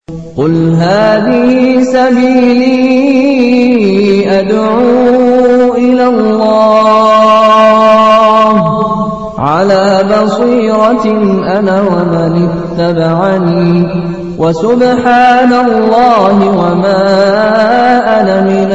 قل هذه سبيلي أدعو إلى الله على بصيرة أنا ومن اتبعني وسبحان الله وما أنا من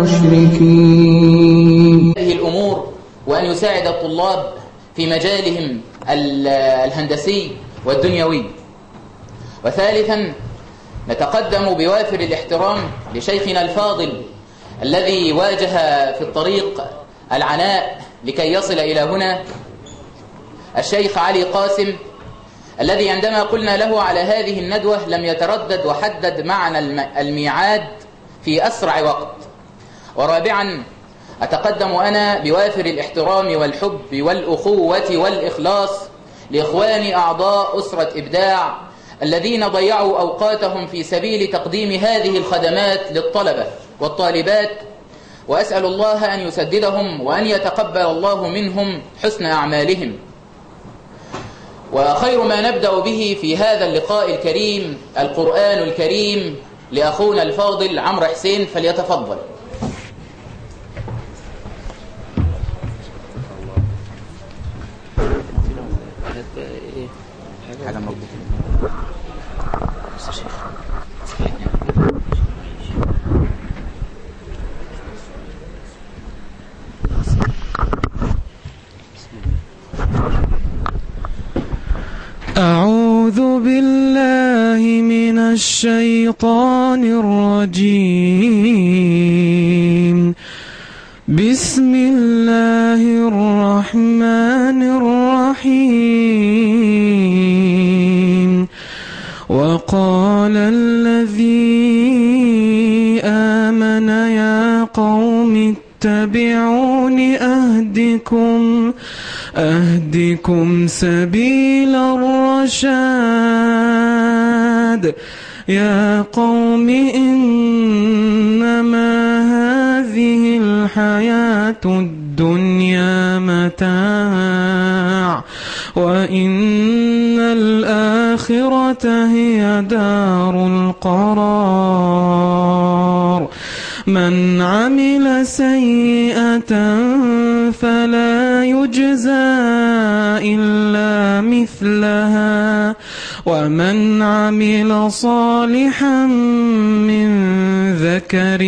المشركين. هذه الأمور وأن يساعد الطلاب في مجالهم الهندسي والدنيوي. وثالثا نتقدم بوافر الاحترام لشيخنا الفاضل الذي واجه في الطريق العناء لكي يصل إلى هنا، الشيخ علي قاسم، الذي عندما قلنا له على هذه الندوة لم يتردد وحدد معنا الميعاد في أسرع وقت. ورابعا أتقدم أنا بوافر الاحترام والحب والأخوة والإخلاص لإخواني أعضاء أسرة إبداع الذين ضيعوا أوقاتهم في سبيل تقديم هذه الخدمات للطلبة والطالبات، وأسأل الله أن يسددهم وأن يتقبل الله منهم حسن أعمالهم. وخير ما نبدأ به في هذا اللقاء الكريم القرآن الكريم لأخونا الفاضل عمرو حسين، فليتفضل. أعوذ بالله من الشيطان الرجيم. بسم الله الرحمن الرحيم. وقال الذي آمن يا قوم اتبعون أهدكم سبيل الرشاد. يا قوم إنما هذه الحياة الدنيا متاع وإن الآخرة هي دار القرار. من عمل سيئة فلا يجزى إلا مثلها ومن عمل صالحا من ذكر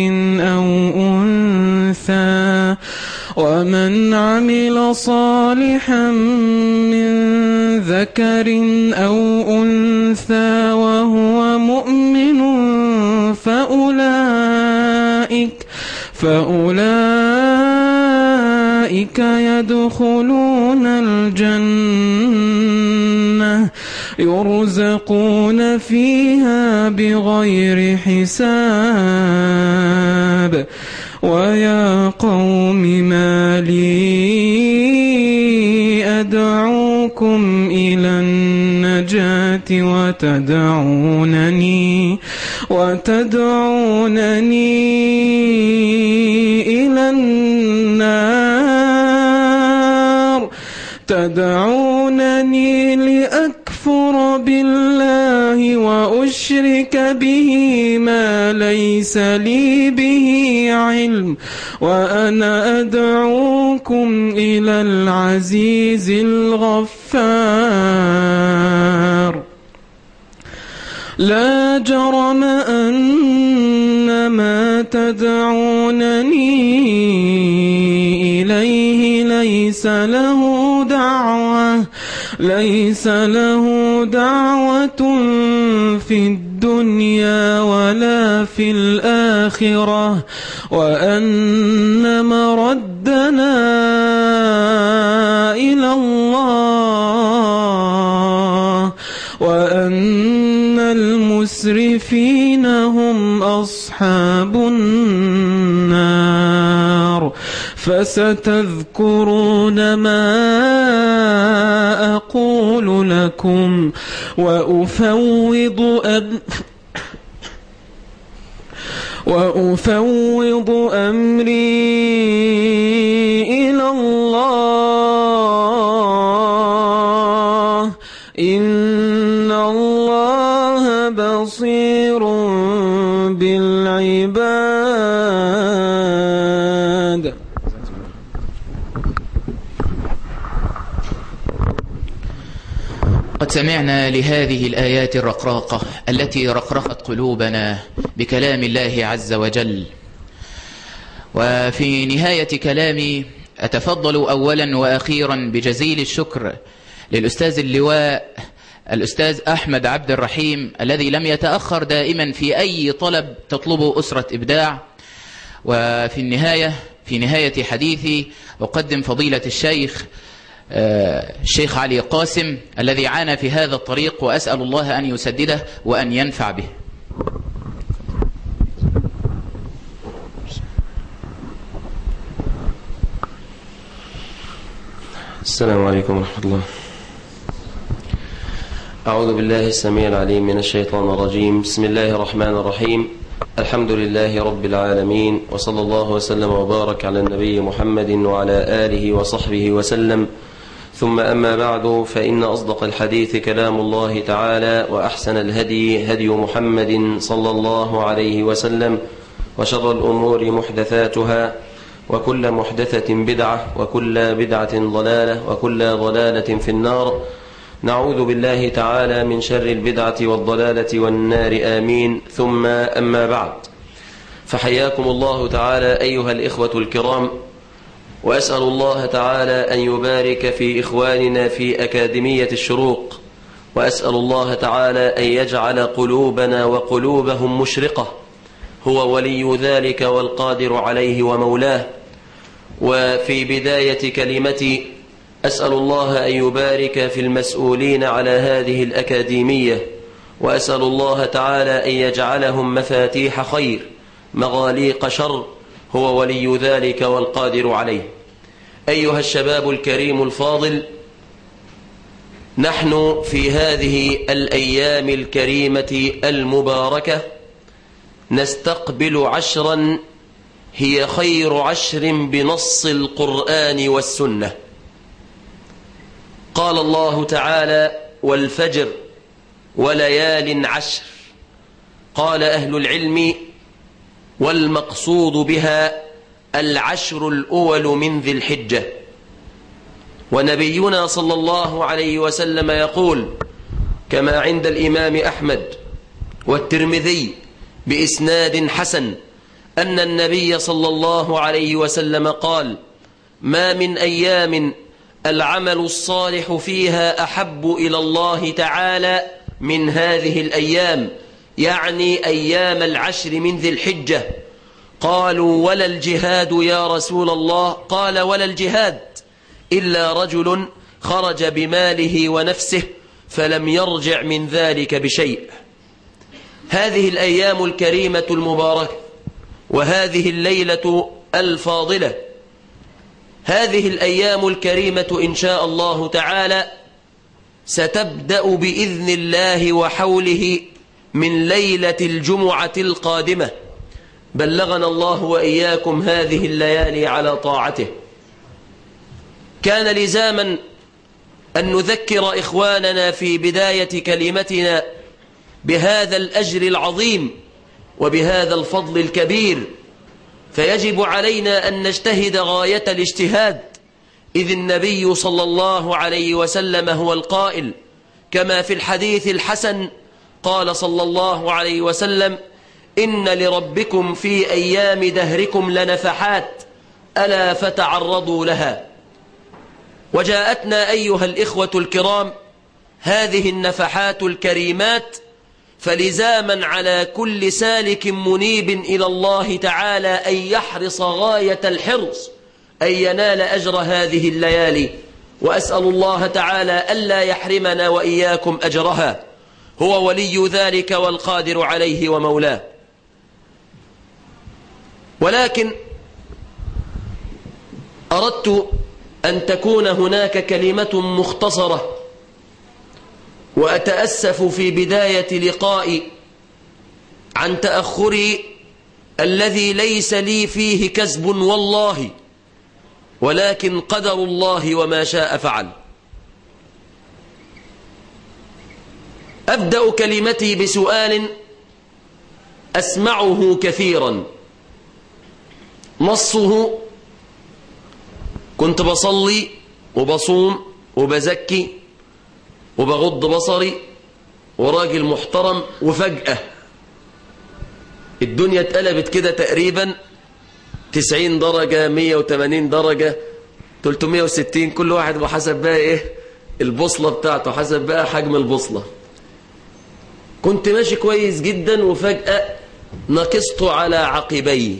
أو أنثى وهو مؤمن فأولئك يدخلون الجنة يرزقون فيها بغير حساب. ويا قوم ما لي أدعوكم إلى النجاة وتدعونني إلى النار. تدعونني لأكفر بالله وأشرك به ما ليس لي به علم وأنا أدعوكم إلى العزيز الغفار. لا جرم أن ما تدعونني إليه ليس له دعوة في الدنيا ولا في الآخرة وأن مردنا إلى الله وأن المسرفين هم أصحاب النار. فستذكرون ما أقول لكم وأفوض أمري إلى الله إن الله بصير بصير بالعباد. قد سمعنا لهذه الآيات الرقراقة التي رقرقت قلوبنا بكلام الله عز وجل. وفي نهاية كلامي أتفضل أولا وأخيرا بجزيل الشكر للأستاذ اللواء الأستاذ أحمد عبد الرحيم الذي لم يتأخر دائما في أي طلب تطلبه أسرة إبداع. وفي نهاية حديثي أقدم فضيلة الشيخ علي قاسم الذي عانى في هذا الطريق، وأسأل الله أن يسدده وأن ينفع به. السلام عليكم ورحمة الله. أعوذ بالله السميع العليم من الشيطان الرجيم. بسم الله الرحمن الرحيم. الحمد لله رب العالمين، وصلى الله وسلم وبارك على النبي محمد وعلى آله وصحبه وسلم. ثم أما بعد، فإن أصدق الحديث كلام الله تعالى، وأحسن الهدي هدي محمد صلى الله عليه وسلم، وشر الأمور محدثاتها، وكل محدثة بدعة، وكل بدعة ضلالة، وكل ضلالة في النار. نعوذ بالله تعالى من شر البدعة والضلالة والنار، آمين. ثم أما بعد، فحياكم الله تعالى أيها الإخوة الكرام، وأسأل الله تعالى أن يبارك في إخواننا في أكاديمية الشروق، وأسأل الله تعالى أن يجعل قلوبنا وقلوبهم مشرقة، هو ولي ذلك والقادر عليه ومولاه. وفي بداية كلمتي أسأل الله أن يبارك في المسؤولين على هذه الأكاديمية، وأسأل الله تعالى أن يجعلهم مفاتيح خير مغاليق شر، هو ولي ذلك والقادر عليه. أيها الشباب الكريم الفاضل، نحن في هذه الأيام الكريمة المباركة نستقبل عشرا هي خير عشر بنص القرآن والسنة. قال الله تعالى: والفجر وليال عشر. قال أهل العلم: والمقصود بها العشر الأول من ذي الحجة. ونبينا صلى الله عليه وسلم يقول كما عند الإمام أحمد والترمذي بإسناد حسن أن النبي صلى الله عليه وسلم قال: ما من أيام العمل الصالح فيها أحب إلى الله تعالى من هذه الأيام، يعني أيام العشر من ذي الحجة. قالوا: ولا الجهاد يا رسول الله؟ قال: ولا الجهاد إلا رجل خرج بماله ونفسه فلم يرجع من ذلك بشيء. هذه الأيام الكريمة المباركة، وهذه الليلة الفاضلة، هذه الأيام الكريمة إن شاء الله تعالى ستبدأ بإذن الله وحوله من ليلة الجمعة القادمة. بلغنا الله وإياكم هذه الليالي على طاعته. كان لزاما أن نذكر إخواننا في بداية كلمتنا بهذا الأجر العظيم وبهذا الفضل الكبير، فيجب علينا أن نجتهد غاية الاجتهاد، إذ النبي صلى الله عليه وسلم هو القائل كما في الحديث الحسن، قال صلى الله عليه وسلم: إن لربكم في أيام دهركم لنفحات، ألا فتعرضوا لها. وجاءتنا أيها الإخوة الكرام هذه النفحات الكريمات، فلزاما على كل سالك منيب إلى الله تعالى أن يحرص غاية الحرص أن ينال أجر هذه الليالي، وأسأل الله تعالى ألا يحرمنا وإياكم أجرها، هو ولي ذلك والقادر عليه ومولاه. ولكن أردت أن تكون هناك كلمة مختصرة، وأتأسف في بداية لقائي عن تأخري الذي ليس لي فيه كسب والله، ولكن قدر الله وما شاء فعل. أبدأ كلمتي بسؤال أسمعه كثيرا. نصه: كنت بصلي وبصوم وبزكي وبغض بصري وراجل محترم، وفجأة الدنيا اتقلبت كده تقريبا 90 درجة، 180 درجة، 360، كل واحد وحسب بقى ايه البوصلة بتاعته، حسب بقى حجم البوصلة. كنت ماشي كويس جدا وفجأة نقصت على عقبي،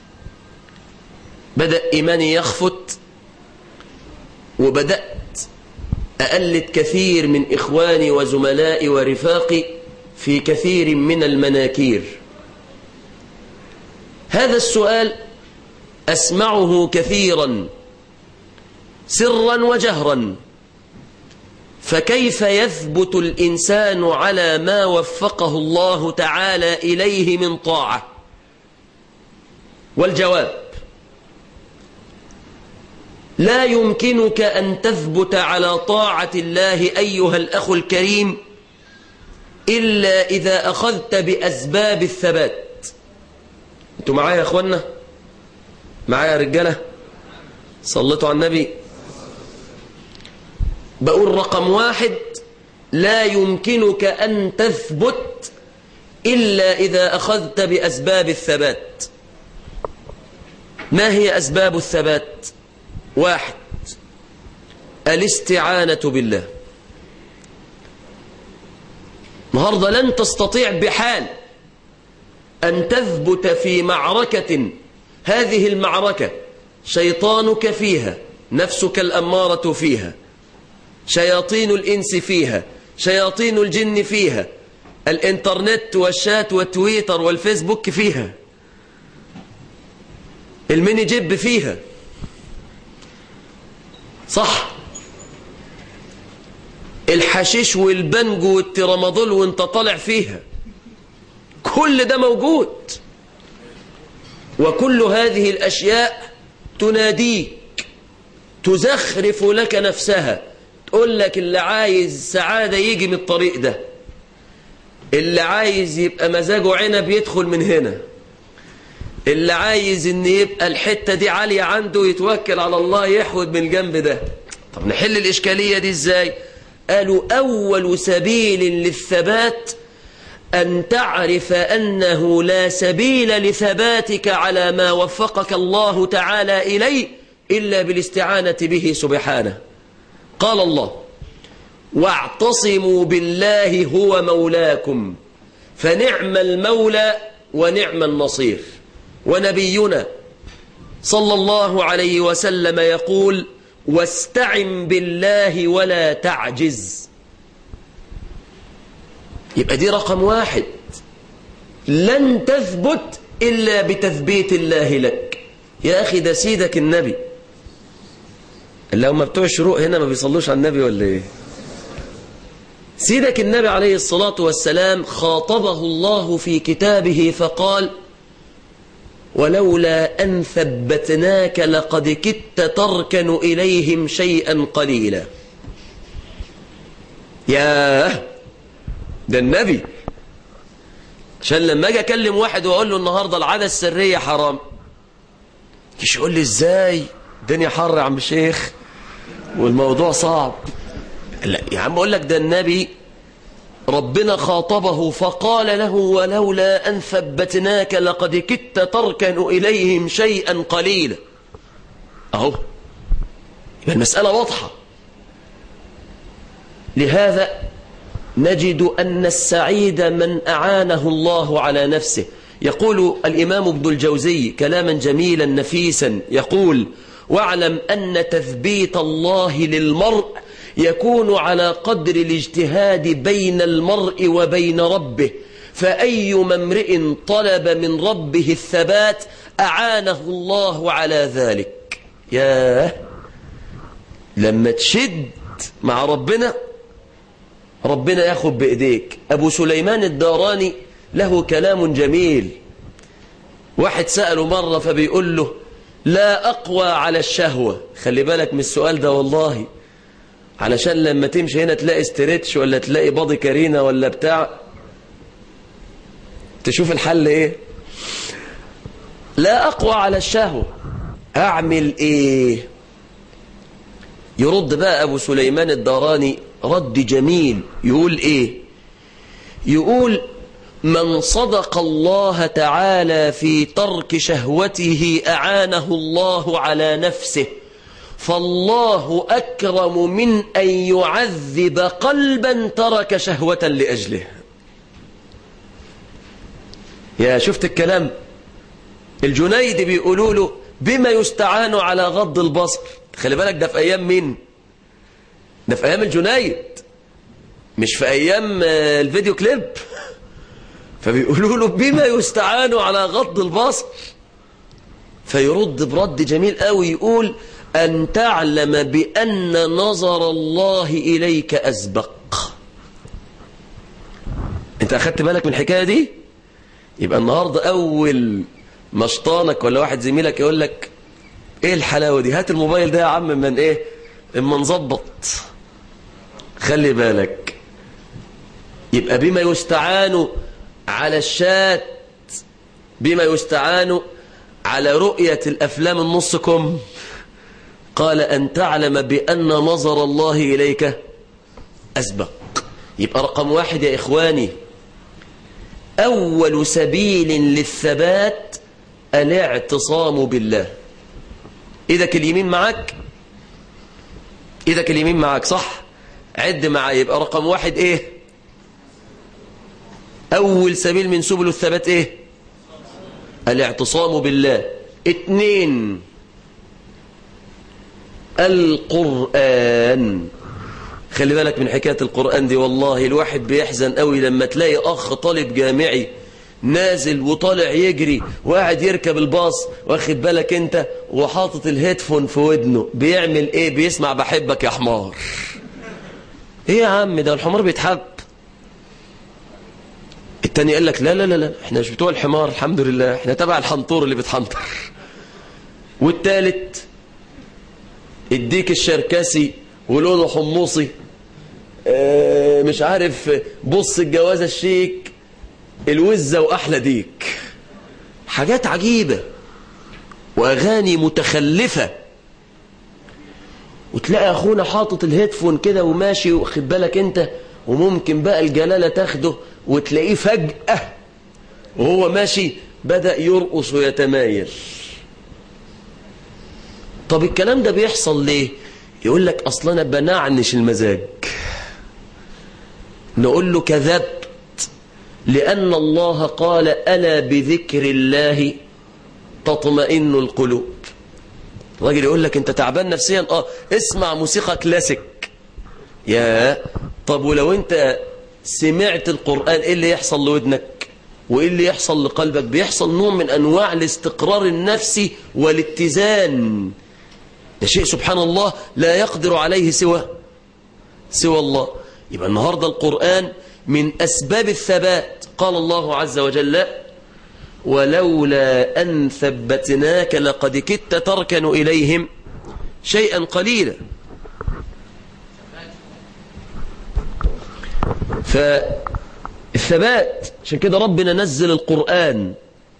بدأ إيماني يخفت، وبدأت أقلد كثير من إخواني وزملائي ورفاقي في كثير من المناكير. هذا السؤال أسمعه كثيرا سرا وجهرا، فكيف يثبت الإنسان على ما وفقه الله تعالى إليه من طاعة؟ والجواب: لا يمكنك أن تثبت على طاعة الله أيها الأخ الكريم إلا إذا أخذت بأسباب الثبات. أنتوا معايا يا أخوانا؟ معايا يا رجالة؟ صلتوا على النبي. بقول رقم 1: لا يمكنك أن تثبت إلا إذا أخذت بأسباب الثبات. ما هي أسباب الثبات؟ 1: الاستعانة بالله. النهاردة لن تستطيع بحال أن تثبت في معركة، هذه المعركة شيطانك فيها، نفسك الأمارة فيها، شياطين الإنس فيها، شياطين الجن فيها، الإنترنت والشات والتويتر والفيسبوك فيها، الميني جيب فيها، صح؟ الحشيش والبنجو والترامادول وانت طالع فيها، كل ده موجود. وكل هذه الأشياء تناديك، تزخرف لك نفسها، تقول لك اللي عايز سعادة يجي من الطريق ده، اللي عايز يبقى مزاجه عنب يدخل من هنا، اللي عايز ان يبقى الحتة دي عالية عنده يتوكل على الله يحود من الجنب ده. طب نحل الإشكالية دي ازاي؟ قالوا أول سبيل للثبات أن تعرف أنه لا سبيل لثباتك على ما وفقك الله تعالى إليه إلا بالاستعانة به سبحانه. قال الله: واعتصموا بالله هو مولاكم فنعم المولى ونعم النصير. ونبينا صلى الله عليه وسلم يقول: واستعن بالله ولا تعجز. يبقى دي رقم 1. لن تثبت إلا بتثبيت الله لك. يا أخي ده سيدك النبي، اللي هم بتوع الشروق هنا ما بيصلوش على النبي ولا إيه؟ سيدك النبي عليه الصلاة والسلام خاطبه الله في كتابه فقال: ولولا أن ثبتناك لقد كدت تركن إليهم شيئا قليلا. ياه، ده النبي. عشان لما اجي اكلم واحد واقول له النهارده العادة السرية حرام، مش يقول لي ازاي الدنيا حر يا عم الشيخ والموضوع صعب. لا يا عم، اقول لك ده النبي ربنا خاطبه فقال له: ولولا أن ثبتناك لقد كدت تركن إليهم شيئا قليلا. أهو يبقى المسألة واضحة. لهذا نجد أن السعيد من أعانه الله على نفسه. يقول الإمام ابن الجوزي كلاما جميلا نفيسا، يقول: واعلم أن تثبيت الله للمرء يكون على قدر الاجتهاد بين المرء وبين ربه، فأيما امرئ طلب من ربه الثبات أعانه الله على ذلك. ياه، لما تشد مع ربنا ربنا ياخد بإيديك. أبو سليمان الداراني له كلام جميل. واحد سأله مرة فبيقول له: لا أقوى على الشهوة. خلي بالك من السؤال ده والله، علشان لما تمشي هنا تلاقي استريتش ولا تلاقي باضي كارينا ولا بتاع. تشوف الحل ايه؟ لا اقوى على الشهوة، اعمل ايه؟ يرد بقى ابو سليمان الداراني رد جميل، يقول ايه؟ يقول من صدق الله تعالى في ترك شهوته أعانه الله على نفسه، فالله أكرم من أن يعذب قلبا ترك شهوة لأجله. يا شفت الكلام؟ الجنيد بيقولوا له بما يستعان على غض البصر. خلي بالك ده في أيام مين؟ ده في أيام الجنيد، مش في أيام الفيديو كليب. فبيقولوا له بما يستعان على غض البصر، فيرد برد جميل قوي، يقول أن تعلم بأن نظر الله إليك أسبق. أنت أخدت بالك من الحكاية دي؟ يبقى النهاردة أول ما شطانك ولا واحد زميلك يقول لك إيه الحلاوة دي، هات الموبايل ده يا عم من إيه، اما نظبط. خلي بالك، يبقى بما يستعان على الشات، بما يستعان على رؤية الأفلام النص كم. قال أن تعلم بأن نظر الله إليك أسبق. يبقى رقم واحد يا إخواني، أول سبيل للثبات الاعتصام بالله. إيدك اليمين معك، إيدك اليمين معك صح؟ عد معايا. يبقى رقم واحد إيه؟ أول سبيل من سبل الثبات إيه؟ الاعتصام بالله. 2 القرآن. خلي بالك من حكاية القرآن دي، والله الواحد بيحزن قوي لما تلاقي أخ طالب جامعي نازل وطالع يجري وقاعد يركب الباص، واخد بالك انت، وحاطط الهيدفون في ودنه، بيعمل ايه؟ بيسمع بحبك يا حمار. ايه يا عم ده الحمار بيتحب؟ التاني قال لك لا لا لا لا، احنا مش بتوع الحمار الحمد لله، احنا تبع الحنطور اللي بتحنطر. والتالت الديك الشركسي ولونه حمصي، مش عارف، بص الجوازة الشيك، الوزة وأحلى ديك، حاجات عجيبة وأغاني متخلفة. وتلاقي أخونا حاطط الهيدفون كده وماشي، واخد بالك انت، وممكن بقى الجلالة تاخده وتلاقيه فجأة وهو ماشي بدأ يرقص ويتمايل. طب الكلام ده بيحصل ليه؟ يقول لك أصلا أنا بنعنش المزاج. نقول له كذبت، لأن الله قال ألا بذكر الله تطمئن القلوب. الراجل يقول لك أنت تعبان نفسيا، اسمع موسيقى كلاسيك. يا طب ولو أنت سمعت القرآن إيه اللي يحصل لودنك وإيه اللي يحصل لقلبك؟ بيحصل نوع من أنواع الاستقرار النفسي والاتزان. ده شيء سبحان الله لا يقدر عليه سوى الله. يبقى النهاردة القرآن من أسباب الثبات. قال الله عز وجل ولولا أن ثبتناك لقد كدت تركن إليهم شيئا قليلا. فالثبات، عشان كده ربنا نزل القرآن.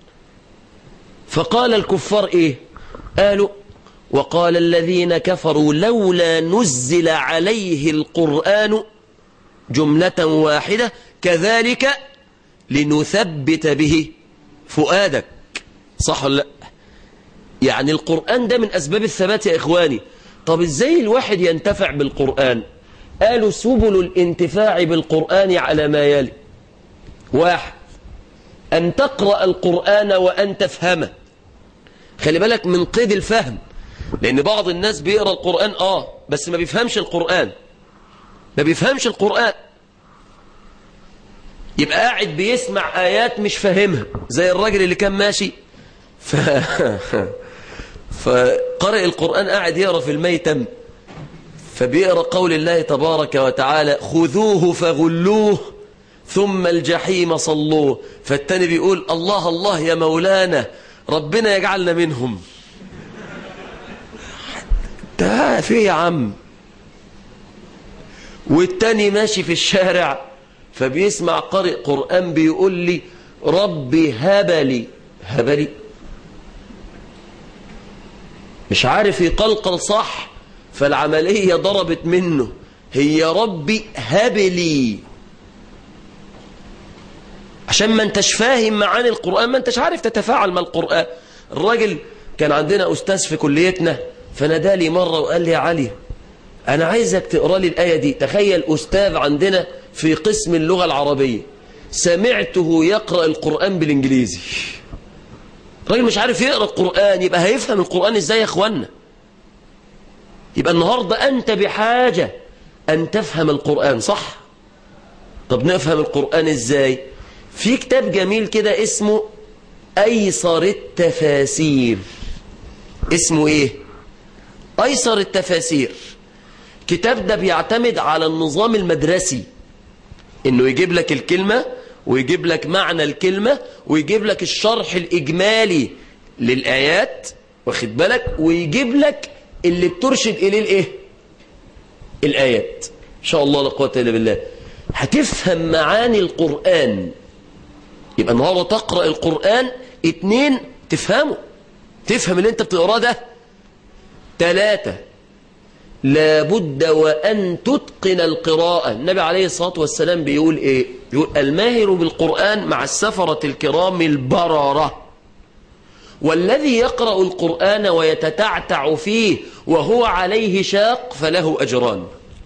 فقال الكفار إيه؟ قالوا وقال الذين كفروا لولا نزل عليه القرآن جملة واحدة كذلك لنثبت به فؤادك. صح ولا لا؟ يعني القرآن ده من أسباب الثبات يا إخواني. طب إزاي الواحد ينتفع بالقرآن؟ قالوا سبل الانتفاع بالقرآن على ما يلي. 1 أن تقرأ القرآن وأن تفهمه. خلي بالك من قيد الفهم، لأن بعض الناس بيقرأ القرآن بس ما بيفهمش القرآن، ما بيفهمش القرآن، يبقى قاعد بيسمع آيات مش فاهمها، زي الراجل اللي كان ماشي فقرأ القرآن قاعد يقرأ في الميتم، فبيقرأ قول الله تبارك وتعالى خذوه فغلوه ثم الجحيم صلوه. فالتاني بيقول الله الله يا مولانا ربنا يجعلنا منهم. ده في يا عم. والتاني ماشي في الشارع فبيسمع قارئ قرآن بيقول لي ربي هبلي. هبلي مش عارف يقلقل صح، فالعملية ضربت منه، هي ربي هبلي. عشان ما انتش فاهم معاني القرآن، ما انتش عارف تتفاعل مع القرآن. الراجل كان عندنا أستاذ في كليتنا فنادالي مرة وقال لي: يا علي أنا عايزك تقرأ لي الآية دي. تخيل أستاذ عندنا في قسم اللغة العربية سمعته يقرأ القرآن بالإنجليزي. الراجل مش عارف يقرأ القرآن، يبقى هيفهم القرآن إزاي يا أخوانا؟ يبقى النهاردة أنت بحاجة أن تفهم القرآن صح. طب نفهم القرآن إزاي؟ في كتاب جميل كده اسمه أيسر التفاسير. اسمه إيه؟ أيسر التفاسير. كتاب ده بيعتمد على النظام المدرسي، إنه يجيب لك الكلمة ويجيب لك معنى الكلمة ويجيب لك الشرح الإجمالي للآيات، واخد بالك، ويجيب لك اللي بترشد إليه الإيه؟ الآيات. إن شاء الله لا قوة إلا بالله. هتفهم معاني القرآن. يبقى النهارده تقرأ القرآن، 2 تفهمه، تفهم اللي انت بتقراه ده. 3 لابد وأن تتقن القراءة. النبي عليه الصلاة والسلام بيقول إيه؟ بيقول: الماهر بالقرآن مع السفرة الكرام البررة، والذي يقرأ القرآن ويتتعتع فيه وهو عليه شاق فله أجران.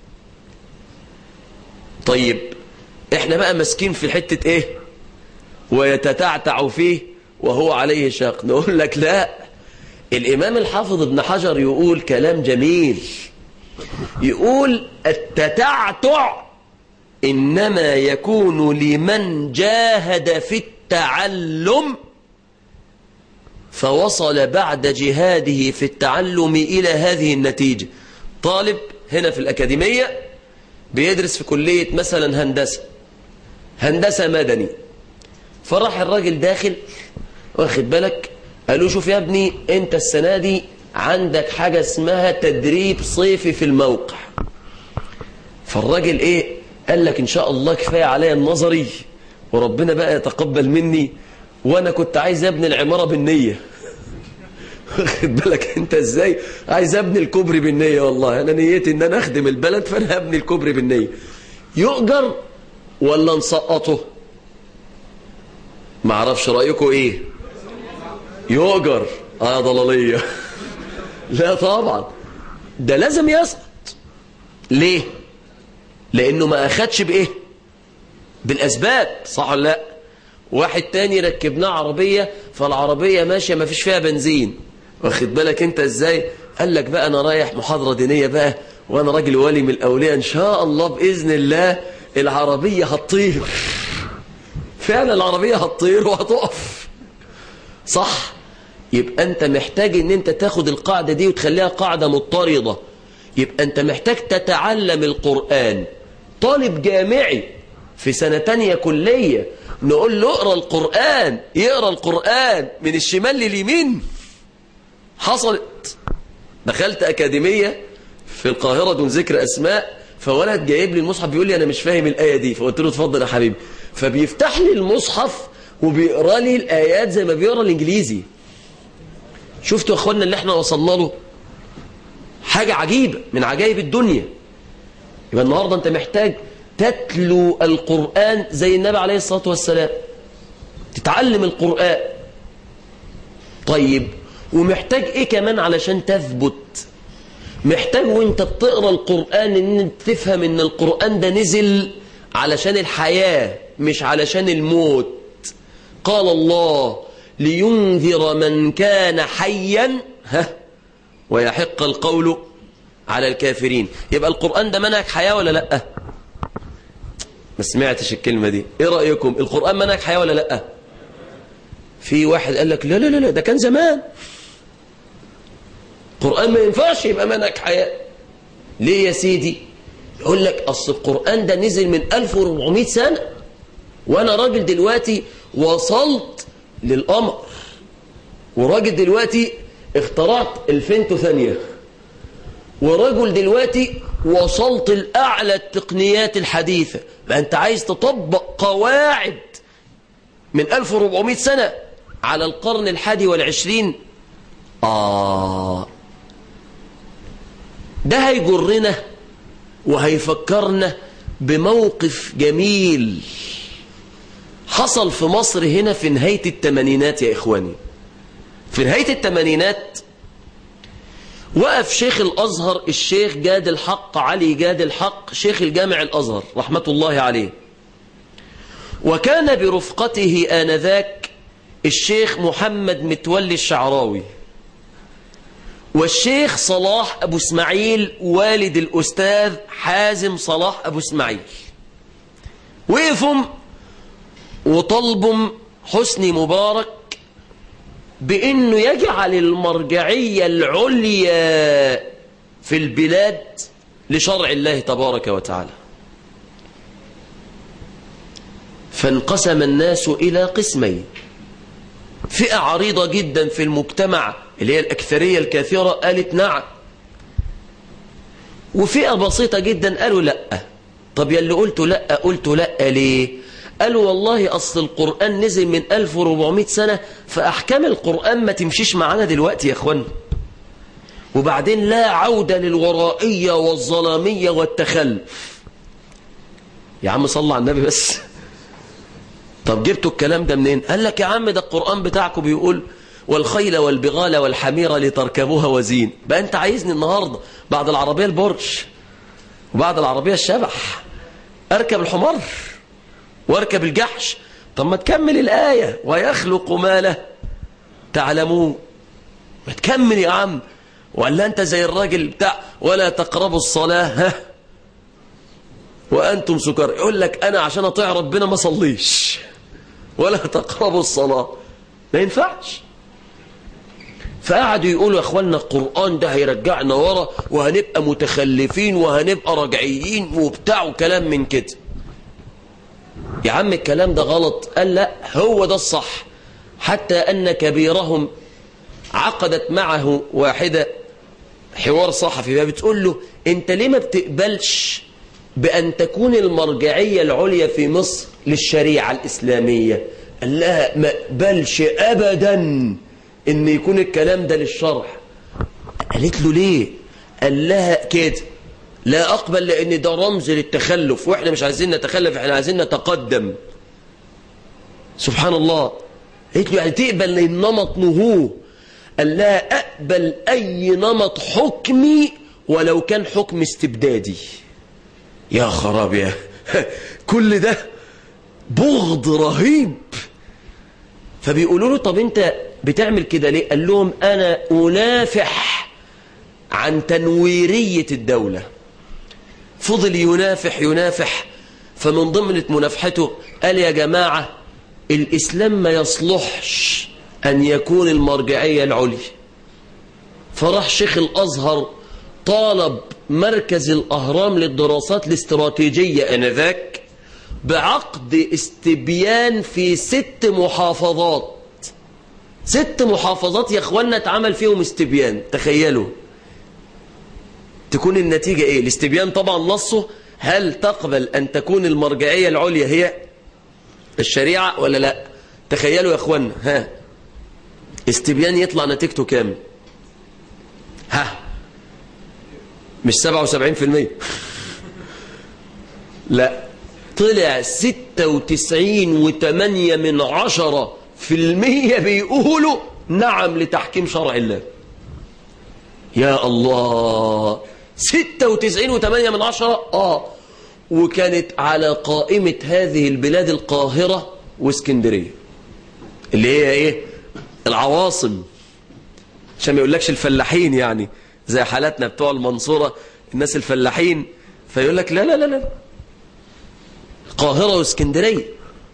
طيب احنا بقى مسكين في الحتة ايه؟ ويتتعتع فيه وهو عليه شاق. نقول لك لا، الإمام الحافظ ابن حجر يقول كلام جميل، يقول: التتعتع إنما يكون لمن جاهد في التعلم فوصل بعد جهاده في التعلم إلى هذه النتيجة. طالب هنا في الأكاديمية بيدرس في كلية مثلا هندسة مدني، فراح الراجل داخل، واخد بالك، قالوا: شوف يا ابني انت السنة دي عندك حاجة اسمها تدريب صيفي في الموقع. فالراجل ايه؟ قال لك: ان شاء الله كفاية عليا النظري وربنا بقى يتقبل مني، وانا كنت عايز ابني العمارة بالنية. واخد بالك انت ازاي؟ عايز ابني الكوبري بالنية. والله انا نيتي ان انا اخدم البلد، فانا هبني الكوبري بالنية. يؤجر ولا نسقطه؟ ما اعرفش رأيكم ايه. يؤجر. ضلالية. لا طبعا، ده لازم يسقط. ليه؟ لانه ما اخدش بايه؟ بالاسباب، صح ولا لا؟ واحد تاني ركبناه عربية، فالعربية ماشية ما فيش فيها بنزين، واخد بالك انت ازاي؟ قال لك بقى انا رايح محاضرة دينية بقى، وانا راجل ولي من الاولياء، ان شاء الله باذن الله العربية هتطير. فعلا العربية هتطير وهتقف، صح؟ يبقى انت محتاج ان انت تاخد القاعدة دي وتخليها قاعدة مضطردة. يبقى انت محتاج تتعلم القرآن. طالب جامعي في سنة تانية كلية نقول له اقرأ القرآن، يقرأ القرآن من الشمال لليمين. حصلت. دخلت أكاديمية في القاهرة دون ذكر أسماء، فولد جايب لي المصحف بيقول لي أنا مش فاهم الآية دي، فقلت له اتفضل يا حبيبي. فبيفتح لي المصحف وبيقرأ لي الآيات زي ما بيقرأ الإنجليزي. شفتوا يا أخوانا اللي احنا وصلنا له؟ حاجة عجيبة من عجائب الدنيا. يبقى النهاردة أنت محتاج تتلو القرآن زي النبي عليه الصلاة والسلام، تتعلم القرآن. طيب ومحتاج ايه كمان علشان تثبت؟ محتاج وانت بتقرأ القرآن ان انت تفهم ان القرآن ده نزل علشان الحياة مش علشان الموت. قال الله: لينذر من كان حيا ويحق القول على الكافرين. يبقى القرآن ده منهج حياة ولا لأ؟ ما سمعتش الكلمة دي. ايه رأيكم؟ القرآن منهج حياة ولا لأ؟ في واحد قال لك لا لا لا ده كان زمان، القرآن ما ينفعش يبقى منهج حياة. ليه يا سيدي؟ يقول لك أصل القرآن ده نزل من 1400 سنة، وأنا راجل دلوقتي وصلت للقمر، وراجل دلوقتي اخترعت الفينتو ثانية، ورجل دلوقتي وصلت لأعلى التقنيات الحديثة. ما أنت عايز تطبق قواعد من 1400 سنة على القرن 21. ده هيجرنا وهيفكرنا بموقف جميل حصل في مصر هنا في نهاية الثمانينات يا إخواني. في نهاية الثمانينات وقف شيخ الأزهر الشيخ جاد الحق علي جاد الحق شيخ الجامع الأزهر رحمة الله عليه، وكان برفقته آنذاك الشيخ محمد متولي الشعراوي والشيخ صلاح أبو اسماعيل والد الأستاذ حازم صلاح أبو اسماعيل. وقفوا وطلبوا حسني مبارك بأنه يجعل المرجعية العليا في البلاد لشرع الله تبارك وتعالى. فانقسم الناس إلى قسمين، فئة عريضة جدا في المجتمع اللي هي الأكثرية الكثيرة قالت نعم، وفئة بسيطة جدا قالوا لا. طب يا اللي قلتوا لا قلتوا لا ليه؟ قالوا والله أصل القرآن نزل من 1400 سنة، فأحكام القرآن ما تمشيش معانا دلوقتي يا أخوان، وبعدين لا عودة للورائية والظلامية والتخلف. يا عم صلى على النبي بس. طب جبتوا الكلام ده منين؟ قال لك يا عم ده القرآن بتاعكم بيقول والخيل والبغال والحمير لتركبوها وزين. بقى انت عايزني النهاردة بعد العربية البورش وبعد العربية الشبح اركب الحمار واركب الجحش؟ طب ما تكمل الآية ويخلق ما لا تعلمون. ما تكمل يا عم. ولا انت زي الراجل بتاع ولا تقربوا الصلاة وأنتم سكر، يقول لك أنا عشان أطيع ربنا ما صليش ولا تقربوا الصلاة. ما ينفعش. فقعدوا يقولوا يا أخوانا القرآن ده هيرجعنا ورا وهنبقى متخلفين وهنبقى رجعيين وبتاع وكلام من كده. يا عم الكلام ده غلط. قال لا هو ده الصح. حتى أن كبيرهم عقدت معه واحدة حوار صحفي بتقول له أنت ليه ما بتقبلش بأن تكون المرجعية العليا في مصر للشريعة الإسلامية؟ قال لها ما اقبلش أبدا إن يكون الكلام ده للشرع. قالت له ليه؟ قال لها كده لا أقبل لأن ده رمز للتخلف، وإحنا مش عايزين نتخلف، إحنا عايزين نتقدم. سبحان الله. قالت له يعني تقبل النمط نهو؟ قال لها أقبل أي نمط حكمي ولو كان حكم استبدادي. يا خراب يا كل ده بغض رهيب. فبيقولوا له طب انت بتعمل كده ليه؟ قال لهم انا انافح عن تنويرية الدولة. فضل ينافح. فمن ضمن منافحته قال يا جماعة الإسلام ما يصلحش أن يكون المرجعية العليا. فراح شيخ الأزهر طالب مركز الأهرام للدراسات الاستراتيجية آنذاك بعقد استبيان في 6 محافظات. 6 محافظات يا اخوانا اتعمل فيهم استبيان. تخيلوا تكون النتيجة ايه؟ الاستبيان طبعا نصه هل تقبل ان تكون المرجعية العليا هي الشريعة ولا لا؟ تخيلوا يا اخوانا استبيان يطلع نتيجته كام؟ مش 77%. لا طلع 96.8% بيقولوا نعم لتحكيم شرع الله. يا الله 96.8%. وكانت على قائمة هذه البلاد القاهرة واسكندرية اللي هي ايه العواصم، عشان ما يقولكش الفلاحين يعني زي حالاتنا بتوع المنصورة الناس الفلاحين، فيقول لك لا لا لا لا القاهرة واسكندرية.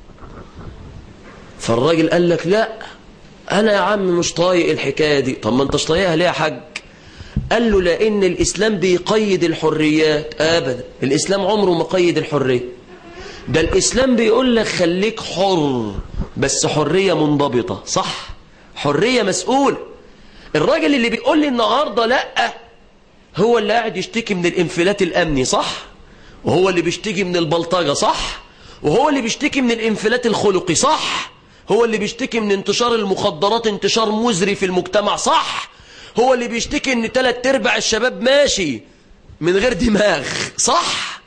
فالراجل قال لك لا انا يا عم مش طايق الحكاية دي. طب ما انتش طايقها ليه يا حاج؟ قال له لان الاسلام بيقيد الحريات. ابدا الاسلام عمره ما قيد الحرية. ده الاسلام بيقول لك خليك حر بس حرية منضبطة. صح حرية مسؤول. الراجل اللي بيقول لي النهاردة لا هو اللي قاعد يشتكي من الانفلات الامني. صح وهو اللي بيشتكي من البلطجة. صح وهو اللي بيشتكي من الانفلات الخلقي. صح هو اللي بيشتكي من انتشار المخدرات انتشار مزري في المجتمع، صح؟ هو اللي بيشتكي ان 3/4 الشباب ماشي من غير دماغ، صح؟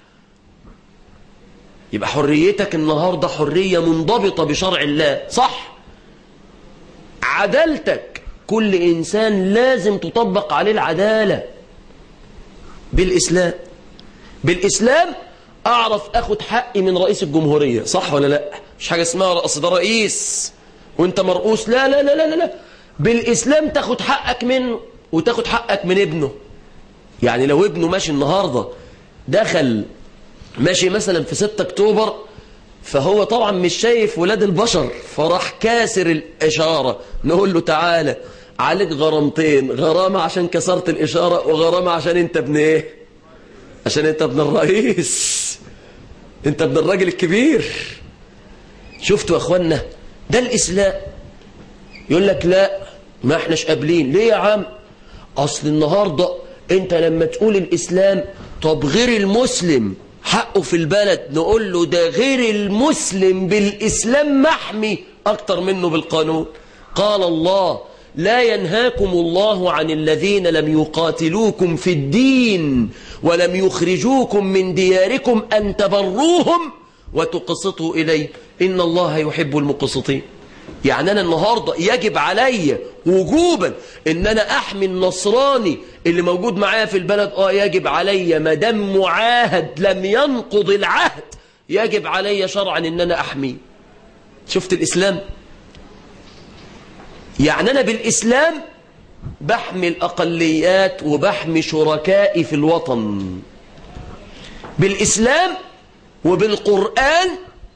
يبقى حريتك النهاردة حرية منضبطة بشرع الله، صح؟ عدالتك كل إنسان لازم تطبق عليه العدالة بالإسلام. بالإسلام أعرف أخد حقي من رئيس الجمهورية، صح ولا لا؟ مش حاجة اسمها رئيس، ده رئيس وانت مرؤوس، لا لا لا لا لا. بالإسلام تاخد حقك منه وتاخد حقك من ابنه. يعني لو ابنه ماشي النهاردة دخل ماشي مثلا في 6 أكتوبر، فهو طبعا مش شايف ولاد البشر، فراح كاسر الإشارة، نقول له تعالى عليك غرامتين، غرامة عشان كسرت الإشارة وغرامة عشان انت ابن ايه؟ عشان انت ابن الرئيس، انت ابن الراجل الكبير. شفتوا يا اخوانا؟ ده الإسلام. يقول لك لا ما احناش قابلين، ليه يا عم؟ اصل النهاردة انت لما تقول الإسلام، طب غير المسلم حقه في البلد، نقول له ده غير المسلم بالإسلام محمي أكتر منه بالقانون. قال الله لا ينهاكم الله عن الذين لم يقاتلوكم في الدين ولم يخرجوكم من دياركم أن تبروهم وتقسطوا إليه إن الله يحب المقسطين. يعني أنا النهاردة يجب علي وجوبا إن أنا أحمي النصراني اللي موجود معايا في البلد. يجب علي ما دام معاهد لم ينقض العهد، يجب علي شرعا إن أنا أحميه. شفت الإسلام؟ يعني أنا بالإسلام بحمي الأقليات وبحمي شركائي في الوطن. بالإسلام وبالقرآن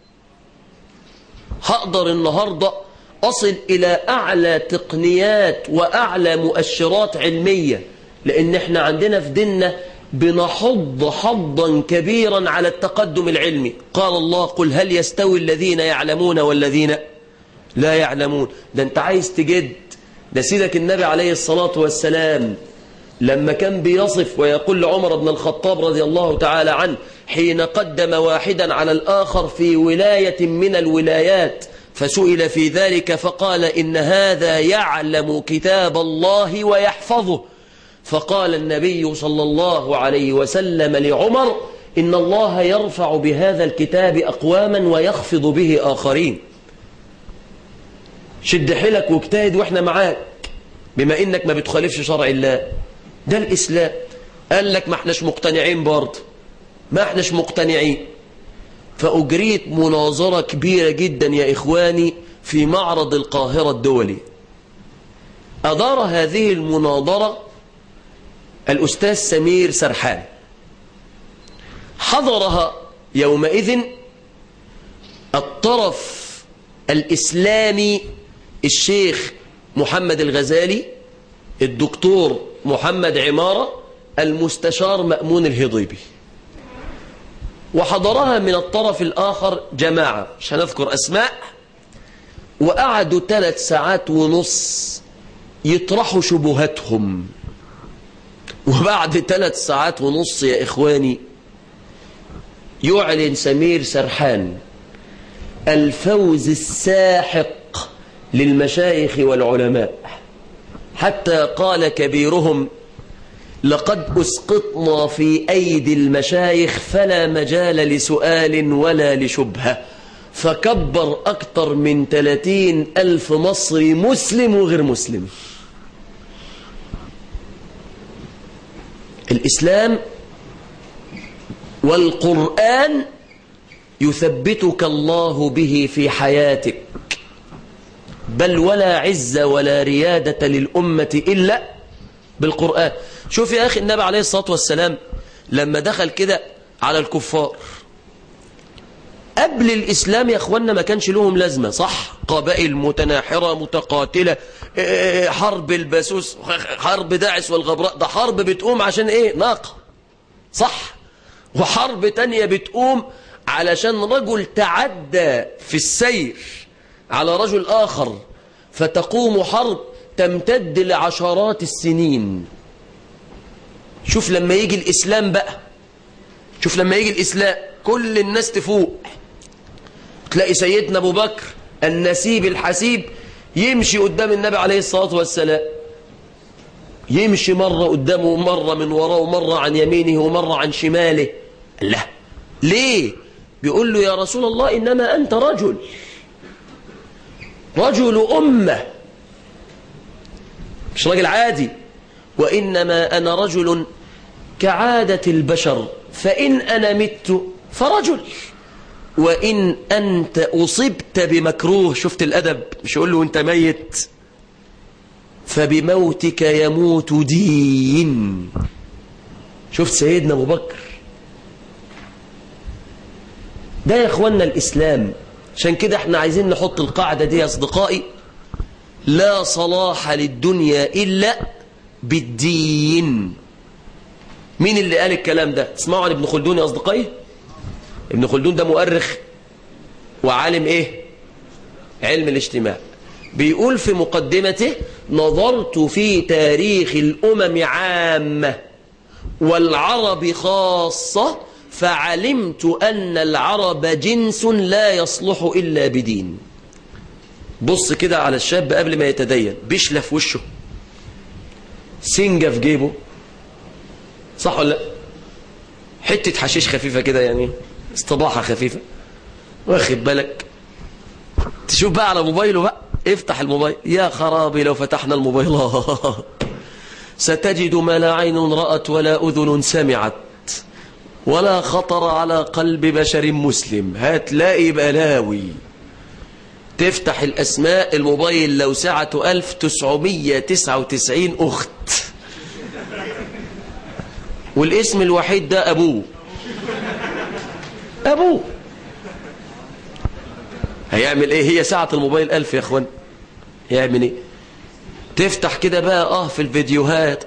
هقدر النهاردة أصل إلى أعلى تقنيات وأعلى مؤشرات علمية، لأن احنا عندنا في ديننا بنحض حضا كبيرا على التقدم العلمي. قال الله قل هل يستوي الذين يعلمون والذين لا يعلمون. ده انت عايز تجد، ده سيدك النبي عليه الصلاة والسلام لما كان بيصف ويقول لعمر بن الخطاب رضي الله تعالى عنه حين قدم واحدا على الآخر في ولاية من الولايات، فسئل في ذلك فقال إن هذا يعلم كتاب الله ويحفظه، فقال النبي صلى الله عليه وسلم لعمر إن الله يرفع بهذا الكتاب أقواما ويخفض به آخرين. شد حيلك واجتهد واحنا معاك بما إنك ما بتخالفش شرع الله. ده الإسلام. قال لك ما احناش مقتنعين برضه، ما احناش مقتنعين. فأجريت مناظرة كبيرة جدا يا إخواني في معرض القاهرة الدولي. أدار هذه المناظرة الأستاذ سمير سرحان. حضرها يومئذ الطرف الإسلامي الشيخ محمد الغزالي، الدكتور محمد عمارة، المستشار مأمون الهضيبي. وحضرها من الطرف الآخر جماعة مش هنذكر أسماء، وقعدوا 3 ساعات ونص يطرحوا شبهاتهم. وبعد 3 ساعات ونص يا إخواني يعلن سمير سرحان الفوز الساحق للمشايخ والعلماء، حتى قال كبيرهم لقد أسقطنا في أيدي المشايخ فلا مجال لسؤال ولا لشبهة. فكبر أكثر من 30,000 مصري مسلم وغير مسلم. الإسلام والقرآن يثبتك الله به في حياتك، بل ولا عز ولا ريادة للأمة إلا بالقرآن. شوف يا أخي النبي عليه الصلاة والسلام لما دخل كده على الكفار قبل الإسلام يا أخوانا ما كانش لهم لازمة، صح؟ قبائل متناحرة متقاتلة، حرب الباسوس، حرب داعش والغبراء، ده حرب بتقوم عشان إيه؟ ناقة، صح؟ وحرب تانية بتقوم علشان رجل تعدى في السير على رجل آخر، فتقوم حرب تمتد لعشرات السنين. شوف لما يجي الإسلام بقى، شوف لما يجي الإسلام كل الناس تفوق، تلاقي سيدنا أبو بكر النسيب الحسيب يمشي قدام النبي عليه الصلاة والسلام، يمشي مرة قدامه ومرة من وراه ومرة عن يمينه ومرة عن شماله. لا ليه؟ بيقول له يا رسول الله إنما أنت رجل أمة، مش راجل عادي، وإنما أنا رجل كعادة البشر، فإن أنا مت فرجل، وإن أنت أصبت بمكروه، شفت الأدب، مش يقول له أنت ميت، فبموتك يموت دين. شفت سيدنا أبو بكر؟ ده يا إخوانا الإسلام. عشان كده احنا عايزين نحط القاعدة دي يا أصدقائي: لا صلاح للدنيا إلا بالدين. مين اللي قال الكلام ده؟ تسمعوا عن ابن خلدون يا أصدقائي؟ ابن خلدون ده مؤرخ وعالم إيه؟ علم الاجتماع. بيقول في مقدمته: نظرت في تاريخ الأمم عامة والعرب خاصة فعلمت أن العرب جنس لا يصلح إلا بدين. بص كده على الشاب قبل ما يتدين، بيشلة في وشه، سنجة في جيبه، صح ولا لا؟ حتة حشيش خفيفة كده، يعني استباحة خفيفة، واخد بالك؟ تشوف بقى على موبايله بقى، افتح الموبايل، يا خرابي لو فتحنا الموبايلات ستجد ما لا عين رأت ولا أذن سمعت ولا خطر على قلب بشر مسلم. هتلاقي بلاوي. تفتح الأسماء، الموبايل لو سعته 1999 أخت، والاسم الوحيد ده أبوه. هيعمل ايه؟ هي ساعة الموبايل 1000 يا اخوان، يعمل ايه؟ تفتح كده بقى في الفيديوهات،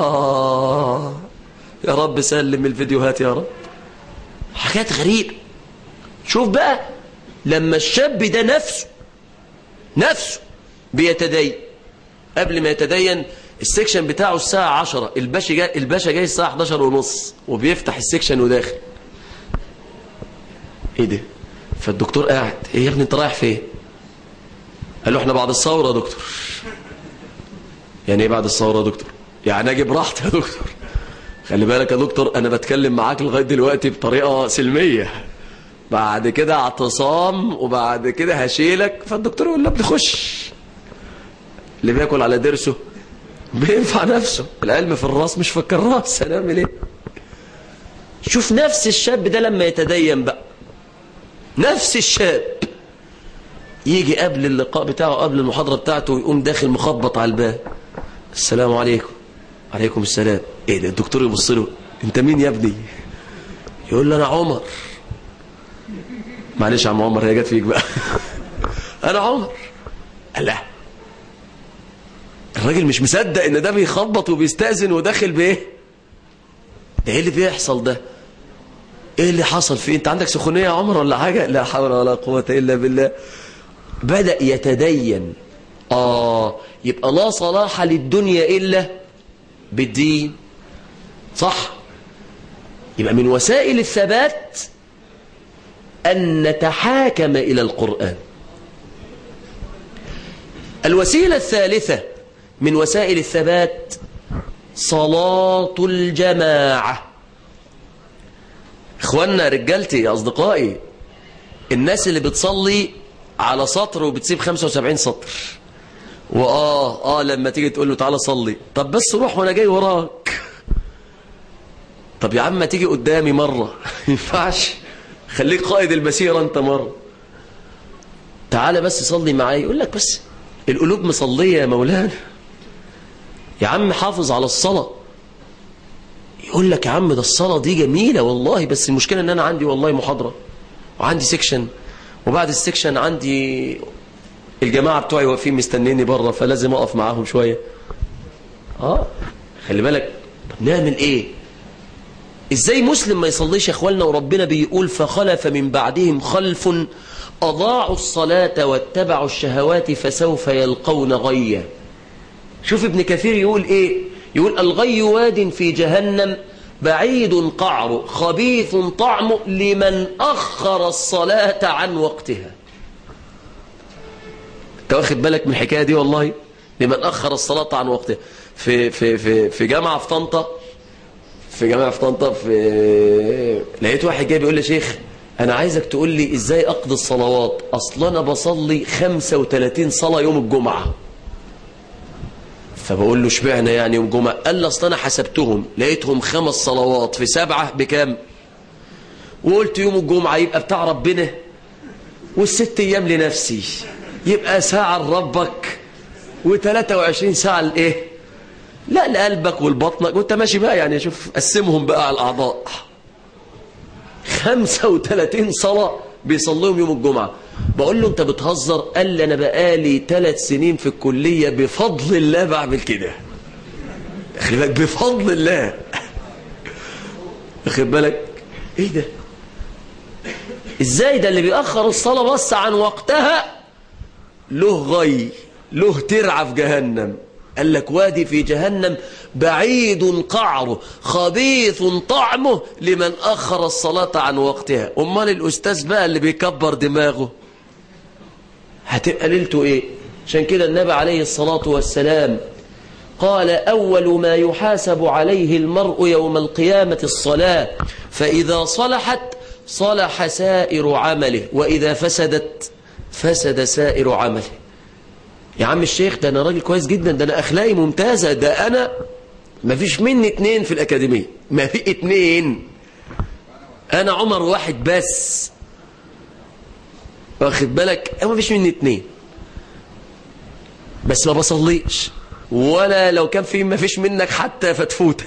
يا رب سلم الفيديوهات يا رب، حاجات غريبة. شوف بقى لما الشاب ده نفسه بيتدين، قبل ما يتدين السكشن بتاعه الساعة 10، الباشا جاي الساعة 11:30 وبيفتح السكشن وداخل. ايه ده؟ فالدكتور قاعد، ايه يا ابني انت رايح فين؟ قال له احنا بعد الثورة يا دكتور. يعني ايه بعد الثورة يا دكتور؟ يعني اجي براحتي يا دكتور. خلي بالك يا دكتور، انا بتكلم معاك لغاية دلوقتي بطريقة سلمية، بعد كده اعتصام وبعد كده هشيلك. فالدكتور يقول له ابني خش، اللي بياكل على درسه بينفع نفسه، العلم في الراس مش في الكراس، هنعمل ايه؟ شوف نفس الشاب ده لما يتدين بقى، نفس الشاب يجي قبل اللقاء بتاعه، قبل المحاضرة بتاعته، ويقوم داخل مخبط على الباب، السلام عليكم. عليكم السلام. ايه ده؟ الدكتور يبص له، انت مين يا ابني؟ يقول له انا عمر. معلش يا عم عمر، هي جت فيك بقى. انا عمر. قال لا، الراجل مش مصدق ان ده بيخبط وبيستأذن وداخل بايه. ده ايه اللي بيحصل ده؟ ايه اللي حصل فيه؟ انت عندك سخونية يا عمر ولا حاجة؟ لا حول ولا قوة الا بالله. بدأ يتدين. يبقى لا صلاح للدنيا الا بالدين، صح؟ يبقى من وسائل الثبات ان نتحاكم الى القرآن. الوسيلة الثالثة من وسائل الثبات صلاة الجماعة. اخوانا رجالتي يا اصدقائي، الناس اللي بتصلي على سطر وبتسيب 75 سطر، لما تيجي تقول له تعالى صلي، طب بس روح وانا جاي وراك. طب يا عم ما تيجي قدامي مرة، ينفعش؟ خليك قائد المسيرة انت مرة، تعالى بس صلي معايا. يقول لك بس القلوب مصلية يا مولانا، يا عم حافظ على الصلاة. يقول لك يا عم ده الصلاة دي جميلة والله، بس المشكلة ان انا عندي والله محاضرة وعندي سيكشن، وبعد السيكشن عندي الجماعة بتوعي واقفين مستنيني بره، فلازم اقف معاهم شوية. خلي بالك. طب نعمل ايه؟ ازاي مسلم ما يصليش يا اخوالنا وربنا بيقول فخلف من بعدهم خلف اضاعوا الصلاة واتبعوا الشهوات فسوف يلقون غيا. شوف ابن كثير يقول ايه؟ يقول الغي واد في جهنم بعيد قعر خبيث طعم لمن أخر الصلاة عن وقتها. انت واخد بالك من الحكايه دي؟ والله لمن اخر الصلاه عن وقتها. في جامعه في طنطا، لقيت واحد جاي بيقول لي شيخ انا عايزك تقول لي ازاي اقضي الصلوات، اصلا انا بصلي 35 صلاه يوم الجمعه. فبقول له اشمعنى يعني يوم الجمعه؟ قال لي اصلا انا حسبتهم لقيتهم 5 صلوات في 7 بكام؟ وقلت يوم الجمعه يبقى بتاع ربنا وال6 ايام لنفسي، يبقى ساعه لربك و23 ساعه لايه؟ لا لقلبك ولبطنك وانت ماشي بقى. يعني شوف قسمهم بقى على الاعضاء. 35 صلاه بيصليهم يوم الجمعه. بقول له انت بتهزر؟ قال لي انا بقالي 3 سنين في الكليه بفضل الله بعمل كده. خلي بالك بفضل الله. واخد بالك ايه ده؟ ازاي ده اللي بيأخر الصلاه بس عن وقتها له غي، له ترعى في جهنم. قال لك وادي في جهنم بعيد قعره خبيث طعمه لمن أخر الصلاة عن وقتها. أمال الأستاذ بقى اللي بيكبر دماغه هتبقى ليلته إيه؟ عشان كده النبي عليه الصلاة والسلام قال أول ما يحاسب عليه المرء يوم القيامة الصلاة، فإذا صلحت صلح سائر عمله وإذا فسدت فسد سائر عمله. يا عم الشيخ ده أنا راجل كويس جدا، ده أنا أخلاقي ممتازة، ده أنا ما فيش مني 2 في الأكاديمية، ما في 2، أنا عمر واحد بس. واخد بالك؟ ما فيش مني 2 بس ما بصليش، ولا لو كان في ما فيش منك حتى فتفوتة.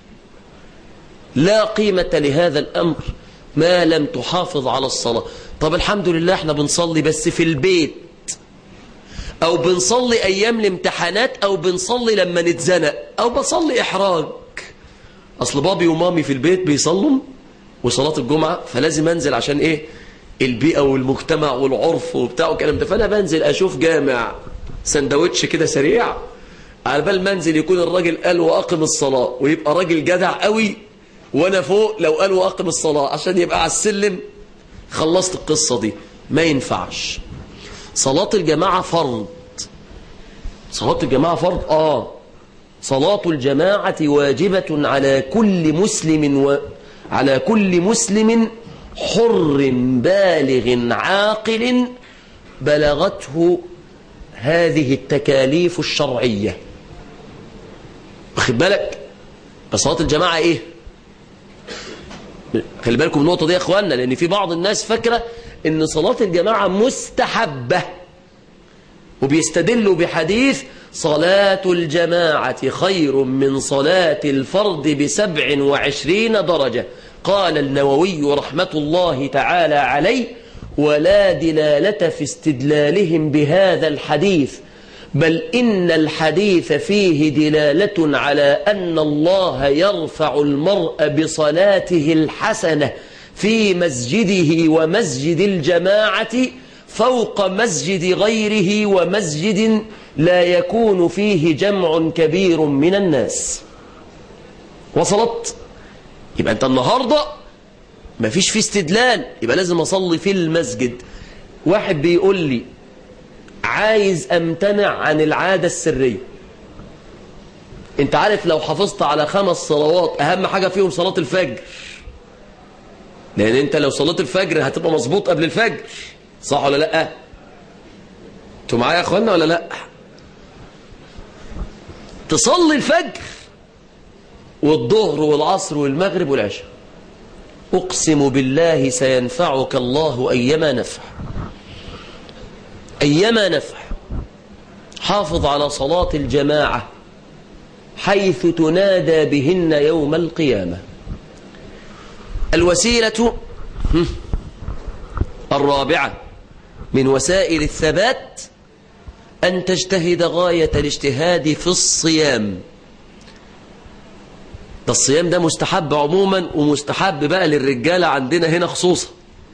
لا قيمة لهذا الأمر ما لم تحافظ على الصلاة. طب الحمد لله احنا بنصلي بس في البيت، أو بنصلي أيام الامتحانات، أو بنصلي لما نتزنق، أو بصلي إحراج. أصل بابي ومامي في البيت بيصلوا وصلاة الجمعة، فلازم أنزل عشان إيه؟ البيئة والمجتمع والعرف وبتاع والكلام ده. فأنا بنزل أشوف جامع سندوتش كده سريع على بال منزل يكون الراجل قال وأقم الصلاة، ويبقى راجل جدع قوي، وأنا فوق لو قال وأقم الصلاة عشان يبقى على السلم خلصت القصة دي. ما ينفعش. صلاة الجماعة فرض. صلاة الجماعة فرض. صلاة الجماعة واجبة على كل مسلم على كل مسلم حر بالغ عاقل بلغته هذه التكاليف الشرعية. واخد بالك؟ فصلاة الجماعة ايه؟ خلي بالكم من النقطة دي يا اخواننا، لان في بعض الناس فاكرة ان صلاة الجماعة مستحبة، وبيستدلوا بحديث صلاة الجماعة خير من صلاة الفرد ب27 درجة. قال النووي رحمة الله تعالى عليه: ولا دلالة في استدلالهم بهذا الحديث، بل إن الحديث فيه دلالة على أن الله يرفع المرء بصلاته الحسنة في مسجده ومسجد الجماعة فوق مسجد غيره ومسجد لا يكون فيه جمع كبير من الناس. وصلت؟ يبقى أنت النهاردة ما فيش فيه استدلال، يبقى لازم أصلي في المسجد. واحد بيقول لي عايز أمتنع عن العادة السرية. أنت عارف لو حافظت على 5 صلوات أهم حاجة فيهم صلاة الفجر، لأن أنت لو صلاة الفجر هتبقى مظبوط قبل الفجر، صح ولا لأ؟ أنتوا معايا يا أخوانا ولا لأ؟ تصلي الفجر والظهر والعصر والمغرب والعشاء، أقسم بالله سينفعك الله أيما نفع، أيما نفع. حافظ على صلاة الجماعة حيث تنادى بهن يوم القيامة. الوسيلة الرابعة من وسائل الثبات أن تجتهد غاية الاجتهاد في الصيام. ده الصيام ده مستحب عموما، ومستحب بقى للرجالة عندنا هنا خصوصا.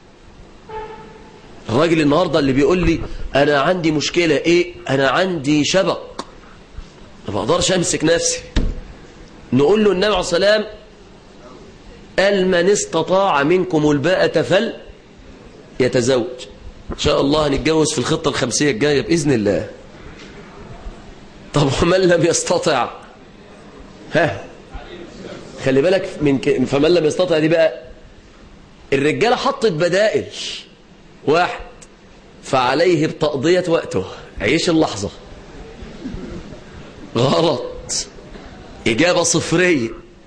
الراجل النهاردة اللي بيقول لي أنا عندي مشكلة إيه؟ أنا عندي شبق ما بقدرش أمسك نفسي، نقول له النبي عليه الصلاة والسلام قال من استطاع منكم الباءة فل يتزوج. إن شاء الله هنتجوز في الخطة الخمسية الجاية بإذن الله. طب ومن لم يستطع؟ ها، خلي بالك فمن لم يستطع دي بقى الرجالة حطت بدائل. واحد، فعليه بتقضية وقته، عيش اللحظة. غلط، إجابة صفرية.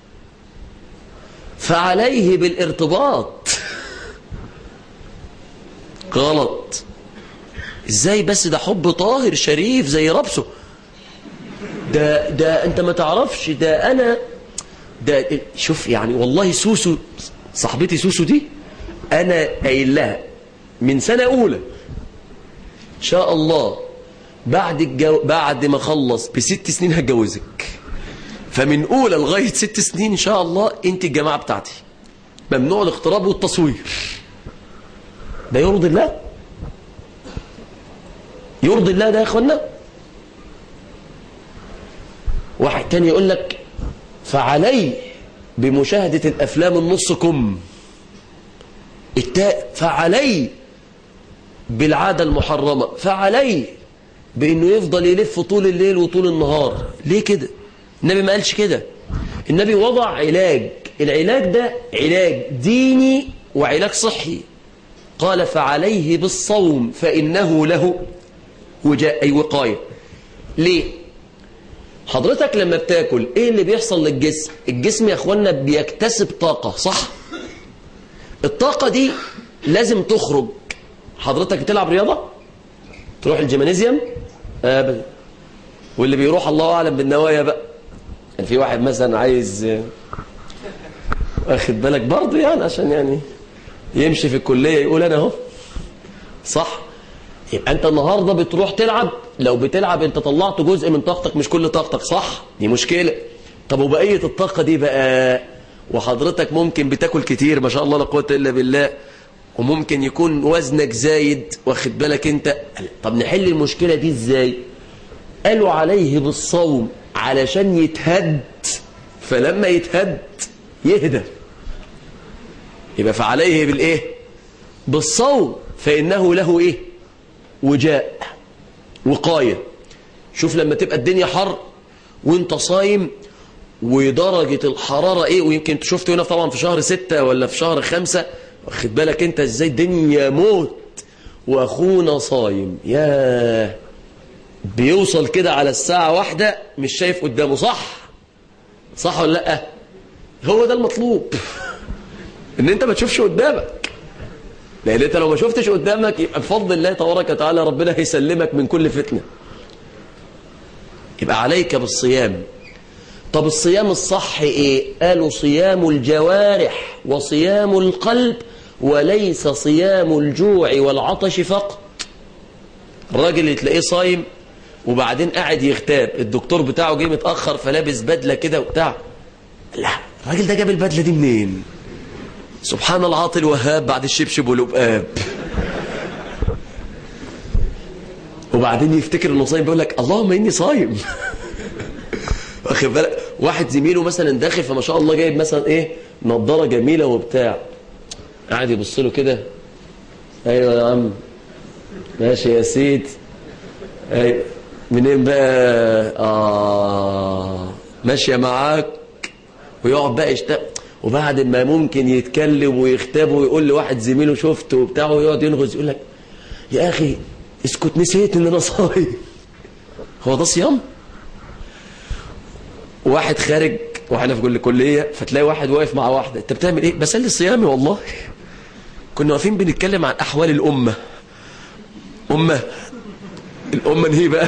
فعليه بالارتباط. غلط. ازاي بس؟ ده حب طاهر شريف زي ربسه. ده انت ما تعرفش. ده انا ده شوف يعني والله سوسو صاحبتي سوسو دي انا قايل لها من سنة اولى ان شاء الله بعد ما اخلص ب6 سنين هتجوزك. فمن اولى لغاية 6 سنين ان شاء الله انت الجماعة بتاعتي. ممنوع الاقتراب والتصوير. ده يرضي الله؟ يرضي الله ده يا اخوانا؟ واحد تاني يقول لك فعلي بمشاهدة الافلام النص كم. فعلي بالعادة المحرمة. فعلي بانه يفضل يلف طول الليل وطول النهار. ليه كده؟ النبي ما قالش كده. النبي وضع علاج. العلاج ده علاج ديني وعلاج صحي. قال فعليه بالصوم فإنه له وجاء أي وقاية. ليه؟ حضرتك لما بتاكل ايه اللي بيحصل للجسم؟ الجسم يا اخوانا بيكتسب طاقة، صح؟ الطاقة دي لازم تخرج. حضرتك بتلعب رياضة؟ تروح الجيمانيزيوم؟ ابدا. واللي بيروح الله اعلم بالنوايا بقى. يعني في واحد مثلا عايز واخد بالك برضه يعني عشان يعني يمشي في الكلية يقول انا اهو، صح؟ يبقى انت النهاردة بتروح تلعب. لو بتلعب انت طلعت جزء من طاقتك مش كل طاقتك، صح؟ دي مشكلة. طب وبقية الطاقة دي بقى؟ وحضرتك ممكن بتاكل كتير ما شاء الله لا قوة الا بالله، وممكن يكون وزنك زايد، واخد بالك انت. طب نحل المشكلة دي ازاي؟ قالوا عليه بالصوم علشان يتهد، فلما يتهد يهدى. يبقى فعليه بالايه؟ بالصوم فإنه له ايه؟ وجاء، وقاية. شوف لما تبقى الدنيا حر وانت صايم ودرجة الحرارة ايه، ويمكن شفت هنا طبعا في شهر 6 ولا في شهر 5، واخد بالك انت ازاي الدنيا موت واخونا صايم. ياه، بيوصل كده على الساعة 1 مش شايف قدامه، صح؟ صح ولا لا؟ هو ده المطلوب. ان انت ما تشوفش قدامك، لان انت لو ما شفتش قدامك يبقى بفضل الله تبارك وتعالى ربنا هيسلمك من كل فتنة. يبقى عليك بالصيام. طب الصيام الصح ايه؟ قالوا صيام الجوارح وصيام القلب، وليس صيام الجوع والعطش فقط. الراجل اللي تلاقيه صايم وبعدين قاعد يغتاب، الدكتور بتاعه جه متأخر فلابس بدلة كده وبتاع، لا الراجل ده جاب البدلة دي منين؟ سبحان العاطي الوهاب بعد الشبشب والقباب. وبعدين يفتكر انه صايم، بيقول لك اللهم اني صايم. واخد بالك؟ واحد زميله مثلا داخل فما شاء الله جايب مثلا ايه نظاره جميله وبتاع، قاعد يبص له كده، ايوه يا عم ماشي يا سيد، ايوه منين بقى؟ ماشيه معاك. ويقعد بقى يشتاق، وبعد ما ممكن يتكلم ويختاب ويقول لواحد زميله شفته وبتاع، ويقعد ينغز يقول لك يا اخي اسكت نسيت ان انا صايم. هو ده صيام؟ واحد خارج واحنا في الكليه فتلاقي واحد واقف مع واحده، انت بتعمل ايه؟ بسلي صيامي والله. كنا واقفين بنتكلم عن احوال الامه. الامه ايه بقى؟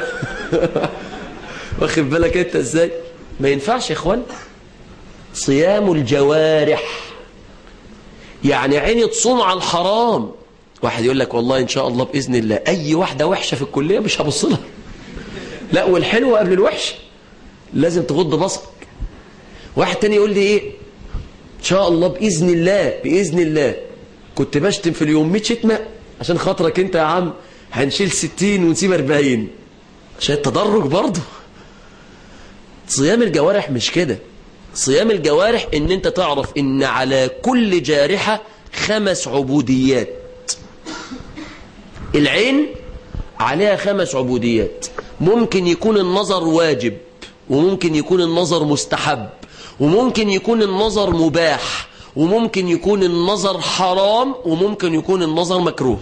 واخد بالك انت ازاي؟ ما ينفعش يا اخوان. صيام الجوارح يعني عيني تصوم على الحرام. واحد يقول لك والله ان شاء الله باذن الله اي واحده وحشه في الكليه مش هبص لها. لا، والحلوه قبل الوحشه لازم تغض بصرك. واحد تاني يقول لي ايه ان شاء الله باذن الله كنت بشتم في اليوم 100 شتمه عشان خاطرك انت يا عم هنشيل 60 ونسيب 40 عشان التدرج برضه. صيام الجوارح مش كده. صيام الجوارح ان انت تعرف ان على كل جارحة 5 عبوديات. العين عليها 5 عبوديات. ممكن يكون النظر واجب، وممكن يكون النظر مستحب، وممكن يكون النظر مباح، وممكن يكون النظر حرام، وممكن يكون النظر مكروه.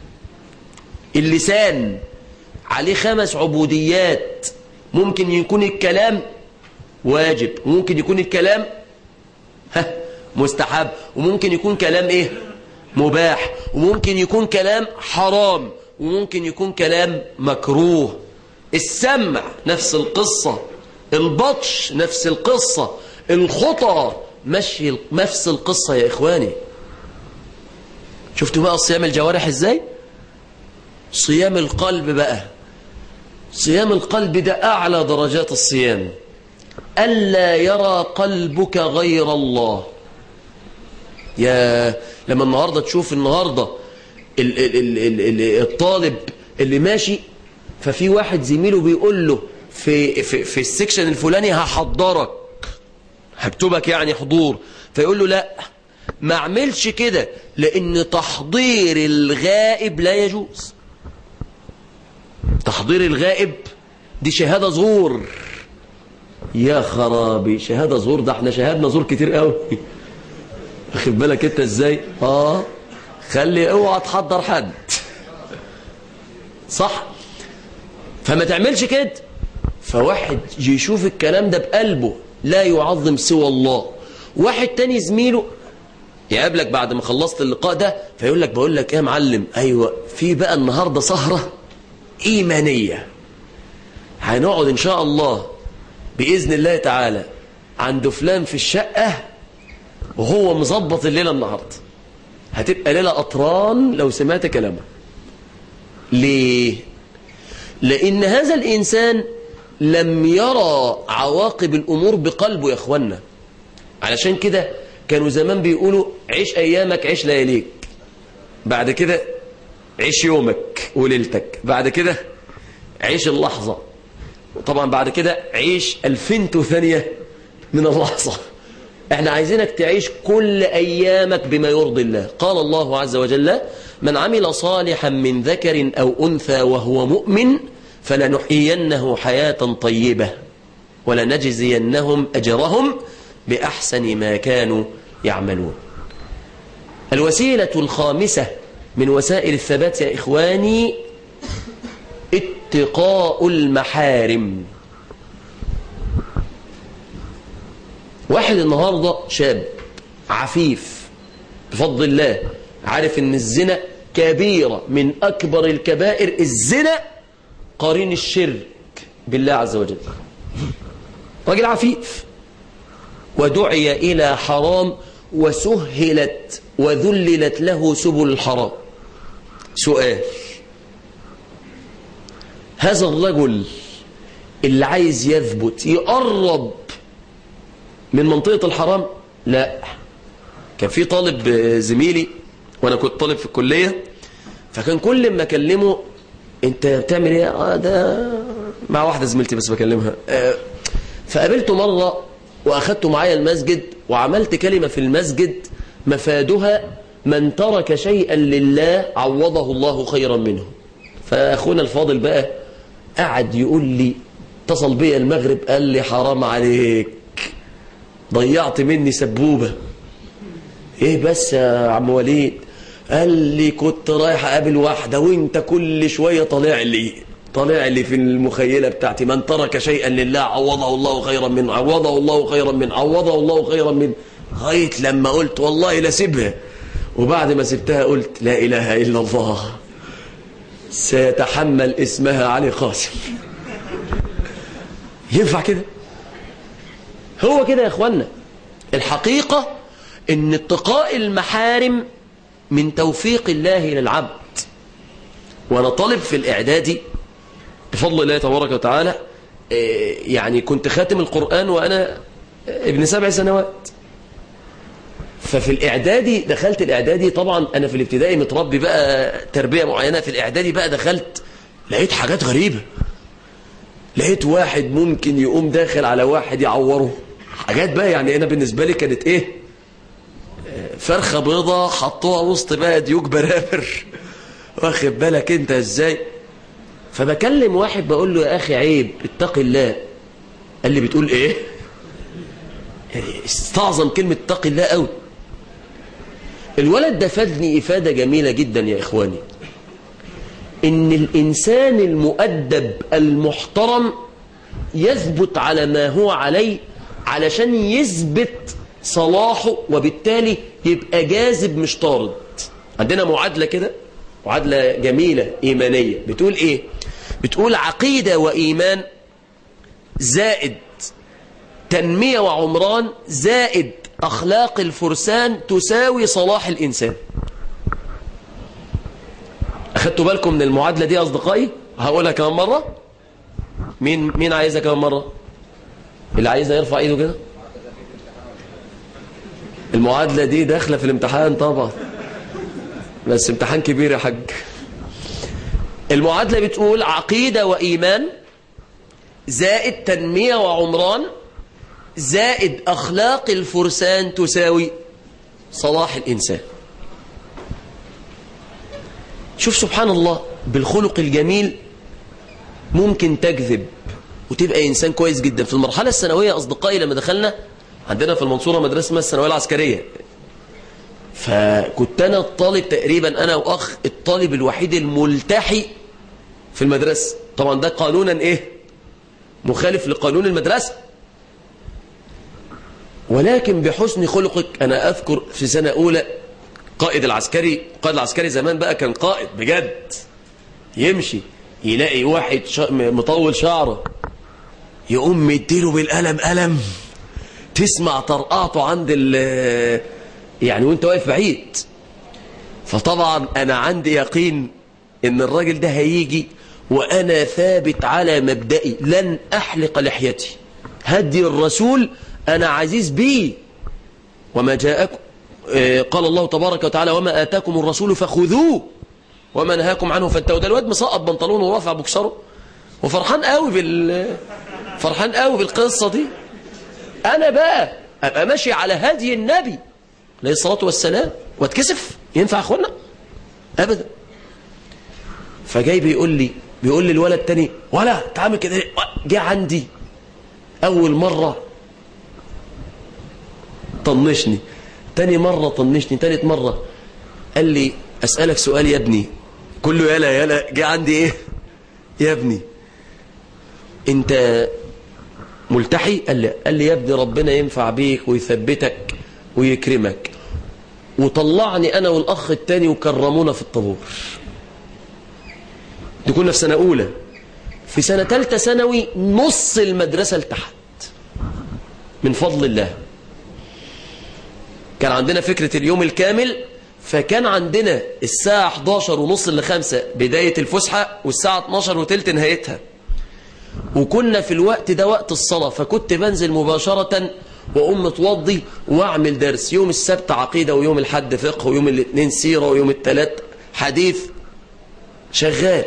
اللسان عليه 5 عبوديات. ممكن يكون الكلام واجب، وممكن يكون الكلام مستحب، وممكن يكون كلام مباح، وممكن يكون كلام حرام، وممكن يكون كلام مكروه. السمع نفس القصة، البطش نفس القصة، الخطى مشي نفس القصة يا إخواني. شفتوا بقى صيام الجوارح إزاي؟ صيام القلب بقى، صيام القلب ده أعلى درجات الصيام. ألا يرى قلبك غير الله. يا لما النهاردة تشوف النهاردة الطالب اللي ماشي، ففي واحد زميله بيقول له في السكشن الفلاني هحضرك، هكتبك يعني حضور، فيقول له لا ما اعملش كده، لأن تحضير الغائب لا يجوز. تحضير الغائب دي شهادة زور. يا خرابي، شهادة زور؟ ده احنا شهادنا زور كتير قوي. واخد بالك انت ازاي؟ خلي اوعى تحضر حد، صح؟ فما تعملش كده. فواحد يشوف الكلام ده بقلبه لا يعظم سوى الله. واحد تاني زميله يقابلك بعد ما خلصت اللقاء ده، فيقول لك بقول لك ايه يا معلم، ايوه في بقى النهارده سهرة ايمانية، هنقعد ان شاء الله باذن الله تعالى عند فلان في الشقة، وهو مظبط الليلة النهاردة، هتبقى ليلة قطران لو سمعت كلامه. ليه؟ لأن هذا الإنسان لم يرى عواقب الأمور بقلبه يا أخوانا. علشان كده كانوا زمان بيقولوا عيش أيامك عيش لياليك، بعد كده عيش يومك وليلتك، بعد كده عيش اللحظة، وطبعا بعد كده عيش 2000 ثانية من اللحظة. احنا عايزينك تعيش كل أيامك بما يرضي الله. قال الله عز وجل: من عمل صالحا من ذكر أو أنثى وهو مؤمن فلنحيينه حياة طيبة ولنجزينهم أجرهم بأحسن ما كانوا يعملون. الوسيلة الخامسة من وسائل الثبات يا إخواني اتقاء المحارم. واحد النهاردة شاب عفيف بفضل الله، عارف ان الزنا كبيرة من أكبر الكبائر. الزنا قرين الشرك بالله عز وجل. راجل عفيف ودعي إلى حرام وسهلت وذللت له سبل الحرام. سؤال: هذا الرجل اللي عايز يثبت يقرب من منطقة الحرام؟ لا. كان في طالب زميلي وانا كنت طالب في الكلية، فكان كل ما اكلمه انت بتعمل ايه؟ ده مع واحدة زميلتي بس بكلمها. فقابلته مرة واخدته معايا المسجد وعملت كلمة في المسجد مفادها: من ترك شيئا لله عوضه الله خيرا منه. فاخونا الفاضل بقى قعد يقول لي، اتصل بيا المغرب قال لي: حرام عليك، ضيعت مني سبوبة. ايه بس يا عم وليد؟ قال لي: كنت رايح اقابل واحدة وانت كل شوية طالع لي في المخيلة بتاعتي: من ترك شيئا لله عوضه الله خيرا منه، عوضه الله خيرا منه، عوضه الله خيرا منه. غاية لما قلت والله لا سيبها، وبعد ما سبتها قلت لا اله الا الله سيتحمل اسمها علي قاسم. ينفع كده؟ هو كده يا اخوانا. الحقيقة ان اتقاء المحارم من توفيق الله للعبد. وانا طالب في الاعدادي بفضل الله تبارك وتعالى، يعني كنت خاتم القرآن وانا ابن 7 سنوات. ففي الاعدادي دخلت الاعدادي، طبعا انا في الابتدائي متربي بقى تربية معينة، في الاعدادي بقى دخلت لقيت حاجات غريبة. لقيت واحد ممكن يقوم داخل على واحد يعوره، حاجات بقى يعني انا بالنسبة لي كانت ايه، فرخة بيضة حطوها وسط بقى ديوك برابر واخد بالك انت ازاي؟ فبكلم واحد بقول له يا اخي عيب اتق الله. قال لي بتقول ايه؟ يعني استعظم كلمة اتق الله قوي. الولد ده فادني افادة جميلة جدا يا اخواني، ان الانسان المؤدب المحترم يثبت على ما هو عليه علشان يثبت صلاحه، وبالتالي يبقى جاذب مش طارد. عندنا معادلة كده، معادلة جميلة إيمانية، بتقول إيه؟ بتقول عقيدة وإيمان زائد تنمية وعمران زائد أخلاق الفرسان تساوي صلاح الإنسان. أخدتوا بالكم من المعادلة دي أصدقائي؟ هقولها كمان مرة. مين عايزها كمان مرة؟ اللي عايزها يرفع إيده كده. المعادلة دي داخلة في الامتحان طبعا، بس امتحان كبير يا حاج. المعادلة بتقول عقيدة وإيمان زائد تنمية وعمران زائد أخلاق الفرسان تساوي صلاح الإنسان. شوف سبحان الله، بالخلق الجميل ممكن تكذب وتبقى إنسان كويس جدا. في المرحلة الثانوية أصدقائي لما دخلنا عندنا في المنصورة مدرسة اسمها الثانوية العسكرية، فكنت أنا الطالب تقريبا أنا وأخ الطالب الوحيد الملتحي في المدرسة. طبعا ده قانونا إيه؟ مخالف لقانون المدرسة، ولكن بحسن خلقك. أنا أذكر في سنة أولى قائد العسكري زمان بقى كان قائد بجد، يمشي يلاقي واحد مطول شعره يقوم مديله بالقلم قلم، تسمع طرقاته عند يعني وانت واقف بعيد. فطبعا انا عندي يقين ان الراجل ده هيجي وانا ثابت على مبدئي لن احلق لحيتي. هدي الرسول انا عزيز بيه. وما جاءكم قال الله تبارك وتعالى وما آتاكم الرسول فخذوه وما نهاكم عنه فانتهوا. ده الواد مسقط بنطلونه ورافع بوكسره وفرحان قوي بالقصة دي. انا بقى ابقى ماشي على هدي النبي عليه الصلاة والسلام واتكسف؟ ينفع اخوانا؟ ابدا. فجاي بيقول لي الولد تاني ولا تعمل كده. جه عندي اول مرة طنشني، تاني مرة طنشني، تالت مرة قال لي اسألك سؤال يا ابني. كله يلا. جه عندي ايه يا ابني؟ انت ملتحي؟ قال لي يا ابني ربنا ينفع بيك ويثبتك ويكرمك. وطلعني انا والاخ التاني وكرمونا في الطابور. دي كنا في سنة اولى. في سنة ثالثة ثانوي نص المدرسة لتحت من فضل الله. كان عندنا فكرة اليوم الكامل، فكان عندنا الساعة 11:30 ل5 بداية الفسحة، والساعة 12:15 نهايتها. وكنا في الوقت ده وقت الصلاة، فكنت بنزل مباشرة وأقوم متوضي وأعمل درس. يوم السبت عقيدة، ويوم الحد فقه، ويوم الاثنين سيرة، ويوم الثلاث حديث. شغال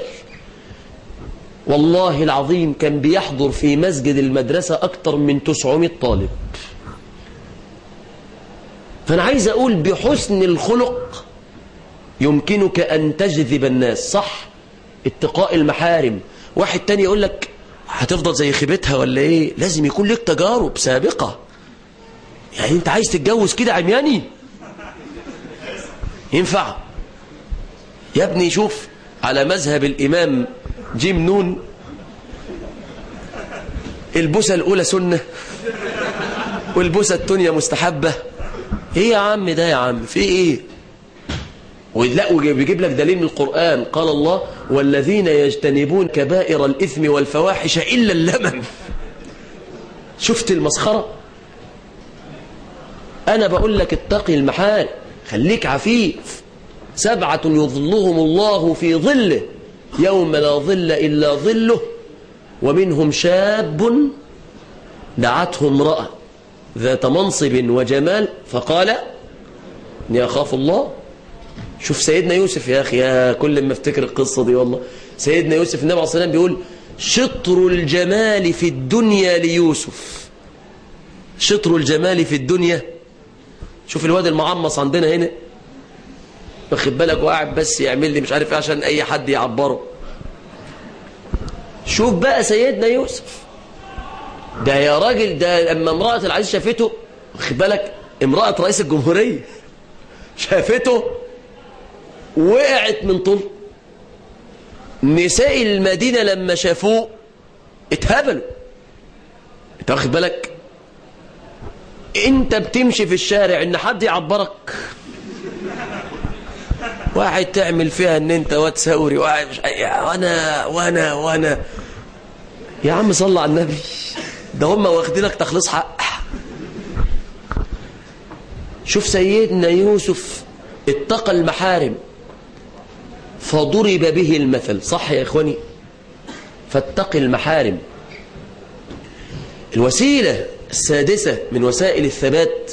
والله العظيم. كان بيحضر في مسجد المدرسة أكتر من 900 طالب. فأنا عايز أقول بحسن الخلق يمكنك أن تجذب الناس. صح، اتقاء المحارم. واحد تاني يقول لك هتفضل زي خيبتها ولا ايه؟ لازم يكون لك تجارب سابقة. يعني انت عايز تتجوز كده عمياني؟ ينفع يا ابني؟ شوف على مذهب الإمام جيم نون البوسة الأولى سنة والبوسة التانية مستحبة. ايه يا عم ده؟ يا عم في ايه؟ ولا وبيجيب لك دليل من القرآن. قال الله والذين يجتنبون كبائر الإثم والفواحش إلا اللمم. شفت المسخرة؟ أنا بقول لك اتقي المحال، خليك عفيف. 7 يظلهم الله في ظله يوم لا ظل إلا ظله، ومنهم شاب دعته امرأة ذات منصب وجمال فقال إني أخاف الله. شوف سيدنا يوسف يا أخي، يا كل ما افتكر القصة دي والله. سيدنا يوسف النبي عليه الصلاة والسلام بيقول شطر الجمال في الدنيا ليوسف. شطر الجمال في الدنيا. شوف الواد المعمص عندنا هنا واخد بالك، وقاعد بس يعمل لي مش عارف ايه عشان اي حد يعبره. شوف بقى سيدنا يوسف ده يا راجل، ده لما امرأة العزيز شافته، واخد بالك، امرأة رئيس الجمهورية شافته وقعت من طول. نساء المدينة لما شافوه اتهبلوا. انت واخد بالك، انت بتمشي في الشارع ان حد يعبرك، واحد تعمل فيها ان انت واد ثوري، واحد مش وانا يا عم صلى على النبي، ده هم واخدينك تخليص حق. شوف سيدنا يوسف اتقى المحارم فضرب به المثل، صح يا اخواني؟ فاتقي المحارم. الوسيلة السادسة من وسائل الثبات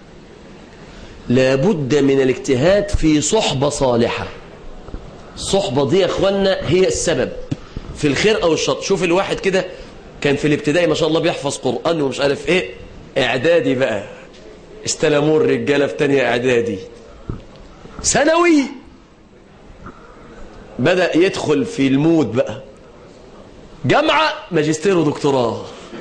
لابد من الاجتهاد في صحبة صالحة. الصحبة دي يا اخوانا هي السبب في الخير او الشر. شوف الواحد كده كان في الابتدائي ما شاء الله بيحفظ قرآن ومش عارف ايه، اعدادي بقى استلموه الرجالة في تانية اعدادي، ثانوي بدأ يدخل في المود بقى، جامعة ماجستير ودكتوراه،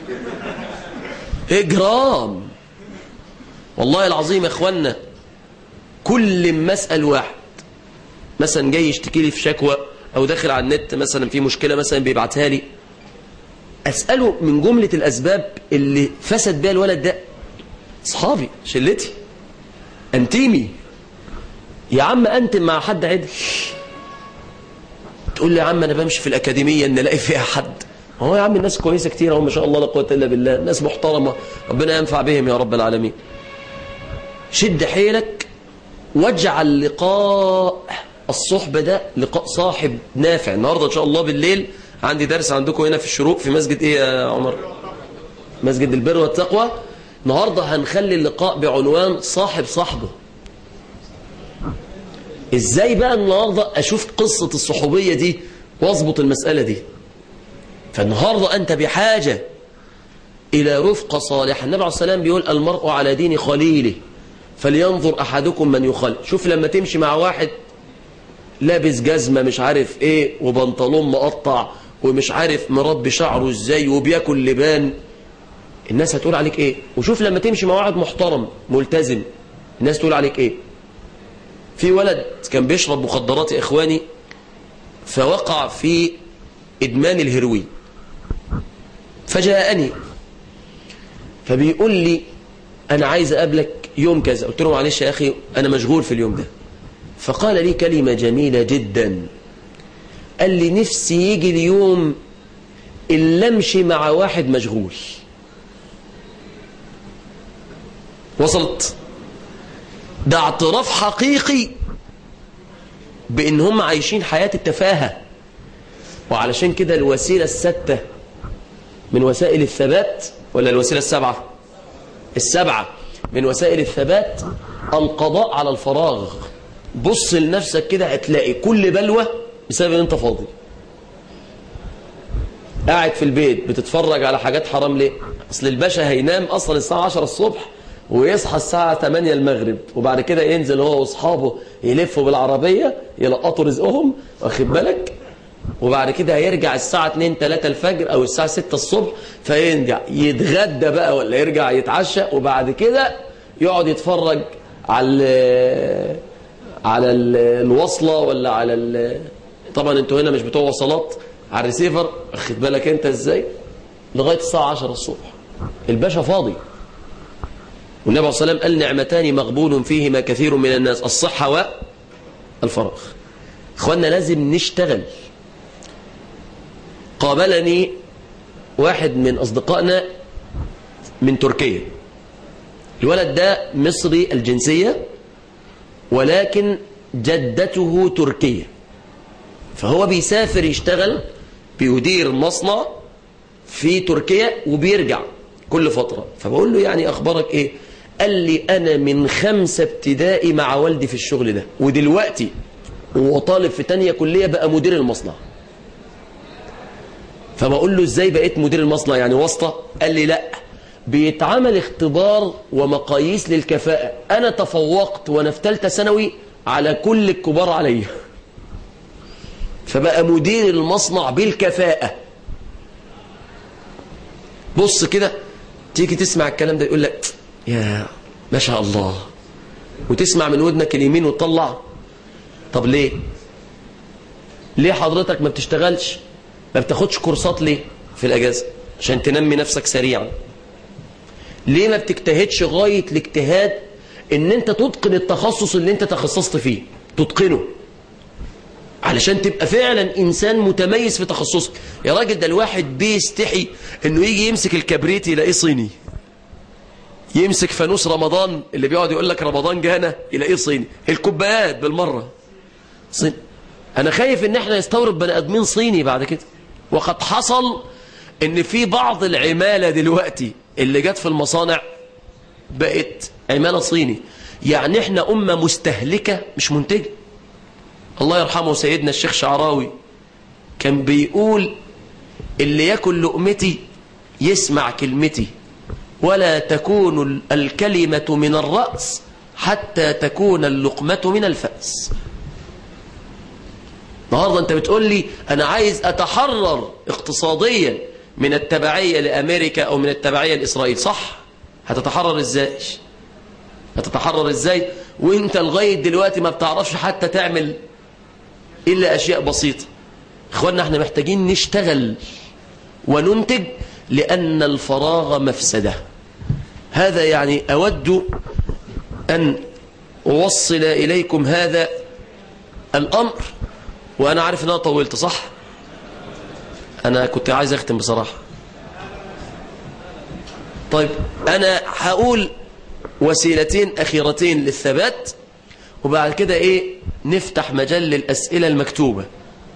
اجرام. والله العظيم يا اخوانا، كل ما اسال واحد مثلا جاي يشتكي لي في شكوى او داخل على النت مثلا في مشكله مثلا بيبعتها لي، اساله من جمله الاسباب اللي فسد بيها الولد ده، اصحابي شلتي انتيمي، يا عم انتم مع حد عدل. تقول لي يا عم انا بمشي في الاكاديميه ان الاقي فيها حد، هو يا عم الناس كويسه كتير اهو ما شاء الله لا قوه الا بالله، ناس محترمه ربنا ينفع بهم يا رب العالمين. شد حيلك واجعل لقاء الصحبه ده لقاء صاحب نافع. النهارده ان شاء الله بالليل عندي درس عندكم هنا في الشروق في مسجد ايه يا عمر؟ مسجد البر والتقوى. النهارده هنخلي اللقاء بعنوان صاحب صاحبه. ازاي بقى النهارده اشوف قصه الصحوبيه دي واظبط المساله دي؟ فالنهارده انت بحاجه الى رفقه صالحه. النبي عليه الصلاه والسلام بيقول المرء على دين خليله فلينظر احدكم من يخالف. شوف لما تمشي مع واحد لابس جزمه مش عارف ايه وبنطلون مقطع ومش عارف مربي شعره ازاي وبياكل لبان، الناس هتقول عليك ايه؟ وشوف لما تمشي مع واحد محترم ملتزم، الناس تقول عليك ايه؟ في ولد كان بيشرب مخدرات يا اخواني، فوقع في ادمان الهيروين، فجاءني فبيقول لي انا عايز اقابلك يوم كذا. قلت له معلش يا اخي انا مشغول في اليوم ده. فقال لي كلمة جميلة جدا، قال لي نفسي يجي اليوم اللي امشي مع واحد مشغول. وصلت؟ ده اعتراف حقيقي بان هم عايشين حياة التفاهة. وعلشان كده الوسيلة الستة من وسائل الثبات، ولا الوسيلة السبعة؟ السبعة من وسائل الثبات القضاء على الفراغ. بص لنفسك كده هتلاقي كل بلوة بسبب ان انت فاضي قاعد في البيت بتتفرج على حاجات حرام. ليه؟ اصل الباشا هينام اصلا الساعة 10 الصبح ويصحى الساعة 8 المغرب، وبعد كده ينزل هو واصحابه يلفوا بالعربية يلقطوا رزقهم، واخد بالك، وبعد كده هيرجع الساعة 2 3 الفجر او الساعة 6 الصبح، فيرجع يتغدى بقى ولا يرجع يتعشى، وبعد كده يقعد يتفرج على الوصلة ولا على طبعا انتوا هنا مش بتوع وصلات، على الريسيفر، واخد بالك انت ازاي، لغاية الساعة 10 الصبح. الباشا فاضي. والنبي عليه الصلاة والسلام قال نعمتان مغبون فيهما كثير من الناس، الصحة والفراغ. اخوانا لازم نشتغل. قابلني واحد من أصدقائنا من تركيا، الولد ده مصري الجنسية ولكن جدته تركية، فهو بيسافر يشتغل، بيدير مصنع في تركيا وبيرجع كل فترة. فبقول له يعني أخبارك إيه؟ قال لي أنا من 5 ابتدائي مع والدي في الشغل ده، ودلوقتي هو طالب في تانية كلية بقى مدير المصنع. فبقول له ازاي بقيت مدير المصنع؟ يعني واسطة؟ قال لي لا، بيتعمل اختبار ومقاييس للكفاءة. انا تفوقت وانا في ثالثه ثانوي على كل الكبار عليا، فبقى مدير المصنع بالكفاءة. بص كده تيجي تسمع الكلام ده يقول لك يا ما شاء الله، وتسمع من ودنك اليمين وتطلع. طب ليه حضرتك ما بتشتغلش، ما بتاخدش كورسات ليه في الأجازة عشان تنمي نفسك سريعا؟ ليه ما بتجتهدش غاية الاجتهاد ان انت تتقن التخصص اللي انت تخصصت فيه، تتقنه علشان تبقى فعلا انسان متميز في تخصصك؟ يا راجل ده الواحد بيستحي انه يجي يمسك الكبريت يلاقيه صيني، يمسك فانوس رمضان اللي بيقعد يقول لك رمضان جانا يلاقيه صيني، الكوبايات بالمرة صيني. انا خايف ان احنا نستورد بني ادمين صيني بعد كده. وقد حصل ان في بعض العمالة دلوقتي اللي جت في المصانع بقت عمالة صيني. يعني احنا امة مستهلكة مش منتجة. الله يرحمه سيدنا الشيخ شعراوي كان بيقول اللي ياكل لقمتي يسمع كلمتي، ولا تكون الكلمة من الرأس حتى تكون اللقمة من الفأس. النهارده انت بتقول لي انا عايز اتحرر اقتصاديا من التبعية لأمريكا او من التبعية لإسرائيل، صح؟ هتتحرر ازاي وانت لغاية دلوقتي ما بتعرفش حتى تعمل إلا أشياء بسيطة؟ إخواننا احنا محتاجين نشتغل وننتج، لأن الفراغ مفسدة. هذا يعني أود أن أوصل إليكم هذا الأمر. وأنا عارف أن أنا طولت، صح؟ أنا كنت عايز أختم بصراحة. طيب أنا هقول وسيلتين أخيرتين للثبات، وبعد كده نفتح مجال للأسئلة المكتوبة.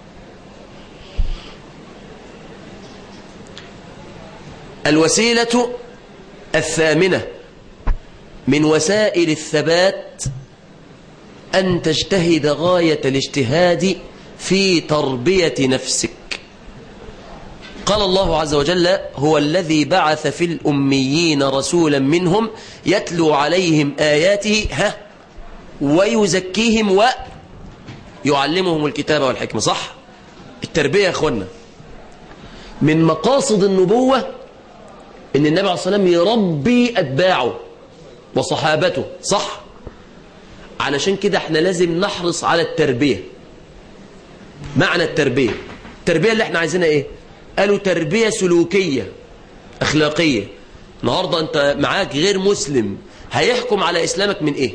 الوسيلة الثامنة من وسائل الثبات أن تجتهد غاية الاجتهاد في تربية نفسك. قال الله عز وجل: هو الذي بعث في الأميين رسولا منهم يتلو عليهم آياته ويزكيهم ويعلمهم الكتاب والحكمة. صح؟ التربية يا أخوانا من مقاصد النبوة إن النبي عليه الصلاة والسلام يربي أتباعه وصحابته، صح؟ علشان كده احنا لازم نحرص على التربية. معنى التربية اللي احنا عايزينها قالوا تربية سلوكية أخلاقية. النهاردة انت معاك غير مسلم هيحكم على إسلامك من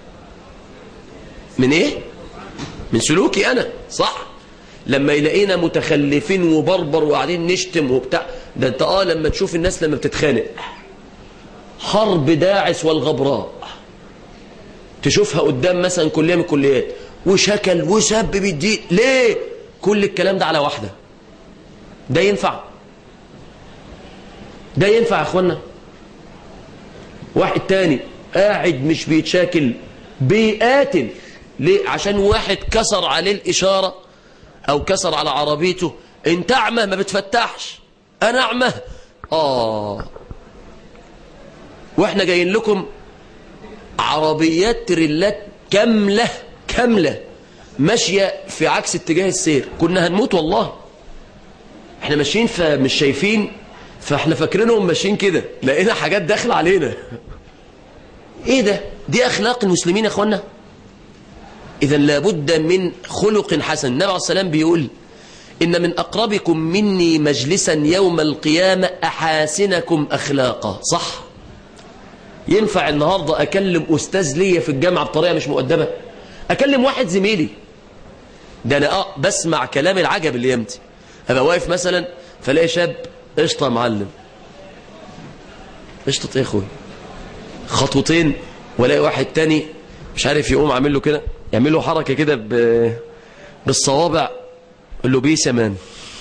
من سلوكي أنا، صح؟ لما يلاقينا متخلفين وبربر وقاعدين نشتم وبتاع، ده انت لما تشوف الناس لما بتتخانق حرب داعس والغبراء، تشوفها قدام مثلا كلية من الكليات وشكل وسب بالدين، ليه؟ كل الكلام ده على واحدة. ده ينفع يا اخوانا؟ واحد تاني قاعد مش بيتشاكل، بيقاتل، ليه؟ عشان واحد كسر عليه الإشارة أو كسر على عربيته. انت أعمى ما بتفتحش، أنا أعمى. واحنا جايين لكم عربيات تريلات كاملة ماشية في عكس اتجاه السير، كنا هنموت والله. احنا ماشيين فمش شايفين، فاحنا فاكرينهم ماشيين كده، لقينا حاجات داخله علينا. ده؟ دي أخلاق المسلمين يا اخوانا. إذا لابد من خلق حسن. النبي عليه السلام بيقول: إن من أقربكم مني مجلسا يوم القيامة أحاسنكم أخلاقا. صح؟ ينفع النهاردة أكلم أستاذ ليا في الجامعة بطريقة مش مؤدبة؟ أكلم واحد زميلي ده أنا بسمع كلام العجب اللي يمتي، أبقى واقف مثلا فلاقي شاب: قشطة يا معلم. قشطة إيه يا أخوي؟ خطوتين ولاقي واحد تاني مش عارف يقوم عامل له كده، يعمل له حركة كده بالصوابع، قال له: بيس يا مان.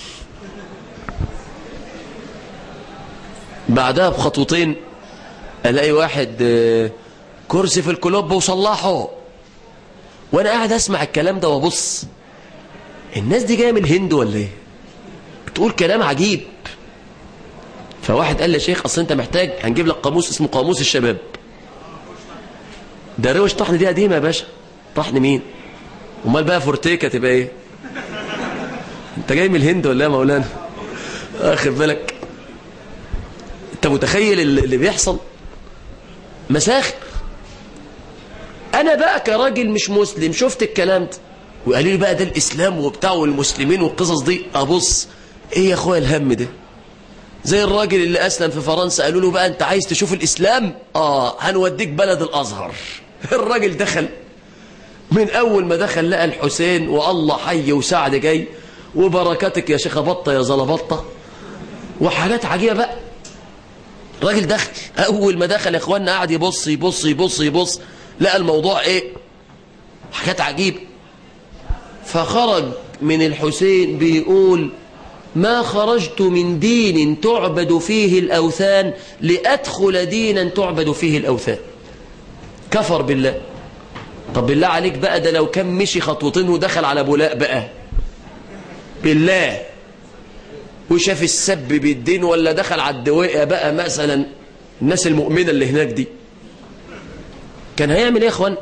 بعدها بخطوتين الاقي واحد كرسي في الكلوب وصلحه، وانا قاعد اسمع الكلام ده وابص، الناس دي جايه من الهند ولا ايه؟ بتقول كلام عجيب. فواحد قال لي: يا شيخ اصل انت محتاج، هنجيب لك قاموس اسمه قاموس الشباب. ده روش طحن دي قديمه يا باشا، طحن مين؟ امال بقى فورتيكا تبقى ايه؟ انت جاي من الهند ولا ايه يا مولانا؟ اخد بالك؟ انت متخيل اللي بيحصل؟ مساخر. انا بقى كراجل مش مسلم شفت الكلام ده وقالوا لي بقى ده الاسلام وبتاع والمسلمين والقصص دي، ابص ايه يا اخويا الهم ده؟ زي الراجل اللي اسلم في فرنسا قالوا له بقى انت عايز تشوف الاسلام؟ هنوديك بلد الازهر. الراجل دخل، من اول ما دخل لقى الحسين والله حي وسعد جاي وبركاتك يا شيخه بطه يا زلبطه وحاجات عجيبه بقى. الراجل دخل، اول ما دخل يا اخوانا قاعد يبص يبص يبص يبص، لقى الموضوع ايه؟ حاجات عجيبه. فخرج من الحسين بيقول ما خرجت من دين تعبد فيه الأوثان لأدخل دينا تعبد فيه الأوثان. كفر بالله. طب بالله عليك بقى ده لو كان مشي خطوتين ودخل على بولاء بقى بالله وشاف السب بالدين، ولا دخل على الدوائق بقى مثلا الناس المؤمنة اللي هناك دي، كان هيعمل ايه يا اخوان؟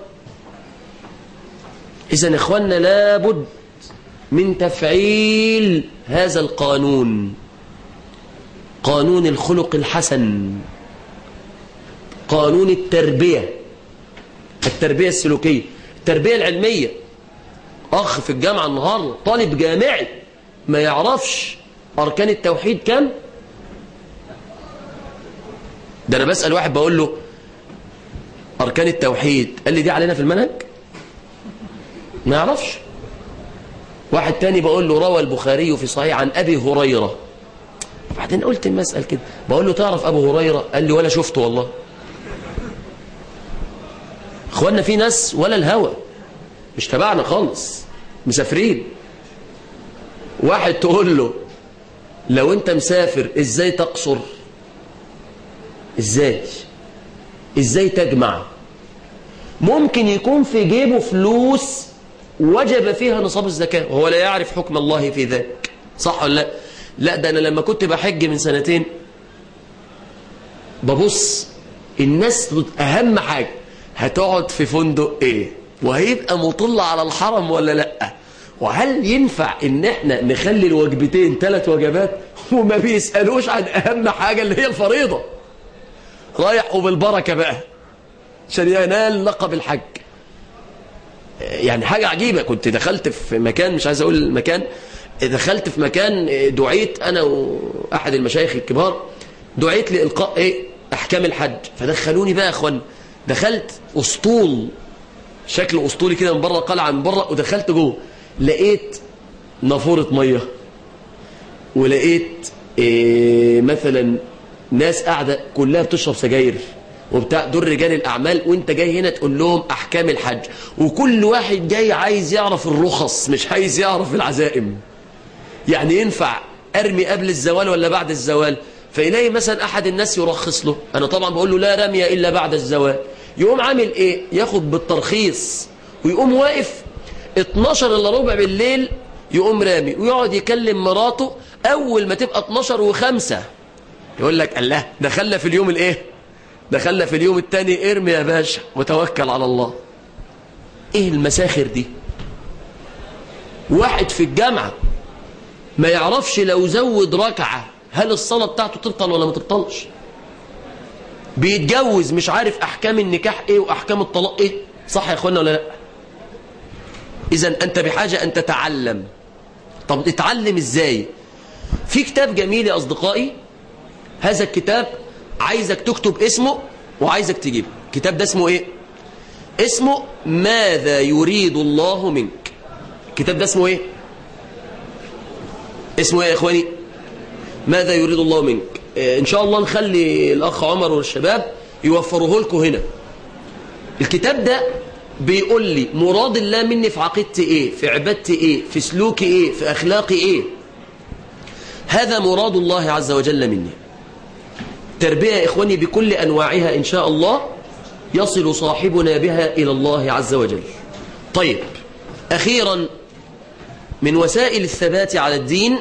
إذن اخواننا لابد من تفعيل هذا القانون، قانون الخلق الحسن، قانون التربية السلوكية، التربية العلمية. أخ في الجامعة النهاردة طالب جامعي ما يعرفش أركان التوحيد كم؟ ده أنا بسأل واحد بقول له أركان التوحيد، قال لي دي علينا في المنهج؟ ما يعرفش. واحد تاني بقول له روى البخاري في صحيح عن أبي هريرة، بعدين قلت المسأل كده بقول له تعرف أبو هريرة؟ قال لي ولا شفته والله. اخوانا في ناس ولا الهوى مش تبعنا خالص، مسافرين. واحد تقول له لو انت مسافر ازاي تقصر؟ ازاي تجمع؟ ممكن يكون في جيبه فلوس وجب فيها نصاب الزكاة وهو لا يعرف حكم الله في ذلك، صح ولا لا؟ لا ده أنا لما كنت بحج من سنتين ببص الناس أهم حاجة هتقعد في فندق إيه، وهيبقى مطل على الحرم ولا لأ، وهل ينفع إن إحنا نخلي الوجبتين 3 وجبات، وما بيسألوش عن أهم حاجة اللي هي الفريضة. رايح وبالبركة بقى عشان ينال لقب الحج. يعني حاجة عجيبة. كنت دخلت في مكان مش عايز أقول المكان، دخلت في مكان دعيت أنا وأحد المشايخ الكبار، دعيت لإلقاء أحكام الحج، فدخلوني بقى يا أخوان. دخلت أسطول شكل أسطولي كده من بره، قلعة من بره، ودخلت جوه لقيت نافورة مية، ولقيت مثلا ناس قاعدة كلها بتشرب سجاير وبتاع، دول رجال الأعمال، وانت جاي هنا تقول لهم أحكام الحج، وكل واحد جاي عايز يعرف الرخص مش عايز يعرف العزائم. يعني ينفع أرمي قبل الزوال ولا بعد الزوال؟ فإليه مثلا أحد الناس يرخص له، أنا طبعا بقول له لا رمي إلا بعد الزوال. يقوم عامل إيه؟ ياخد بالترخيص ويقوم واقف 12 إلا ربع بالليل يقوم رامي، ويقعد يكلم مراته أول ما تبقى 12:05 يقول لك الله دخلنا في اليوم الإيه؟ دخلنا في اليوم التاني، ارمي يا باشا وتوكل على الله. ايه المساخر دي؟ واحد في الجامعة ما يعرفش لو زود ركعة هل الصلاة بتاعته تبطل ولا ما تبطلش. بيتجوز مش عارف احكام النكاح ايه واحكام الطلاق ايه، صح يا اخوانا ولا لا؟ اذا انت بحاجة ان تتعلم. طب اتعلم ازاي؟ في كتاب جميل يا اصدقائي، هذا الكتاب عايزك تكتب اسمه وعايزك تجيبه. الكتاب ده اسمه ايه؟ اسمه ماذا يريد الله منك. الكتاب ده اسمه ايه؟ اسمه ايه يا اخواني؟ ماذا يريد الله منك. ان شاء الله نخلي الاخ عمر والشباب يوفروه لكم هنا. الكتاب ده بيقول لي مراد الله مني في عقيدتي ايه، في عبادتي ايه، في سلوكي ايه، في اخلاقي ايه. هذا مراد الله عز وجل مني. تربية يا إخواني بكل أنواعها إن شاء الله يصل صاحبنا بها إلى الله عز وجل. طيب، أخيرا من وسائل الثبات على الدين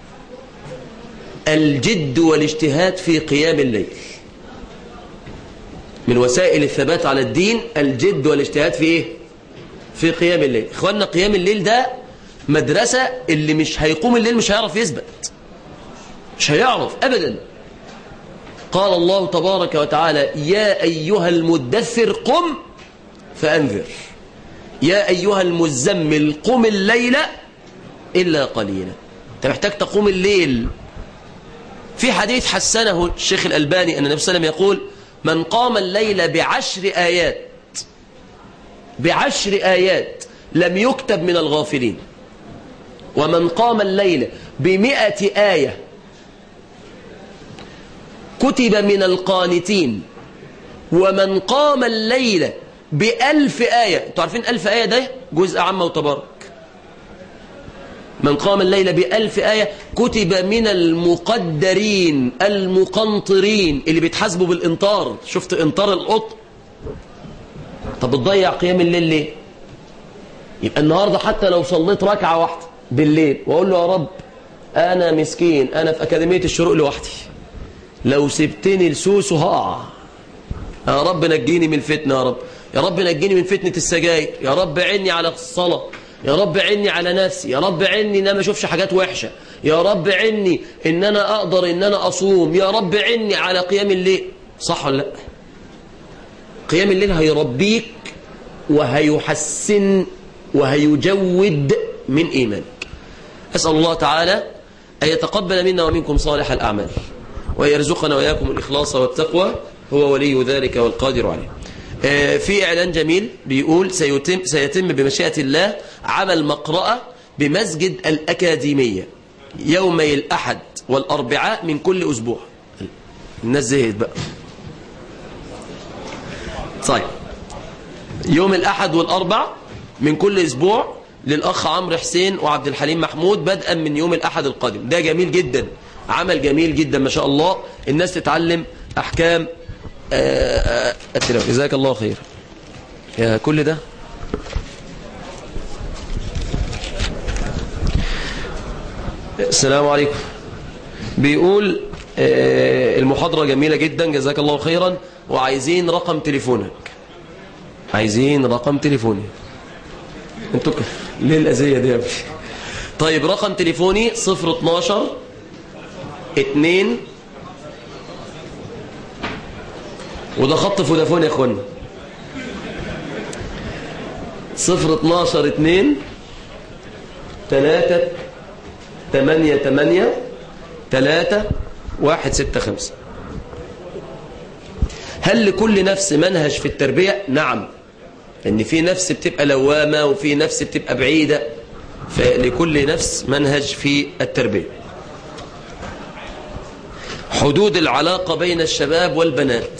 الجد والاجتهاد في قيام الليل. من وسائل الثبات على الدين الجد والاجتهاد في إيه؟ في قيام الليل. إخواننا قيام الليل ده مدرسة، اللي مش هيقوم الليل مش هيعرف يثبت، مش هيعرف أبدا. قال الله تبارك وتعالى: يا أيها المدثر قم فأنذر، يا أيها المزمل قم الليل إلا قليلا. أنت محتاج تقوم الليل. في حديث حسنه الشيخ الألباني أن النبي صلى الله عليه وسلم يقول: من قام الليل بعشر آيات لم يكتب من الغافلين، ومن قام الليل ب100 آية كتب من القانتين، ومن قام الليل ب1000 آية. انتوا عارفين 1000 آية ده جزء عامة وتبارك. من قام الليل ب1000 آية كتب من المقدرين المقنطرين، اللي بيتحاسبوا بالإنطار. شفت إنطار القط؟ طب بتضيع قيام الليل ليه؟ يبقى النهاردة حتى لو صليت ركعة واحدة بالليل وأقول له: يا رب أنا مسكين، أنا في أكاديمية الشروق لوحدي، لو سبتني لسوسو هقع، يا رب نجيني من الفتنة، يا رب، يا رب نجيني من فتنة السجاير، يا رب عني على الصلاة، يا رب عني على نفسي، يا رب عني ان انا ما اشوفش حاجات وحشة، يا رب عني ان انا اقدر ان انا اصوم، يا رب عني على قيام الليل. صح ولا لا؟ قيام الليل هيربيك وهيحسن وهيجود من ايمانك. اسال الله تعالى ان يتقبل منا ومنكم صالح الاعمال، ويرزقنا وإياكم الإخلاص والتقوى، هو ولي ذلك والقادر عليه. في إعلان جميل بيقول: سيتم بمشيئة الله عمل مقرأة بمسجد الأكاديمية يومي الأحد والأربعاء من كل أسبوع. الناس زهقت بقى. طيب، يوم الأحد والأربع من كل أسبوع للأخ عمرو حسين وعبد الحليم محمود، بدءا من يوم الأحد القادم. ده جميل جدا، عمل جميل جدا ما شاء الله. الناس تتعلم أحكام التلاوة. جزاك الله خير. يا كل ده السلام عليكم. بيقول المحاضرة جميلة جدا، جزاك الله خيرا، وعايزين رقم تليفونك. عايزين رقم تليفوني. انتوا ليه الأذية دي يا ابني؟ طيب، رقم تليفوني 012-2، وده خط فودافون يا اخوانا. 012-2 388 3165. هل لكل نفس منهج في التربية؟ نعم، ان في نفس بتبقى لوامة وفي نفس بتبقى بعيدة، فلكل نفس منهج في التربية. حدود العلاقة بين الشباب والبنات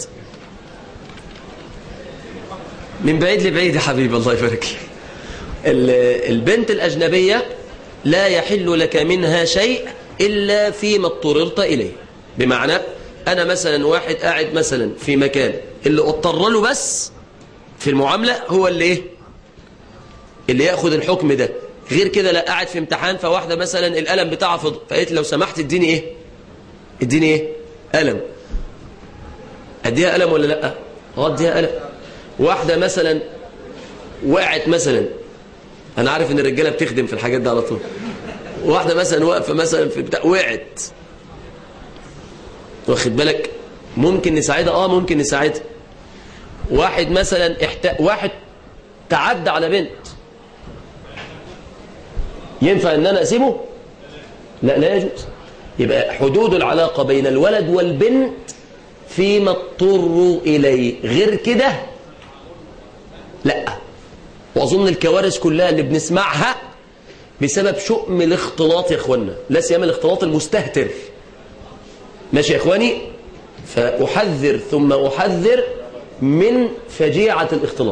من بعيد لبعيد يا حبيبي، الله يبارك. البنت الأجنبية لا يحل لك منها شيء إلا فيما اضطررت إليه. بمعنى أنا مثلا واحد قاعد مثلا في مكان، اللي اضطر له بس في المعاملة هو اللي يأخذ الحكم ده. غير كده لا. قاعد في امتحان، فواحدة مثلا القلم بتاعها فضل، فقالت لو سمحت اديني قلم. اديها قلم ولا لا؟ اديها قلم. واحدة مثلا وقعت مثلا، انا عارف ان الرجاله بتخدم في الحاجات دي على طول. واحدة مثلا واقفه مثلا في بتاع، وقعت، واخد بالك، ممكن نساعدها. ممكن نساعدها. واحد مثلا واحد تعدى على بنت، ينفع ان انا اسيبه؟ لا يجوز. يبقى حدود العلاقة بين الولد والبنت فيما اضطروا إليه، غير كده لا. وأظن الكوارث كلها اللي بنسمعها بسبب شؤم الاختلاط يا اخوانا، لا سيما الاختلاط المستهتر. ماشي يا اخواني؟ فأحذر ثم أحذر من فجيعة الاختلاط.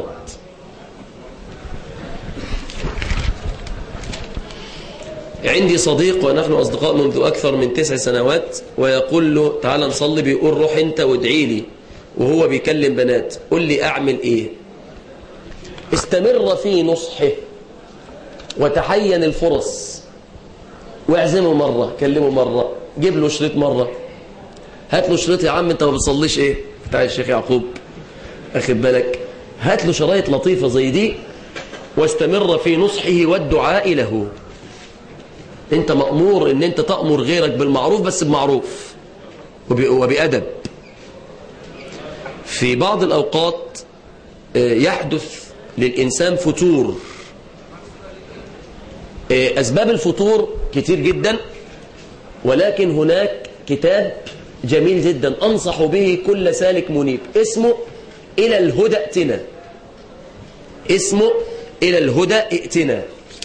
عندي صديق ونحن أصدقاء منذ أكثر من 9 سنوات، ويقول له تعال نصلي، بيقول روح أنت وادعي لي، وهو بيكلم بنات. قل لي أعمل إيه؟ استمر في نصحه وتحين الفرص، واعزمه مرة، كلمه مرة، جيب له شريط مرة، هات له شريط. يا عم أنت ما بتصليش إيه بتاع الشيخ يعقوب، أخد بالك، هات له شرايط لطيفة زي دي واستمر في نصحه والدعاء له. انت مأمور ان انت تأمر غيرك بالمعروف، بس بمعروف وبأدب. في بعض الأوقات يحدث للإنسان فتور. أسباب الفتور كتير جدا، ولكن هناك كتاب جميل جدا أنصح به كل سالك منيب، اسمه إلى الهدى ائتنا. اسمه إلى الهدى ائتنا.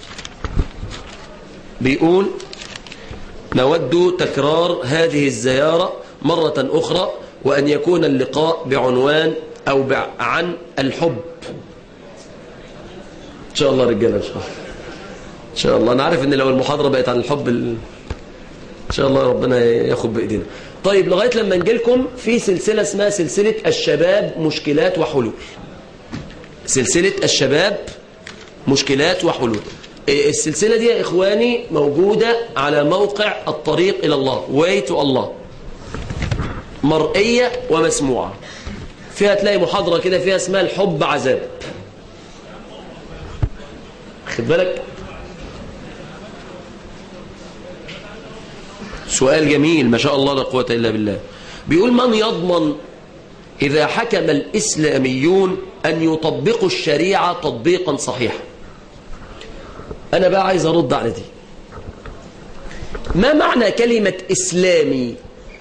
بيقول: نود تكرار هذه الزيارة مرة أخرى، وأن يكون اللقاء بعنوان أو عن الحب. إن شاء الله رجالة، إن شاء الله إن شاء الله. أنا عارف إن لو المحاضرة بقت عن الحب إن شاء الله ربنا ياخد بإيدينا. طيب، لغاية لما نجيلكم في سلسلة اسمها سلسلة الشباب مشكلات وحلول. سلسلة الشباب مشكلات وحلول. السلسلة دي يا إخواني موجودة على موقع الطريق إلى الله، Way to Allah، مرئية ومسموعة. فيها تلاقي محاضرة كده فيها اسمها الحب عذاب. خد بالك. سؤال جميل ما شاء الله لا قوة إلا بالله. بيقول: من يضمن إذا حكم الإسلاميون أن يطبقوا الشريعة تطبيقا صحيحا؟ أنا بقى عايز أرد على دي. ما معنى كلمة إسلامي؟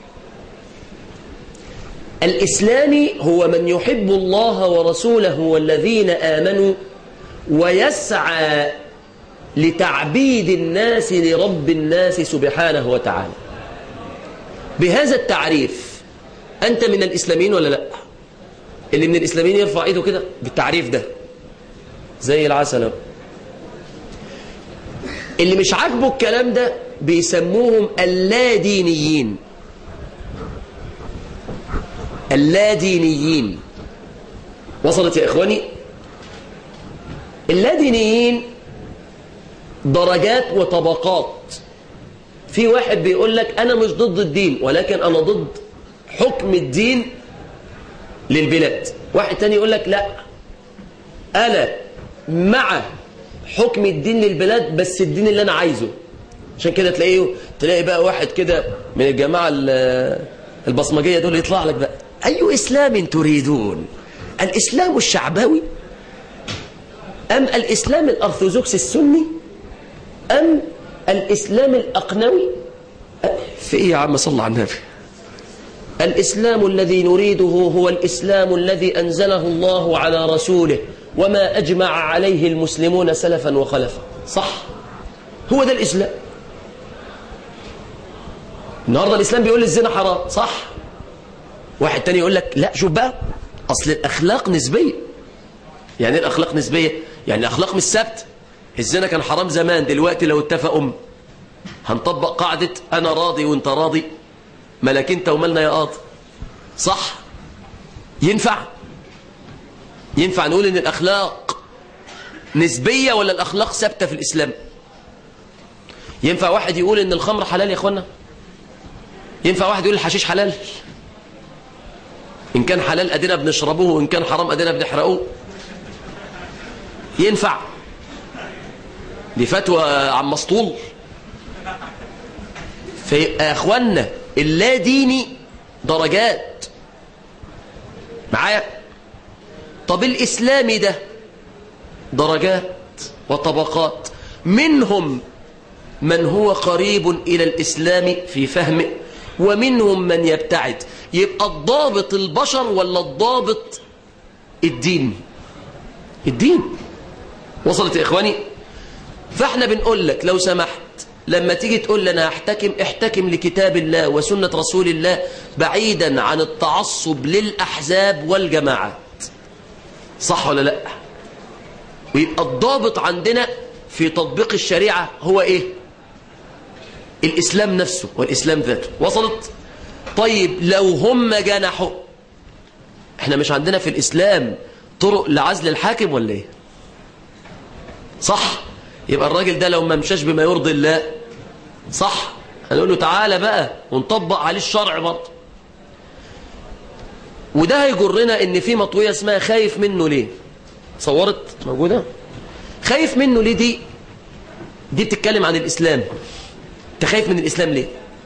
الإسلامي هو من يحب الله ورسوله والذين آمنوا ويسعى لتعبيد الناس لرب الناس سبحانه وتعالى. بهذا التعريف أنت من الإسلاميين ولا لا؟ اللي من الإسلاميين يرفع ايده كده بالتعريف ده زي العسل. اللي مش عاجبه الكلام ده بيسموهم اللادينيين. اللادينيين. وصلت يا إخواني؟ اللادينيين درجات وطبقات. في واحد بيقول لك أنا مش ضد الدين، ولكن أنا ضد حكم الدين للبلاد. واحد تاني يقول لك لا، أنا مع حكم الدين للبلاد بس الدين اللي أنا عايزه. عشان كده تلاقي بقى واحد كده من الجماعة البصمجية دول يطلع لك بقى: أي إسلام تريدون؟ الإسلام الشعبوي أم الإسلام الأرثوذكسي السني أم الإسلام الأقنوي؟ في إيه يا عم؟ صلى على النبي. الإسلام الذي نريده هو الإسلام الذي أنزله الله على رسوله وما أجمع عليه المسلمون سلفا وخلفا. صح؟ هو ده الإسلام. النهاردة الإسلام بيقول الزنا حرام. صح؟ واحد تاني يقول لك لا، شوف بقى، أصل الأخلاق نسبية. يعني ايه الأخلاق نسبية؟ يعني الأخلاق مش ثابتة. الزنا كان حرام زمان، دلوقتي لو اتفقوا هنطبق قاعدة أنا راضي وانت راضي، مالك انت ومالنا يا قاضي. صح؟ ينفع نقول ان الأخلاق نسبية ولا الأخلاق ثابتة في الإسلام؟ ينفع واحد يقول ان الخمر حلال يا اخوانا؟ ينفع واحد يقول الحشيش حلال؟ إن كان حلال أدينا بنشربه، وإن كان حرام أدينا بنحرقه. ينفع؟ دي فتوى عم مسطول. فيبقى يا أخوانا اللا ديني درجات معايا. طب الإسلامي ده درجات وطبقات. منهم من هو قريب إلى الإسلام في فهمه، ومنهم من يبتعد. يبقى الضابط البشر ولا الضابط الدين؟ الدين. وصلت يا إخواني؟ فاحنا بنقول لك لو سمحت لما تيجي تقول لنا احتكم لكتاب الله وسنة رسول الله بعيدا عن التعصب للأحزاب والجماعات. صح ولا لا؟ ويبقى الضابط عندنا في تطبيق الشريعة هو ايه؟ الإسلام نفسه والإسلام ذاته. وصلت؟ طيب لو هم جنحوا، احنا مش عندنا في الإسلام طرق لعزل الحاكم ولا ايه؟ صح؟ يبقى الراجل ده لو ما مشاش بما يرضي الله، صح، هنقول له تعالى بقى ونطبق عليه الشرع برضه. وده هيجرنا ان في مطوية اسمها خايف منه ليه. صورت موجودة؟ خايف منه ليه؟ دي بتتكلم عن الإسلام. انت خايف من الإسلام ليه؟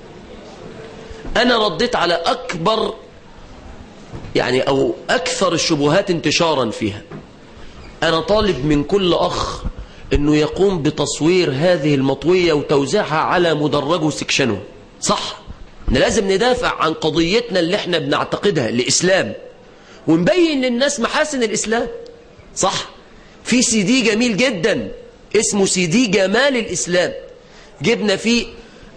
أنا رديت على أكبر يعني أو أكثر الشبهات انتشارا فيها. أنا طالب من كل أخ أنه يقوم بتصوير هذه المطوية وتوزيعها على مدرجه وسكشنه. صح؟ لازم ندافع عن قضيتنا اللي احنا بنعتقدها الإسلام، ونبين للناس محاسن الإسلام. صح؟ في سي دي جميل جدا اسمه سي دي جمال الإسلام، جبنا فيه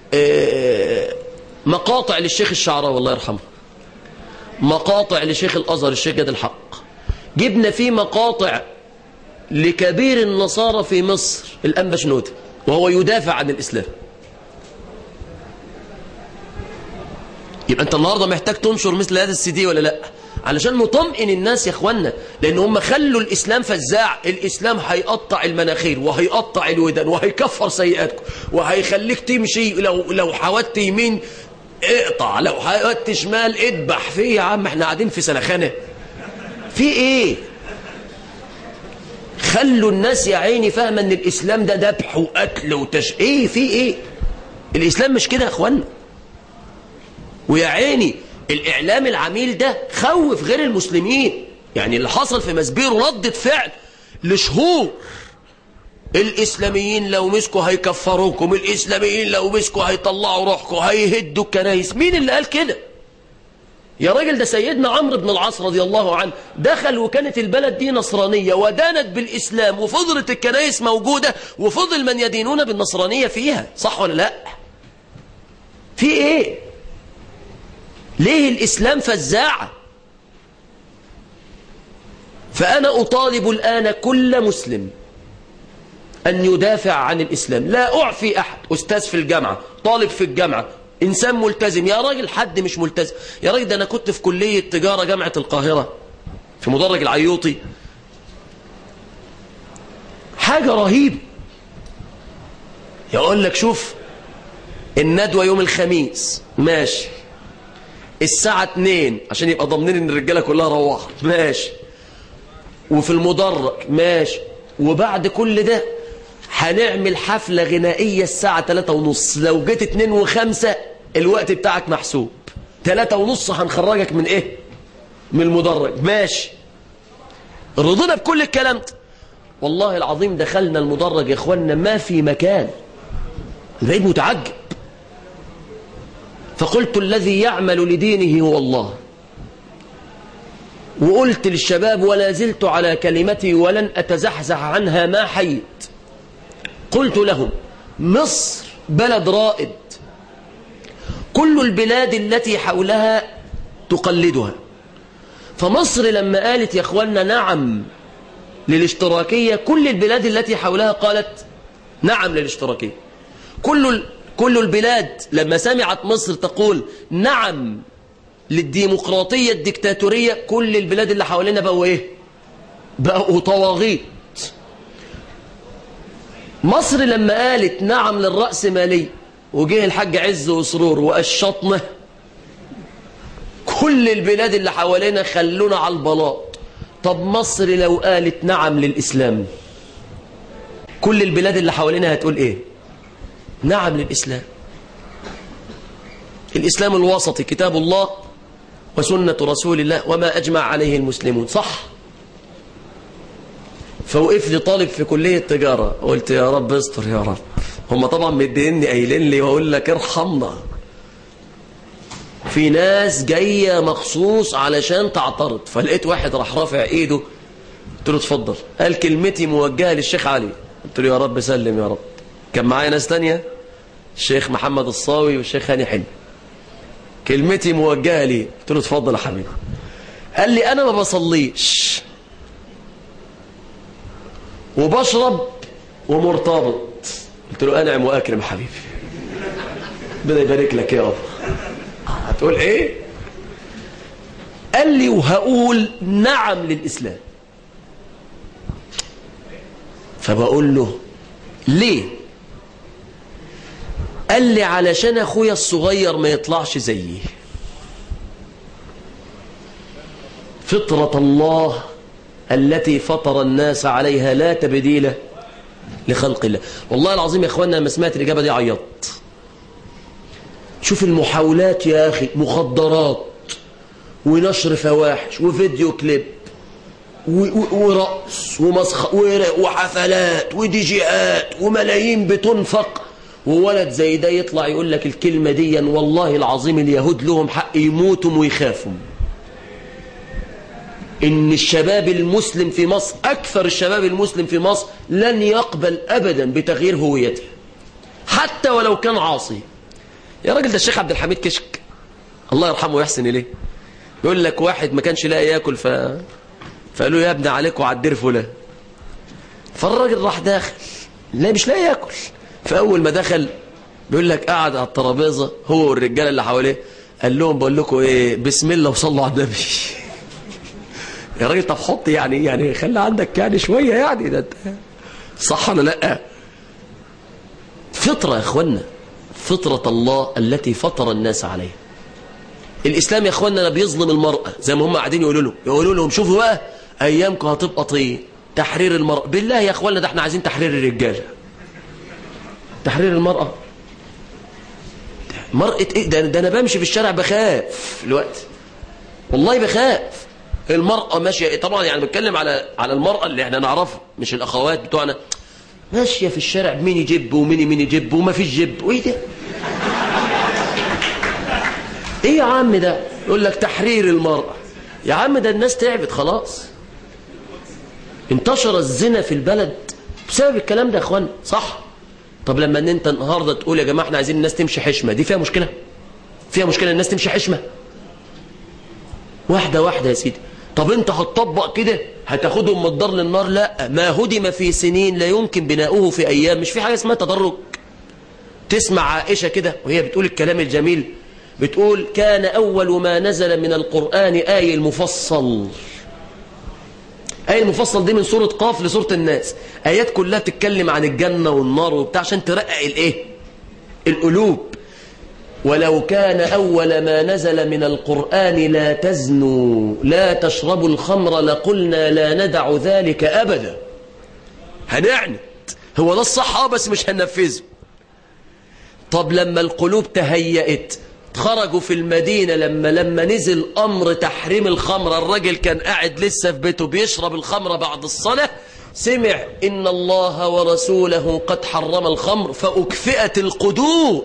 مقاطع للشيخ الشعراوي الله يرحمه، مقاطع لشيخ الأزهر الشيخ جاد الحق، جبنا فيه مقاطع لكبير النصارى في مصر الأنبا شنودة وهو يدافع عن الإسلام. يبقى أنت النهاردة محتاج تنشر مثل هذا السي دي ولا لا؟ علشان نطمئن الناس يا اخوانا، لأن هم خلوا الإسلام فزاع. الإسلام هيقطع المناخير وهيقطع الودان وهيكفر سيئاتكم وهيخليك تمشي، لو حاولت يمين اقطع، لو حاولت شمال اذبح. في يا عم احنا قاعدين في سلخانة؟ في ايه؟ خلوا الناس يا عيني فاهمة ان الإسلام ده ذبح وقتل ايه في ايه؟ الإسلام مش كده يا اخوانا. ويا عيني الإعلام العميل ده خوف غير المسلمين. يعني اللي حصل في مسبير ردة فعل لشهور. الإسلاميين لو مسكوا هيكفروكم، الإسلاميين لو مسكوا هيطلعوا روحكم، هيهدوا الكنائس. مين اللي قال كده؟ يا راجل ده سيدنا عمرو بن العاص رضي الله عنه دخل وكانت البلد دي نصرانية ودانت بالإسلام وفضلت الكنائس موجودة وفضل من يدينون بالنصرانية فيها. صح ولا لا؟ في ايه؟ ليه الإسلام فزاعة؟ فأنا أطالب الآن كل مسلم أن يدافع عن الإسلام. لا أعفي أحد، أستاذ في الجامعة، طالب في الجامعة، إنسان ملتزم، يا راجل حد مش ملتزم. يا راجل ده أنا كنت في كلية تجارة جامعة القاهرة في مدرج العيوطي، حاجة رهيبة. يقول لك شوف الندوة يوم الخميس، ماشي، الساعة 2 عشان يبقى ضامنين ان الرجالة كلها روحت، ماشي، وفي المدرج، ماشي، وبعد كل ده هنعمل حفلة غنائية الساعة 3:30. لو جيت 2:05 الوقت بتاعك محسوب. 3:30 هنخرجك من ايه؟ من المدرج، ماشي. رضينا بكل الكلام ده. والله العظيم دخلنا المدرج يا اخوانا ما في مكان، بقيت متعجب. فقلت الذي يعمل لدينه هو الله. وقلت للشباب ولا زلت على كلمتي ولن أتزحزح عنها ما حييت. قلت لهم مصر بلد رائد، كل البلاد التي حولها تقلدها. فمصر لما قالت يا اخوانا نعم للاشتراكية، كل البلاد التي حولها قالت نعم للاشتراكية. كل البلاد لما سمعت مصر تقول نعم للديمقراطية الدكتاتورية، كل البلاد اللي حوالينا بقوا ايه؟ بقوا طواغيت. مصر لما قالت نعم للرأسمالية وجه الحاج عز وسرور وقشطنا، كل البلاد اللي حوالينا خلونا على البلاط. طب مصر لو قالت نعم للإسلام، كل البلاد اللي حوالينا هتقول ايه؟ نعم للإسلام. الإسلام الوسطي كتاب الله وسنة رسول الله وما أجمع عليه المسلمون. صح؟ فوقف لي طالب في كلية تجارة، قلت يا رب استر يا رب. هم طبعا مديني قايلين لي وأقول لك ارحمنا، في ناس جاية مخصوص علشان تعترض. فلقيت واحد راح رافع ايده، قلت له اتفضل. قال كلمتي موجهة للشيخ علي. قلت له يا رب سلم يا رب. كان معايا ناس تانية، الشيخ محمد الصاوي والشيخ هاني حلمي. كلمتي موجهة لي. قلت له اتفضل يا حبيبي. قال لي انا ما بصليش وبشرب ومرتبط. قلت له انعم واكرم حبيبي، ربنا يبارك لك يا رب. هتقول ايه؟ قال لي وهقول نعم للإسلام. فبقول له ليه؟ قال لي علشان اخويا الصغير ما يطلعش زيي. فطرة الله التي فطر الناس عليها لا تبديل لخلق الله. والله العظيم يا اخوانا لما سمعت الإجابة دي عيطت. شوف المحاولات يا أخي، مخدرات ونشر فواحش وفيديو كليب ورقص ومسخ وحفلات وديجيات وملايين بتنفق، وولد زي ده يطلع يقول لك الكلمة دي. والله العظيم اليهود لهم حق يموتوا ويخافوا. إن الشباب المسلم في مصر، أكثر الشباب المسلم في مصر، لن يقبل أبدا بتغيير هويته حتى ولو كان عاصي. يا راجل ده الشيخ عبد الحميد كشك الله يرحمه ويحسن إليه يقول لك واحد ما كانش لاقي ياكل فقالوا يا ابني عليك وعدير فلان، فالراجل راح داخل لا مش لاقي ياكل، فأول ما دخل بيقول لك قعد على الترابيزة هو والرجال اللي حواليه، قال لهم بقول لكم ايه، بسم الله وصلوا على النبي. يا راجل طب حط يعني خلي عندك يعني شوية يعني، ده صح ولا لا؟ فطرة يا اخوانا، فطرة الله التي فطر الناس عليها. الإسلام يا اخوانا لا بيظلم المرأة زي ما هم قاعدين يقولوا لهم شوفوا بقى أيامكم هتبقى طين، تحرير المرأة. بالله يا اخوانا ده احنا عايزين تحرير الرجالة. تحرير المرأة، مرأة ايه ده انا بمشي في الشارع بخاف الوقت، والله بخاف. المرأة ماشية طبعا يعني بتكلم على المرأة اللي احنا نعرفها مش الأخوات بتوعنا، ماشية في الشارع بميني جيب وميني جيب وما فيش جيب، وايه ده؟ ايه يا عم ده؟ يقول لك تحرير المرأة. يا عم ده الناس تعبت خلاص، انتشر الزنا في البلد بسبب الكلام ده يا اخوان، صح؟ طب لما ان انت النهارده تقول يا جماعه احنا عايزين الناس تمشي حشمه، دي فيها مشكله؟ فيها مشكله الناس تمشي حشمه؟ واحده واحده يا سيدي. طب انت هتطبق كده هتاخدهم من الدار للنار؟ لا، ما هدم في سنين لا يمكن بناؤه في ايام. مش في حاجه اسمها تدرج. تسمع عائشه كده وهي بتقول الكلام الجميل، بتقول كان اول ما نزل من القران آية المفصل. آية المفصل دي من سورة قاف لسورة الناس، آيات كلها بتتكلم عن الجنة والنار وبتاع عشان ترقق الايه؟ القلوب. ولو كان أول ما نزل من القرآن لا تزنوا لا تشربوا الخمر لقلنا لا ندع ذلك أبدا. هنعنت هو ده الصح بس مش هننفذه. طب لما القلوب تهيأت خرجوا في المدينة لما نزل أمر تحريم الخمر، الرجل كان قاعد لسه في بيته بيشرب الخمر بعد الصلاة، سمع إن الله ورسوله قد حرم الخمر فأكفئت القدور،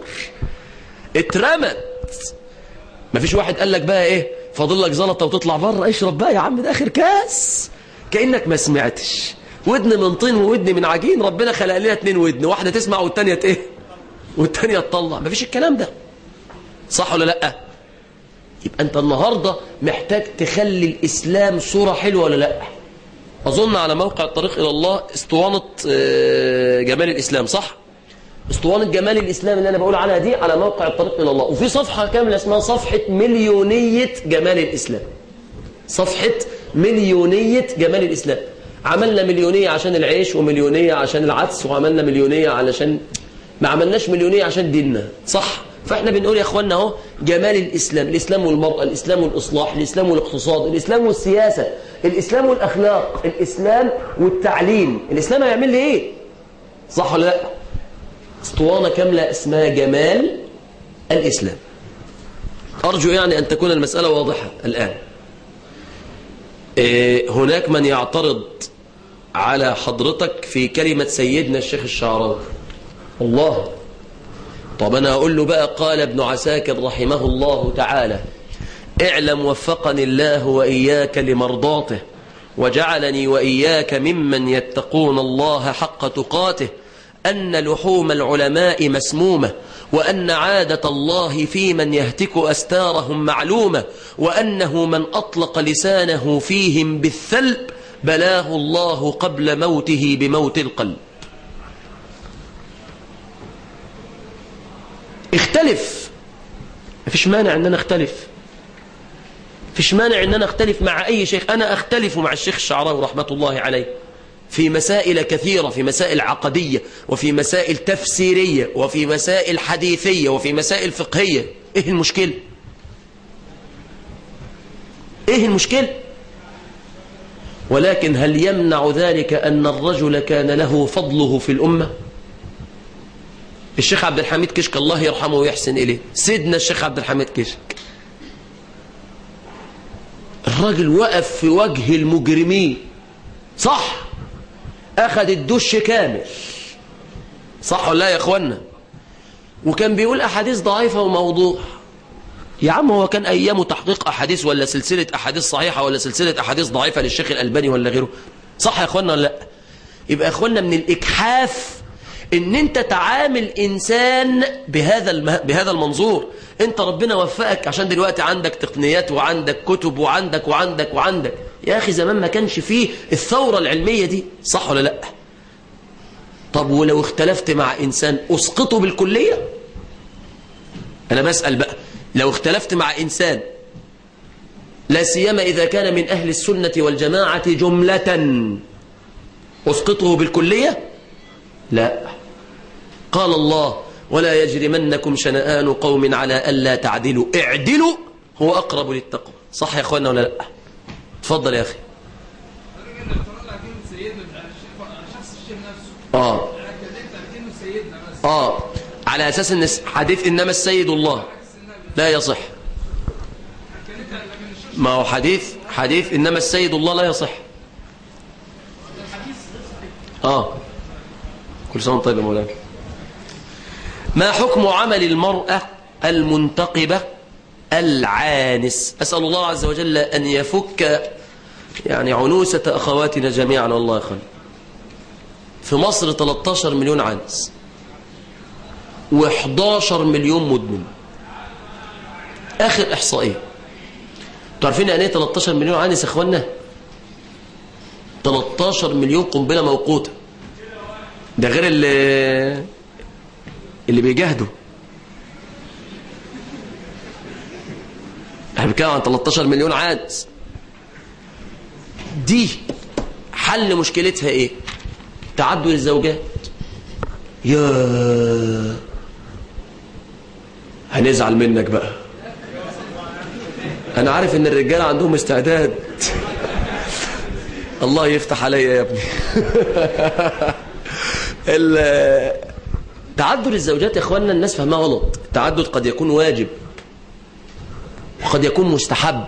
اترمت. مفيش واحد قال لك بقى ايه فاضل لك زلطة وتطلع بره اشرب بقى يا عم ده آخر كاس، كأنك ما سمعتش. ودن من طين وودن من عجين، ربنا خلق لنا 2 ودن، واحدة تسمع والتانية ايه والتانية تطلع. مفيش الكلام ده، صح ولا لا؟ يبقى انت النهاردة محتاج تخلي الإسلام صورة حلوة ولا لا؟ أظن على موقع الطريق إلى الله اسطوانة جمال الإسلام، صح؟ اسطوانة جمال الإسلام اللي أنا بقول عنها دي على موقع الطريق إلى الله، وفي صفحة كاملة اسمها صفحة مليونية جمال الإسلام. صفحة مليونية جمال الإسلام. عملنا مليونية عشان العيش ومليونية عشان العدس وعملنا مليونية علشان ما عملناش مليونية عشان ديننا، صح؟ فاحنا بنقول يا اخوانا اهو جمال الإسلام، الإسلام والمرأة، الإسلام والإصلاح، الإسلام والاقتصاد، الإسلام والسياسة، الإسلام والأخلاق، الإسلام والتعليم. الإسلام هيعمل لي ايه؟ صح ولا لا؟ اسطوانة كاملة اسمها جمال الإسلام. أرجو يعني أن تكون المسألة واضحة الآن. هناك من يعترض على حضرتك في كلمة سيدنا الشيخ الشعراوي، الله. طب أنا أقول له بقى قال ابن عساكر رحمه الله تعالى: اعلم وفقني الله وإياك لمرضاته وجعلني وإياك ممن يتقون الله حق تقاته، أن لحوم العلماء مسمومة، وأن عادة الله في من يهتك أستارهم معلومة، وأنه من أطلق لسانه فيهم بالثلب بلاه الله قبل موته بموت القلب. اختلف، مفيش مانع ان انا اختلف، مفيش مانع ان انا اختلف مع اي شيخ. انا اختلف مع الشيخ الشعراوي رحمة الله عليه في مسائل كثيرة، في مسائل عقدية وفي مسائل تفسيرية وفي مسائل حديثية وفي مسائل فقهية. ايه المشكلة؟ ايه المشكلة؟ ولكن هل يمنع ذلك أن الرجل كان له فضله في الأمة؟ الشيخ عبد الحميد كشك الله يرحمه ويحسن إليه، سيدنا الشيخ عبد الحميد كشك، الراجل وقف في وجه المجرمين، صح، أخذ الدش كامل، صح ولا لا يا أخوانا؟ وكان بيقول أحاديث ضعيفة وموضوع. يا عم هو كان أيامه تحقيق أحاديث ولا سلسلة أحاديث صحيحة ولا سلسلة أحاديث ضعيفة للشيخ الألباني ولا غيره؟ صح يا أخوانا ولا لا؟ يبقى يا أخوانا من الإجحاف إن أنت تعامل إنسان بهذا المنظور. أنت ربنا وفقك عشان دلوقتي عندك تقنيات وعندك كتب وعندك وعندك وعندك. يا أخي زمان ما كانش فيه الثورة العلمية دي، صح ولا لا؟ طب ولو اختلفت مع إنسان أسقطه بالكلية؟ أنا بسأل بقى، لو اختلفت مع إنسان لا سيما إذا كان من أهل السنة والجماعة جملة، أسقطه بالكلية؟ لا. قال الله: ولا يجرمنكم شنآن قوم على ألا تعدلوا اعدلوا هو أقرب للتقوى. صح يا أخوانا ولا لا؟ تفضل يا أخي. على أساس أن حديث إنما السيد الله لا يصح. ما هو حديث إنما السيد الله لا يصح. كل سنة طيب يا مولانا. ما حكم عمل المرأة المنتقبة العانس؟ أسأل الله عز وجل أن يفك عنوسة أخواتنا جميعا. والله يا أخوان، في مصر 13 مليون عانس و11 مليون مدمن. آخر إحصائية. تعرفين يعني ايه 13 مليون عانس يا اخوانا؟ 13 مليون قنبلة موقوتة، ده غير اللي بيجاهدوا. احنا بنتكلم عن 13 مليون عانس. دي حل مشكلتها ايه؟ تعدد الزوجات. يا هنزعل منك بقى، انا عارف ان الرجال عندهم استعداد. الله يفتح عليا يا ابني. تعدد الزوجات يا اخواننا الناس فهمها غلط. التعدد قد يكون واجب، وقد يكون مستحب،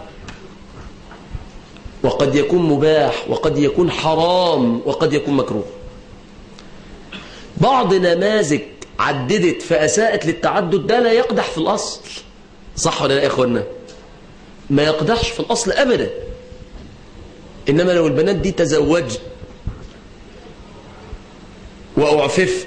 وقد يكون مباح، وقد يكون حرام، وقد يكون مكروه. بعض نماذج عددت فأساءت للتعدد، ده لا يقدح في الأصل. صح ولا لا يا اخواننا؟ ما يقدحش في الأصل أبدا. إنما لو البنات دي تزوج وأعفف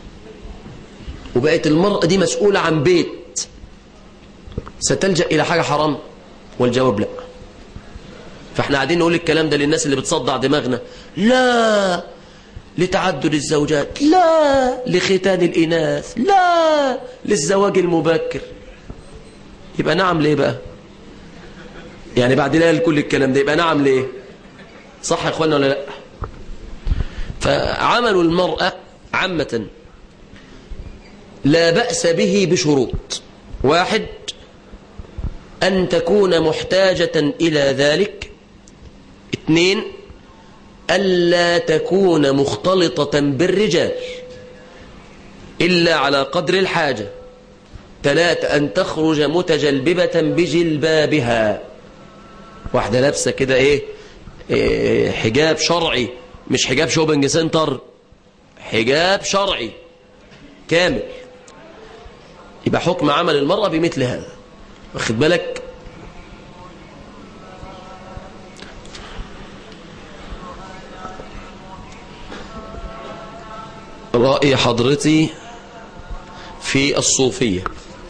وبقت المرأة دي مسؤولة عن بيت، ستلجأ إلى حاجة حرام؟ والجواب لا. فاحنا قاعدين نقول الكلام ده للناس اللي بتصدع دماغنا. لا لتعدد الزوجات، لا لختان الإناث، لا للزواج المبكر. يبقى نعم ليه بقى؟ يعني بعد لا كل الكلام ده يبقى نعم ليه؟ صح يا اخوانا ولا لا؟ فعمل المرأة عامة لا بأس به بشروط. 1: أن تكون محتاجة إلى ذلك. 2: ألا تكون مختلطة بالرجال إلا على قدر الحاجة. 3: أن تخرج متجلببة بجلبابها، واحدة لابسة كده حجاب شرعي، مش حجاب شوبنج سنتر، حجاب شرعي كامل. يبقى حكم عمل المرأة بمثل هذا. واخد بالك؟ رأي حضرتي في الصوفية.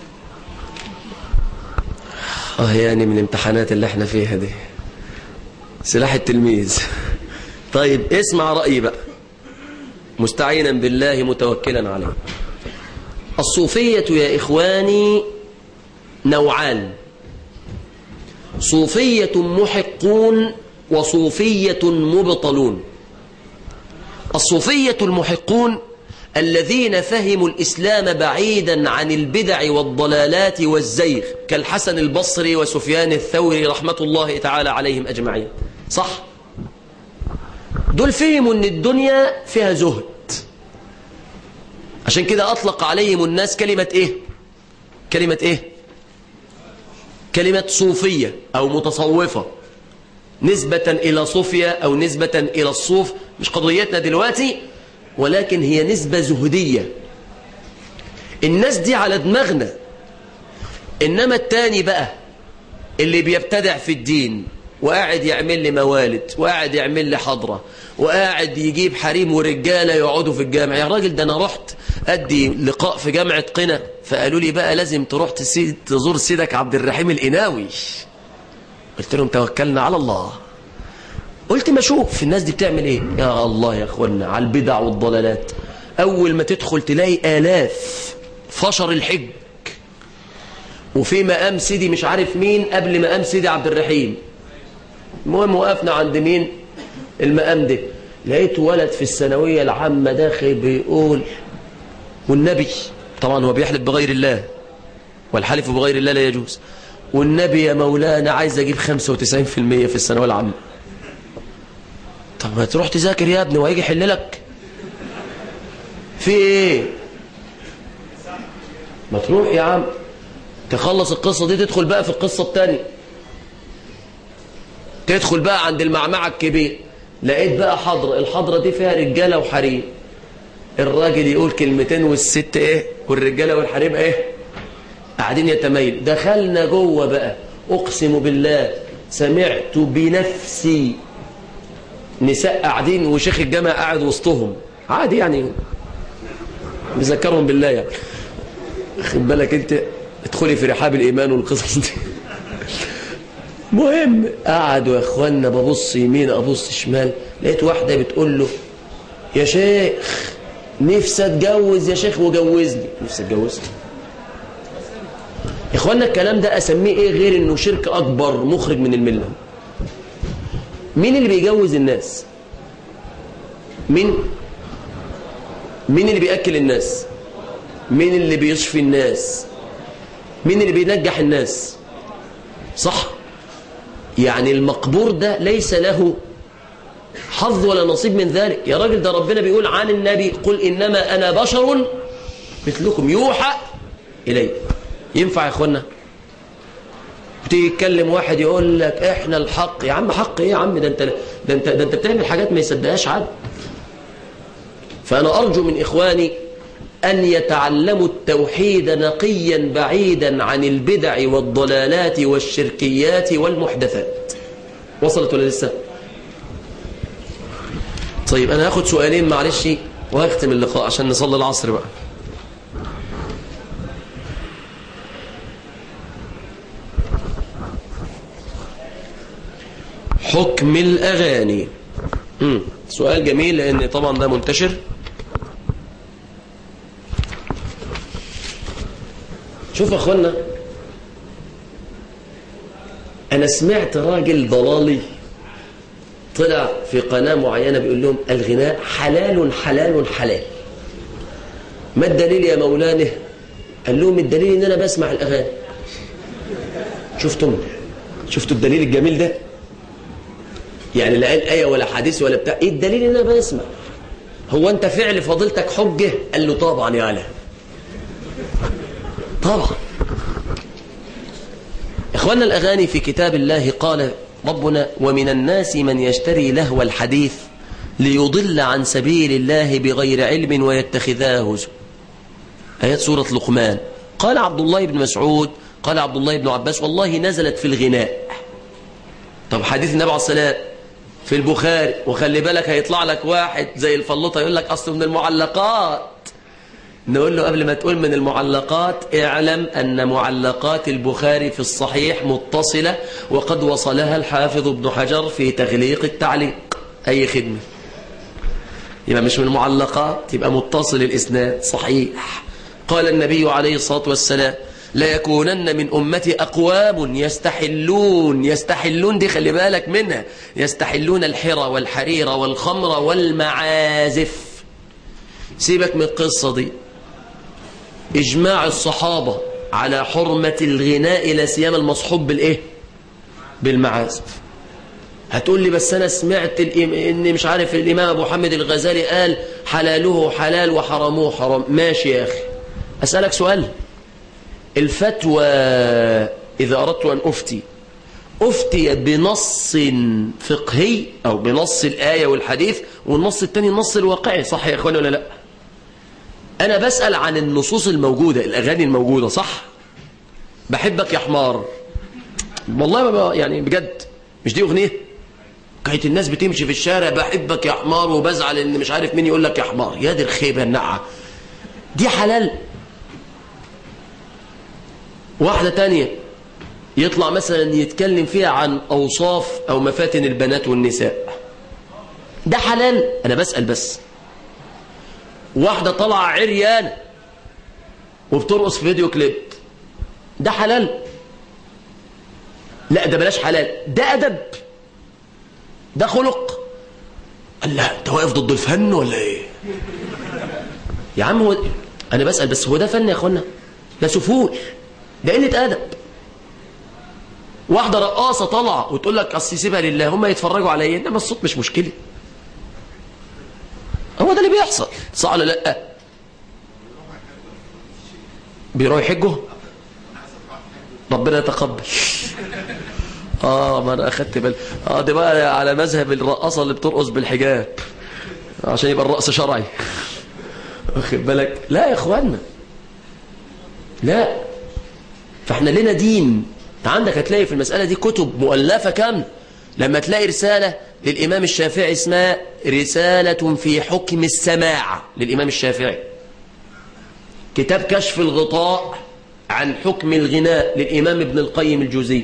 يعني من الامتحانات اللي احنا فيها دي سلاح التلميذ. طيب اسمع رأيي بقى، مستعينا بالله متوكلا عليه. الصوفية يا إخواني نوعان: صوفية محقون وصوفية مبطلون. الصوفية المحقون الذين فهموا الإسلام بعيدا عن البدع والضلالات والزيغ، كالحسن البصري وسفيان الثوري رحمة الله تعالى عليهم أجمعين. صح؟ دول فهموا ان الدنيا فيها زهد، عشان كده أطلق عليهم الناس كلمة إيه؟ كلمة إيه؟ كلمة صوفية أو متصوفة، نسبة إلى صوفيا أو نسبة إلى الصوف، مش قضيتنا دلوقتي، ولكن هي نسبة زهدية. الناس دي على دماغنا. إنما التاني بقى اللي بيبتدع في الدين وقاعد يعمل لي موالد وقاعد يعمل لي حضرة وقاعد يجيب حريم ورجالة يقعدوا في الجامع. يا راجل ده أنا رحت أدي لقاء في جامعة قنا، فقالوا لي بقى لازم تروح تزور سيدك عبد الرحيم القناوي. قلت لهم توكلنا على الله. قلت ما اشوف الناس دي بتعمل ايه. يا الله يا اخوانا على البدع والضلالات. اول ما تدخل تلاقي آلاف فشر الحج، وفي مقام سيدي مش عارف مين قبل مقام سيدي عبد الرحيم. المهم وقفنا عند مين المقام ده، لقيت ولد في الثانوية العامة داخل بيقول والنبي، طبعا هو بيحلف بغير الله والحلف بغير الله لا يجوز، والنبي يا مولانا عايز اجيب 95% في الثانوية العامة. طب ما تروح تذاكر يا ابني وهيجي يحللك في ايه؟ ما تروح يا عم تخلص القصة دي، تدخل بقى في القصة التانية، تدخل بقى عند المعمعة الكبير. لقيت بقى حضرة، الحضرة دي فيها رجالة وحريم، الراجل يقول كلمتين والست ايه والرجالة والحريم ايه قاعدين يتميل. دخلنا جوه بقى، اقسم بالله سمعت بنفسي نساء قاعدين وشيخ الجامع قاعد وسطهم عادي، يعني بذكرهم بالله يعني. خد بالك انت، ادخلي في رحاب الايمان والقصص دي. مهم قعدوا يا اخوانا، ببص يمين ابص شمال، لقيت واحده بتقول له يا شيخ نفسي اتجوز يا شيخ وجوزني. نفسي اتجوزني يا اخوانا. الكلام ده اسميه ايه غير انه شرك اكبر مخرج من المله؟ مين اللي بيجوز الناس؟ مين اللي بيأكل الناس؟ مين اللي بيشفي الناس؟ مين اللي بينجح الناس؟ صح؟ يعني المقبور ده ليس له حظ ولا نصيب من ذلك. يا راجل ده ربنا بيقول عن النبي قل إنما أنا بشر مثلكم يوحى إلي. ينفع يا أخوانا؟ بتيجي يتكلم واحد يقول لك إحنا الحق. يا عم حق إيه يا عم؟ ده أنت بتعمل حاجات ما يصدقهاش عاد. فأنا أرجو من إخواني أن يتعلموا التوحيد نقيا بعيدا عن البدع والضلالات والشركيات والمحدثات. وصلت ولا لسه؟ طيب أنا هاخد سؤالين معلش وهختم اللقاء عشان نصلي العصر بقى. حكم الأغاني. سؤال جميل لأن طبعا ده منتشر. شوف يا أخوانا، أنا سمعت راجل ضلالي طلع في قناة معينة بيقول لهم الغناء حلال حلال حلال. ما الدليل يا مولانا؟ قال لهم الدليل إن أنا بسمع الأغاني. شفتوا الدليل الجميل ده؟ يعني لا قال آية ولا حديث ولا بتاع. إيه الدليل إن أنا بسمع؟ هو أنت فعل فضيلتك حجة؟ قال له طبعا يا علا، طبعا. إخواننا الأغاني في كتاب الله قال ربنا ومن الناس من يشتري لهو الحديث ليضل عن سبيل الله بغير علم ويتخذها هزوا. آيات سورة لقمان. قال عبد الله بن مسعود قال عبد الله بن عباس والله نزلت في الغناء. طب حديث النبي عليه الصلاة في البخاري، وخلي بالك هيطلع لك واحد زي الفلوطة يقول لك أصله من المعلقات. نقول له قبل ما تقول من المعلقات اعلم أن معلقات البخاري في الصحيح متصلة، وقد وصلها الحافظ ابن حجر في تغليق التعليق. أي خدمة، يبقى مش من المعلقات، يبقى متصل الإسناد صحيح. قال النبي عليه الصلاة والسلام لا يكونن من أمتي أقوام يستحلون دي خلي بالك منها، يستحلون الحرى والحرير والخمر والمعازف. سيبك من القصة دي. إجماع الصحابة على حرمة الغناء لا سيما المصحوب بالإيه؟ بالمعازف. هتقول لي بس أنا سمعت إن مش عارف الإمام أبو حامد الغزالي قال حلاله حلال وحرامه حرام. ماشي يا أخي، أسألك سؤال. الفتوى إذا أردت أن أفتي بنص فقهي أو بنص الآية والحديث، والنص التاني النص الواقعي، صح يا إخواني ولا لا؟ أنا بسأل عن النصوص الموجودة، الأغاني الموجودة، صح؟ بحبك يا حمار، والله ما يعني بجد، مش دي أغنية؟ كانت الناس بتمشي في الشارع بحبك يا حمار وبزعل إن مش عارف مين يقول لك يا حمار، يا دي الخيبة النعة. دي حلال؟ واحدة تانية يطلع مثلا يتكلم فيها عن أوصاف أو مفاتن البنات والنساء، ده حلال؟ أنا بسأل بس. واحدة طلع عريان وبترقص في فيديو كليب، ده حلال؟ لا ده بلاش حلال، ده أدب، ده خلق. قال لا انت واقف ضد الفن ولا ايه يا عم؟ هو انا بسأل بس، هو ده فن يا اخوانا؟ ده سفول، ده قلة أدب. واحدة رقاصة طلع وتقول لك اصل سيبها لله، هم يتفرجوا عليا انما الصوت مش مشكلة. هو ده اللي بيحصل، صح ولا لا؟ بيروح يحجوا، ربنا يتقبل. ما انا اخدت بالي. ده بقى على مذهب الرقاصة اللي بترقص بالحجاب عشان يبقى الرقص شرعي، واخد بالك؟ لا يا اخوانا، لا. فاحنا لنا دين. انت عندك هتلاقي في المسألة دي كتب مؤلفة كاملة. لما تلاقي رسالة للإمام الشافعي اسمها رسالة في حكم السماع للإمام الشافعي، كتاب كشف الغطاء عن حكم الغناء للإمام ابن القيم الجوزي،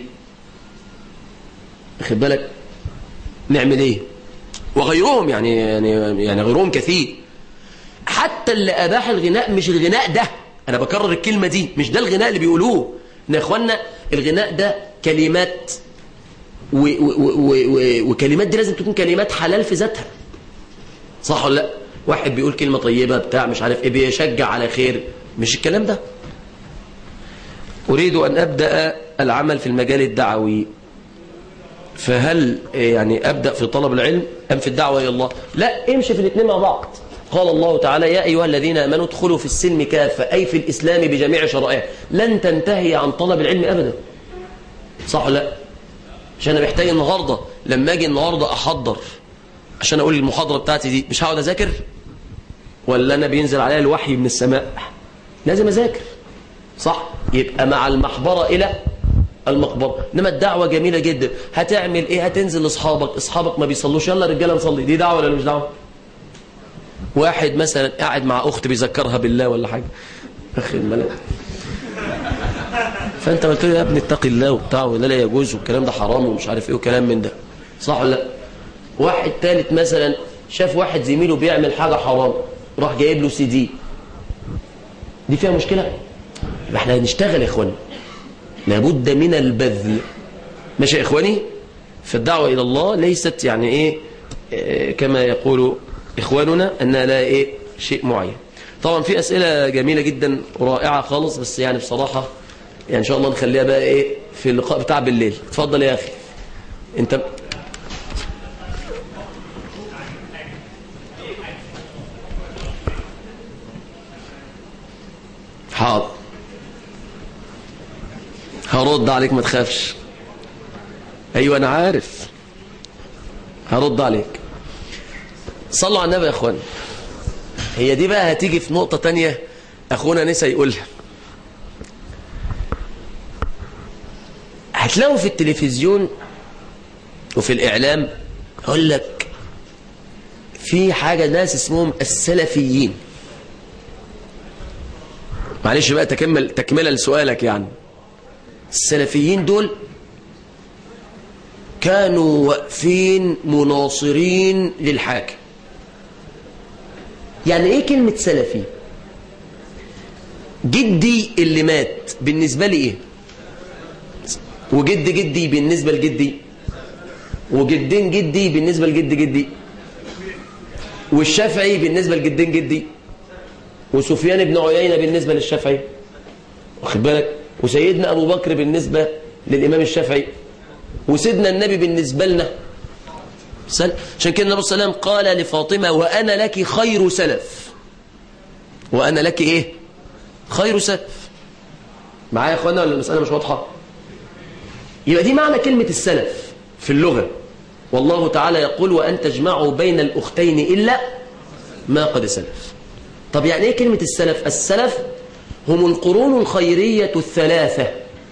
واخد بالك؟ نعمل ايه؟ وغيرهم يعني غيرهم كثير. حتى اللي أباح الغناء مش الغناء ده، أنا بكرر الكلمة دي، مش ده الغناء اللي بيقولوه يا إخوانا. الغناء ده كلمات وكلمات دي لازم تكون كلمات حلال في ذاتها، صح ولا لا؟ واحد بيقول كلمة طيبة بتاع مش عارف ايه، بيشجع على خير، مش الكلام ده. أريد أن أبدأ العمل في المجال الدعوي، فهل يعني أبدأ في طلب العلم أم في الدعوة إلى الله؟ لا، امشي في الاثنين مع بعض. قال الله تعالى يا أيها الذين آمنوا ادخلوا في السلم كافة، أي في الإسلام بجميع شرائعه، لن تنتهي عن طلب العلم أبدا، صح ولا لا؟ عشان أنا محتاج النهاردة لما أجي النهاردة أحضر عشان أقول المحاضرة بتاعتي دي، مش هقعد أذاكر؟ ولا أنا بينزل عليا الوحي من السماء؟ لازم أذاكر، صح؟ يبقى مع المحبرة إلى المقبرة. إنما الدعوة جميلة جدا. هتعمل إيه؟ هتنزل لأصحابك، أصحابك ما بيصلوش، يلا رجالة نصلي، دي دعوة ولا مش دعوة؟ واحد مثلا قاعد مع أخت بيذكرها بالله ولا حاجة، أخي الملك، فأنت قلت له يا ابني اتق الله وبتاع، ولا لا يجوز والكلام ده حرام ومش عارف إيه وكلام من ده، صح ولا لا؟ واحد ثالث مثلا شاف واحد زميله بيعمل حاجة حرام، راح جايب له CD، دي فيها مشكلة؟ يبقى احنا هنشتغل يا إخواني، لابد من البذل، ماشي يا إخواني؟ فالدعوة إلى الله ليست يعني إيه كما يقول إخواننا أنها لا إيه شيء معين. طبعا في أسئلة جميلة جدا ورائعة خالص، بس يعني بصراحة يعني إن شاء الله نخليها بقى إيه في اللقاء بتاع بالليل. اتفضل يا أخي أنت. حاضر، هرد عليك ما تخافش. أيوة أنا عارف، هرد عليك. صلوا على النبي يا أخوان. هي دي بقى هتيجي في نقطة تانية أخونا نسى يقولها. هتلاقوا في التلفزيون وفي الإعلام يقول لك في حاجة ناس اسمهم السلفيين. معلش بقى تكملة لسؤالك، يعني السلفيين دول كانوا واقفين مناصرين للحاكم. يعني ايه كلمة سلفي؟ جدي اللي مات بالنسبة لي ايه؟ وجد جدي بالنسبة لجدي، وجدين جدي بالنسبة لجد جدي، والشافعي بالنسبة لجدين جدي، وسفيان بن عيينة بالنسبة للشافعي، واخد بالك؟ وسيدنا أبو بكر بالنسبة للإمام الشافعي، وسيدنا النبي بالنسبة لنا عشان كده النبي صلى الله عليه وسلم قال لفاطمة وأنا لك خير سلف. وأنا لك إيه؟ خير سلف. معايا يا أخوانا ولا المسألة مش واضحة؟ يبقى دي معنى كلمة السلف في اللغة. والله تعالى يقول وأن تجمعوا بين الأختين إلا ما قد سلف. طب يعني إيه كلمة السلف؟ السلف هم القرون الخيرية الثلاثة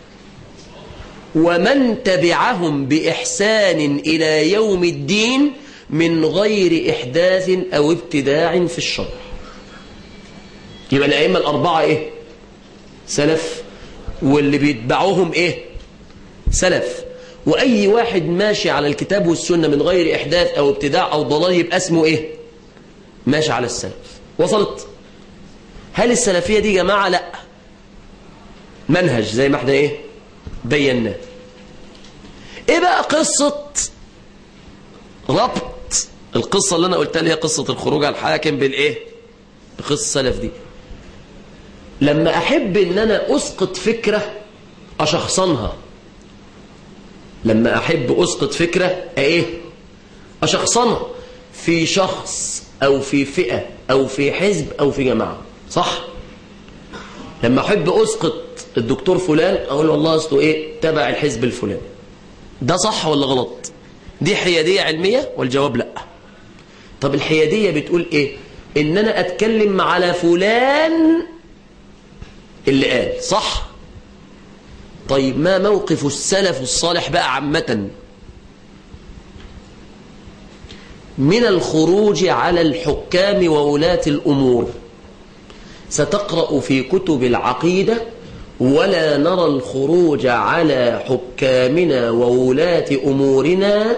ومن تبعهم بإحسان إلى يوم الدين من غير إحداث أو ابتداع في الشرع. يبقى الأئمة الأربعة إيه؟ سلف. واللي بيتبعوهم إيه؟ سلف. وأي واحد ماشي على الكتاب والسنة من غير إحداث أو ابتداع أو ضلال يبقى اسمه إيه؟ ماشي على السلف. وصلت؟ هل السلفية دي جماعة؟ لا، منهج زي ما احنا إيه؟ بيناه. إيه بقى قصة ربط القصة اللي أنا قلتها اللي هي قصة الخروج على الحاكم بالإيه؟ بقصة السلف دي. لما أحب إن أنا أسقط فكرة أشخصنها، لما أحب أسقط فكرة إيه؟ أشخصنها في شخص أو في فئة أو في حزب أو في جماعة، صح؟ لما أحب أسقط الدكتور فلان أقول والله أصله إيه؟ تبع الحزب الفلاني. ده صح ولا غلط؟ دي حيادية علمية؟ والجواب لأ. طب الحيادية بتقول إيه؟ إن أنا أتكلم على فلان اللي قال، صح؟ طيب ما موقف السلف الصالح بقى عامة من الخروج على الحكام وولاة الأمور؟ ستقرأ في كتب العقيدة ولا نرى الخروج على حكامنا وولاة أمورنا.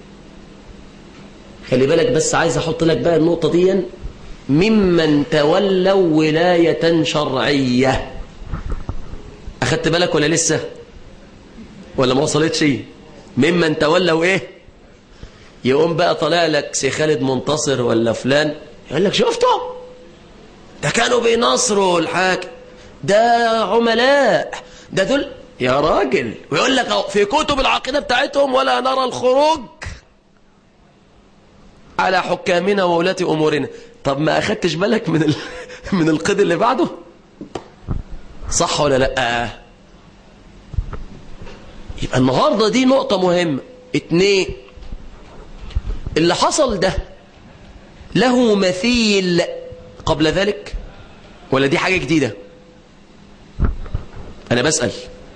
خلي بالك بس، عايز أحط لك بقى النقطة دي، ممن تولوا ولاية شرعية. أخدت بالك ولا لسه؟ ولا ما وصلتش؟ ممن تولوا إيه؟ يقوم بقى طالع لك سي خالد منتصر ولا فلان يقول لك شفتوا؟ ده كانوا بينصروا الحاكم، ده عملاء، ده دول يا راجل. ويقول لك في كتب العقيدة بتاعتهم ولا نرى الخروج على حكامنا وولاة أمورنا. طب ما أخدتش بالك من القيد اللي بعده؟ صح ولا لا؟ يبقى النهاردة دي نقطة مهمة. 2، اللي حصل ده له مثيل قبل ذلك ولا دي حاجة جديدة؟ أنا بسأل.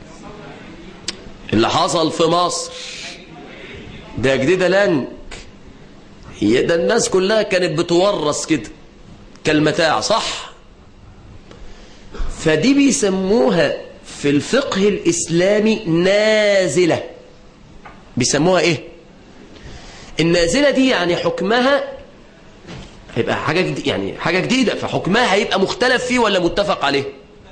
اللي حصل في مصر ده جديدة لنك، هي ده الناس كلها كانت بتورث كده كالمتاع، صح؟ فدي بيسموها في الفقه الإسلامي نازلة. بيسموها إيه؟ النازلة دي يعني حكمها هيبقى حاجة جديدة، يعني حاجة جديدة، فحكمها هيبقى مختلف فيه ولا متفق عليه؟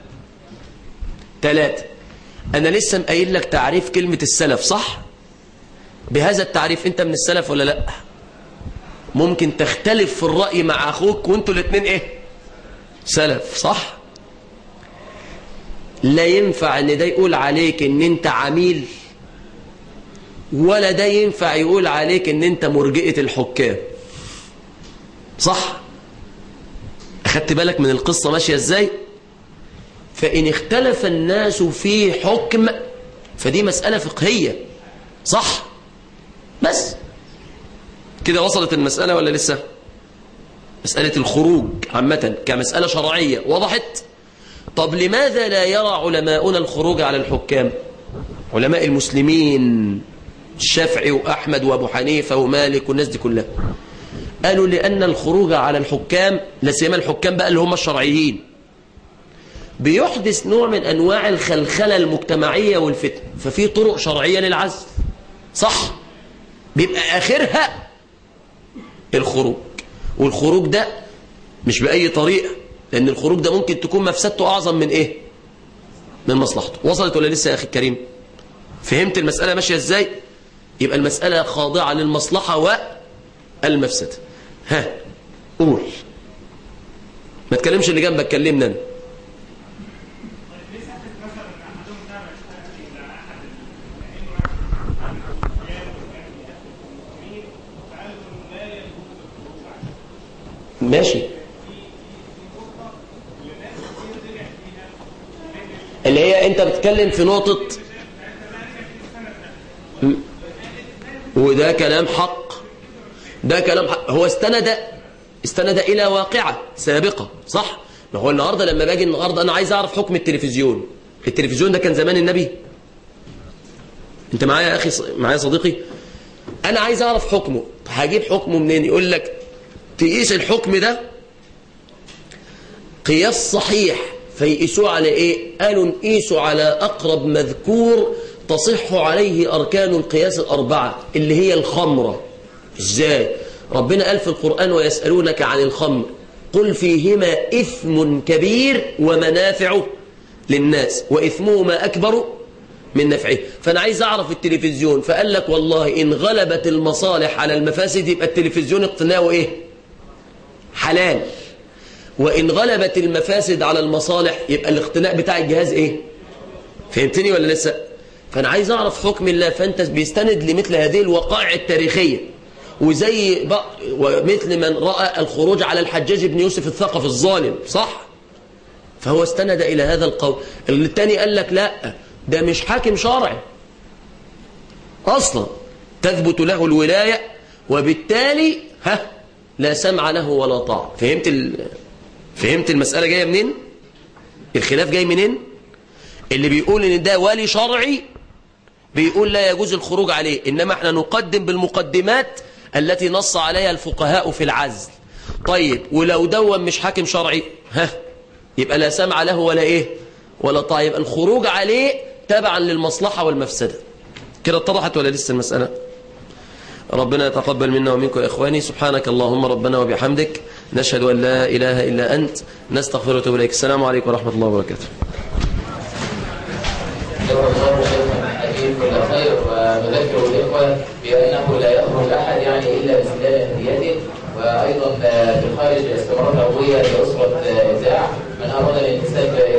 3، أنا لسه مقايل لك تعريف كلمة السلف، صح؟ بهذا التعريف أنت من السلف ولا لأ؟ ممكن تختلف في الرأي مع أخوك وأنتوا الاثنين إيه؟ سلف، صح؟ لا ينفع ان ده يقول عليك ان انت عميل، ولا ده ينفع يقول عليك ان انت مرجئة الحكام، صح؟ اخدت بالك من القصة ماشية ازاي؟ فان اختلف الناس في حكم فدي مسألة فقهية، صح؟ بس كده وصلت المسألة ولا لسه؟ مسألة الخروج عامة كمسألة شرعية وضحت؟ طب لماذا لا يرى علماؤنا الخروج على الحكام؟ علماء المسلمين الشافعي وأحمد وأبو حنيفة ومالك والناس دي كلها قالوا لأن الخروج على الحكام، لا سيما الحكام بقى اللي هم الشرعيين، بيحدث نوع من أنواع الخلخلة المجتمعية والفتن، ففي طرق شرعية للعزل، صح؟ بيبقى آخرها الخروج، والخروج ده مش بأي طريقة، لأن الخروج ده ممكن تكون مفسدته أعظم من إيه؟ من مصلحته. وصلت ولا لسه يا أخي الكريم؟ فهمت المسألة ماشية إزاي؟ يبقى المسألة خاضعة للمصلحة والمفسدة. ها قول، ما تكلمش اللي جنبك، كلمنا أنا. ماشي. اللي هي انت بتتكلم في نقطة، وده كلام حق، ده كلام حق. هو استند إلى واقعة سابقة، صح؟ ما هو النهاردة لما باجي النهاردة أنا عايز أعرف حكم التلفزيون. التلفزيون ده كان زمان النبي؟ أنت معايا يا أخي، معايا صديقي؟ أنا عايز أعرف حكمه، هجيب حكمه منين؟ يقول لك تقيس الحكم ده قياس صحيح، فيقيسوه على إيه؟ قالوا نقيسه على أقرب مذكور تصح عليه أركان القياس الأربعة، اللي هي الخمرة. إزاي؟ ربنا قال في القرآن ويسألونك عن الخمر قل فيهما إثم كبير ومنافع للناس وإثمهما أكبر من نفعه. فأنا عايز أعرف التلفزيون، فقال لك والله إن غلبت المصالح على المفاسد يبقى التلفزيون اقتناؤه إيه؟ حلال. وإن غلبت المفاسد على المصالح يبقى الاقتناء بتاع الجهاز إيه؟ فهمتني ولا لسه؟ فأنا عايز أعرف حكم الله، فأنت بيستند لمثل هذه الوقائع التاريخية، وزي ومثل من رأى الخروج على الحجاج بن يوسف الثقفي الظالم، صح؟ فهو استند إلى هذا القول. الثاني قال لك لا، ده مش حاكم شرعي أصلا تثبت له الولاية، وبالتالي لا سمع له ولا طاعة. فهمت المسألة جاية منين؟ الخلاف جاي منين؟ اللي بيقول ان ده ولي شرعي بيقول لا يجوز الخروج عليه، إنما احنا نقدم بالمقدمات التي نص عليها الفقهاء في العزل. طيب ولو دوم مش حاكم شرعي يبقى لا سمع له ولا ايه ولا طاعة، يبقى الخروج عليه تبعا للمصلحة والمفسدة. كده اتضحت ولا لسه المسألة؟ ربنا يتقبل منا ومنكم يا إخواني. سبحانك اللهم ربنا وبحمدك، نشهد أن لا إله إلا أنت، نستغفرك ونتوب إليك. السلام عليكم ورحمة الله وبركاته. كل خير، ونذكر الإخوة بأنه لا يخرج أحد يعني إلا بسلالة نيته، وأيضا في الخارج استمرار تربوية لأسرة إذاع. من أراد الانتساب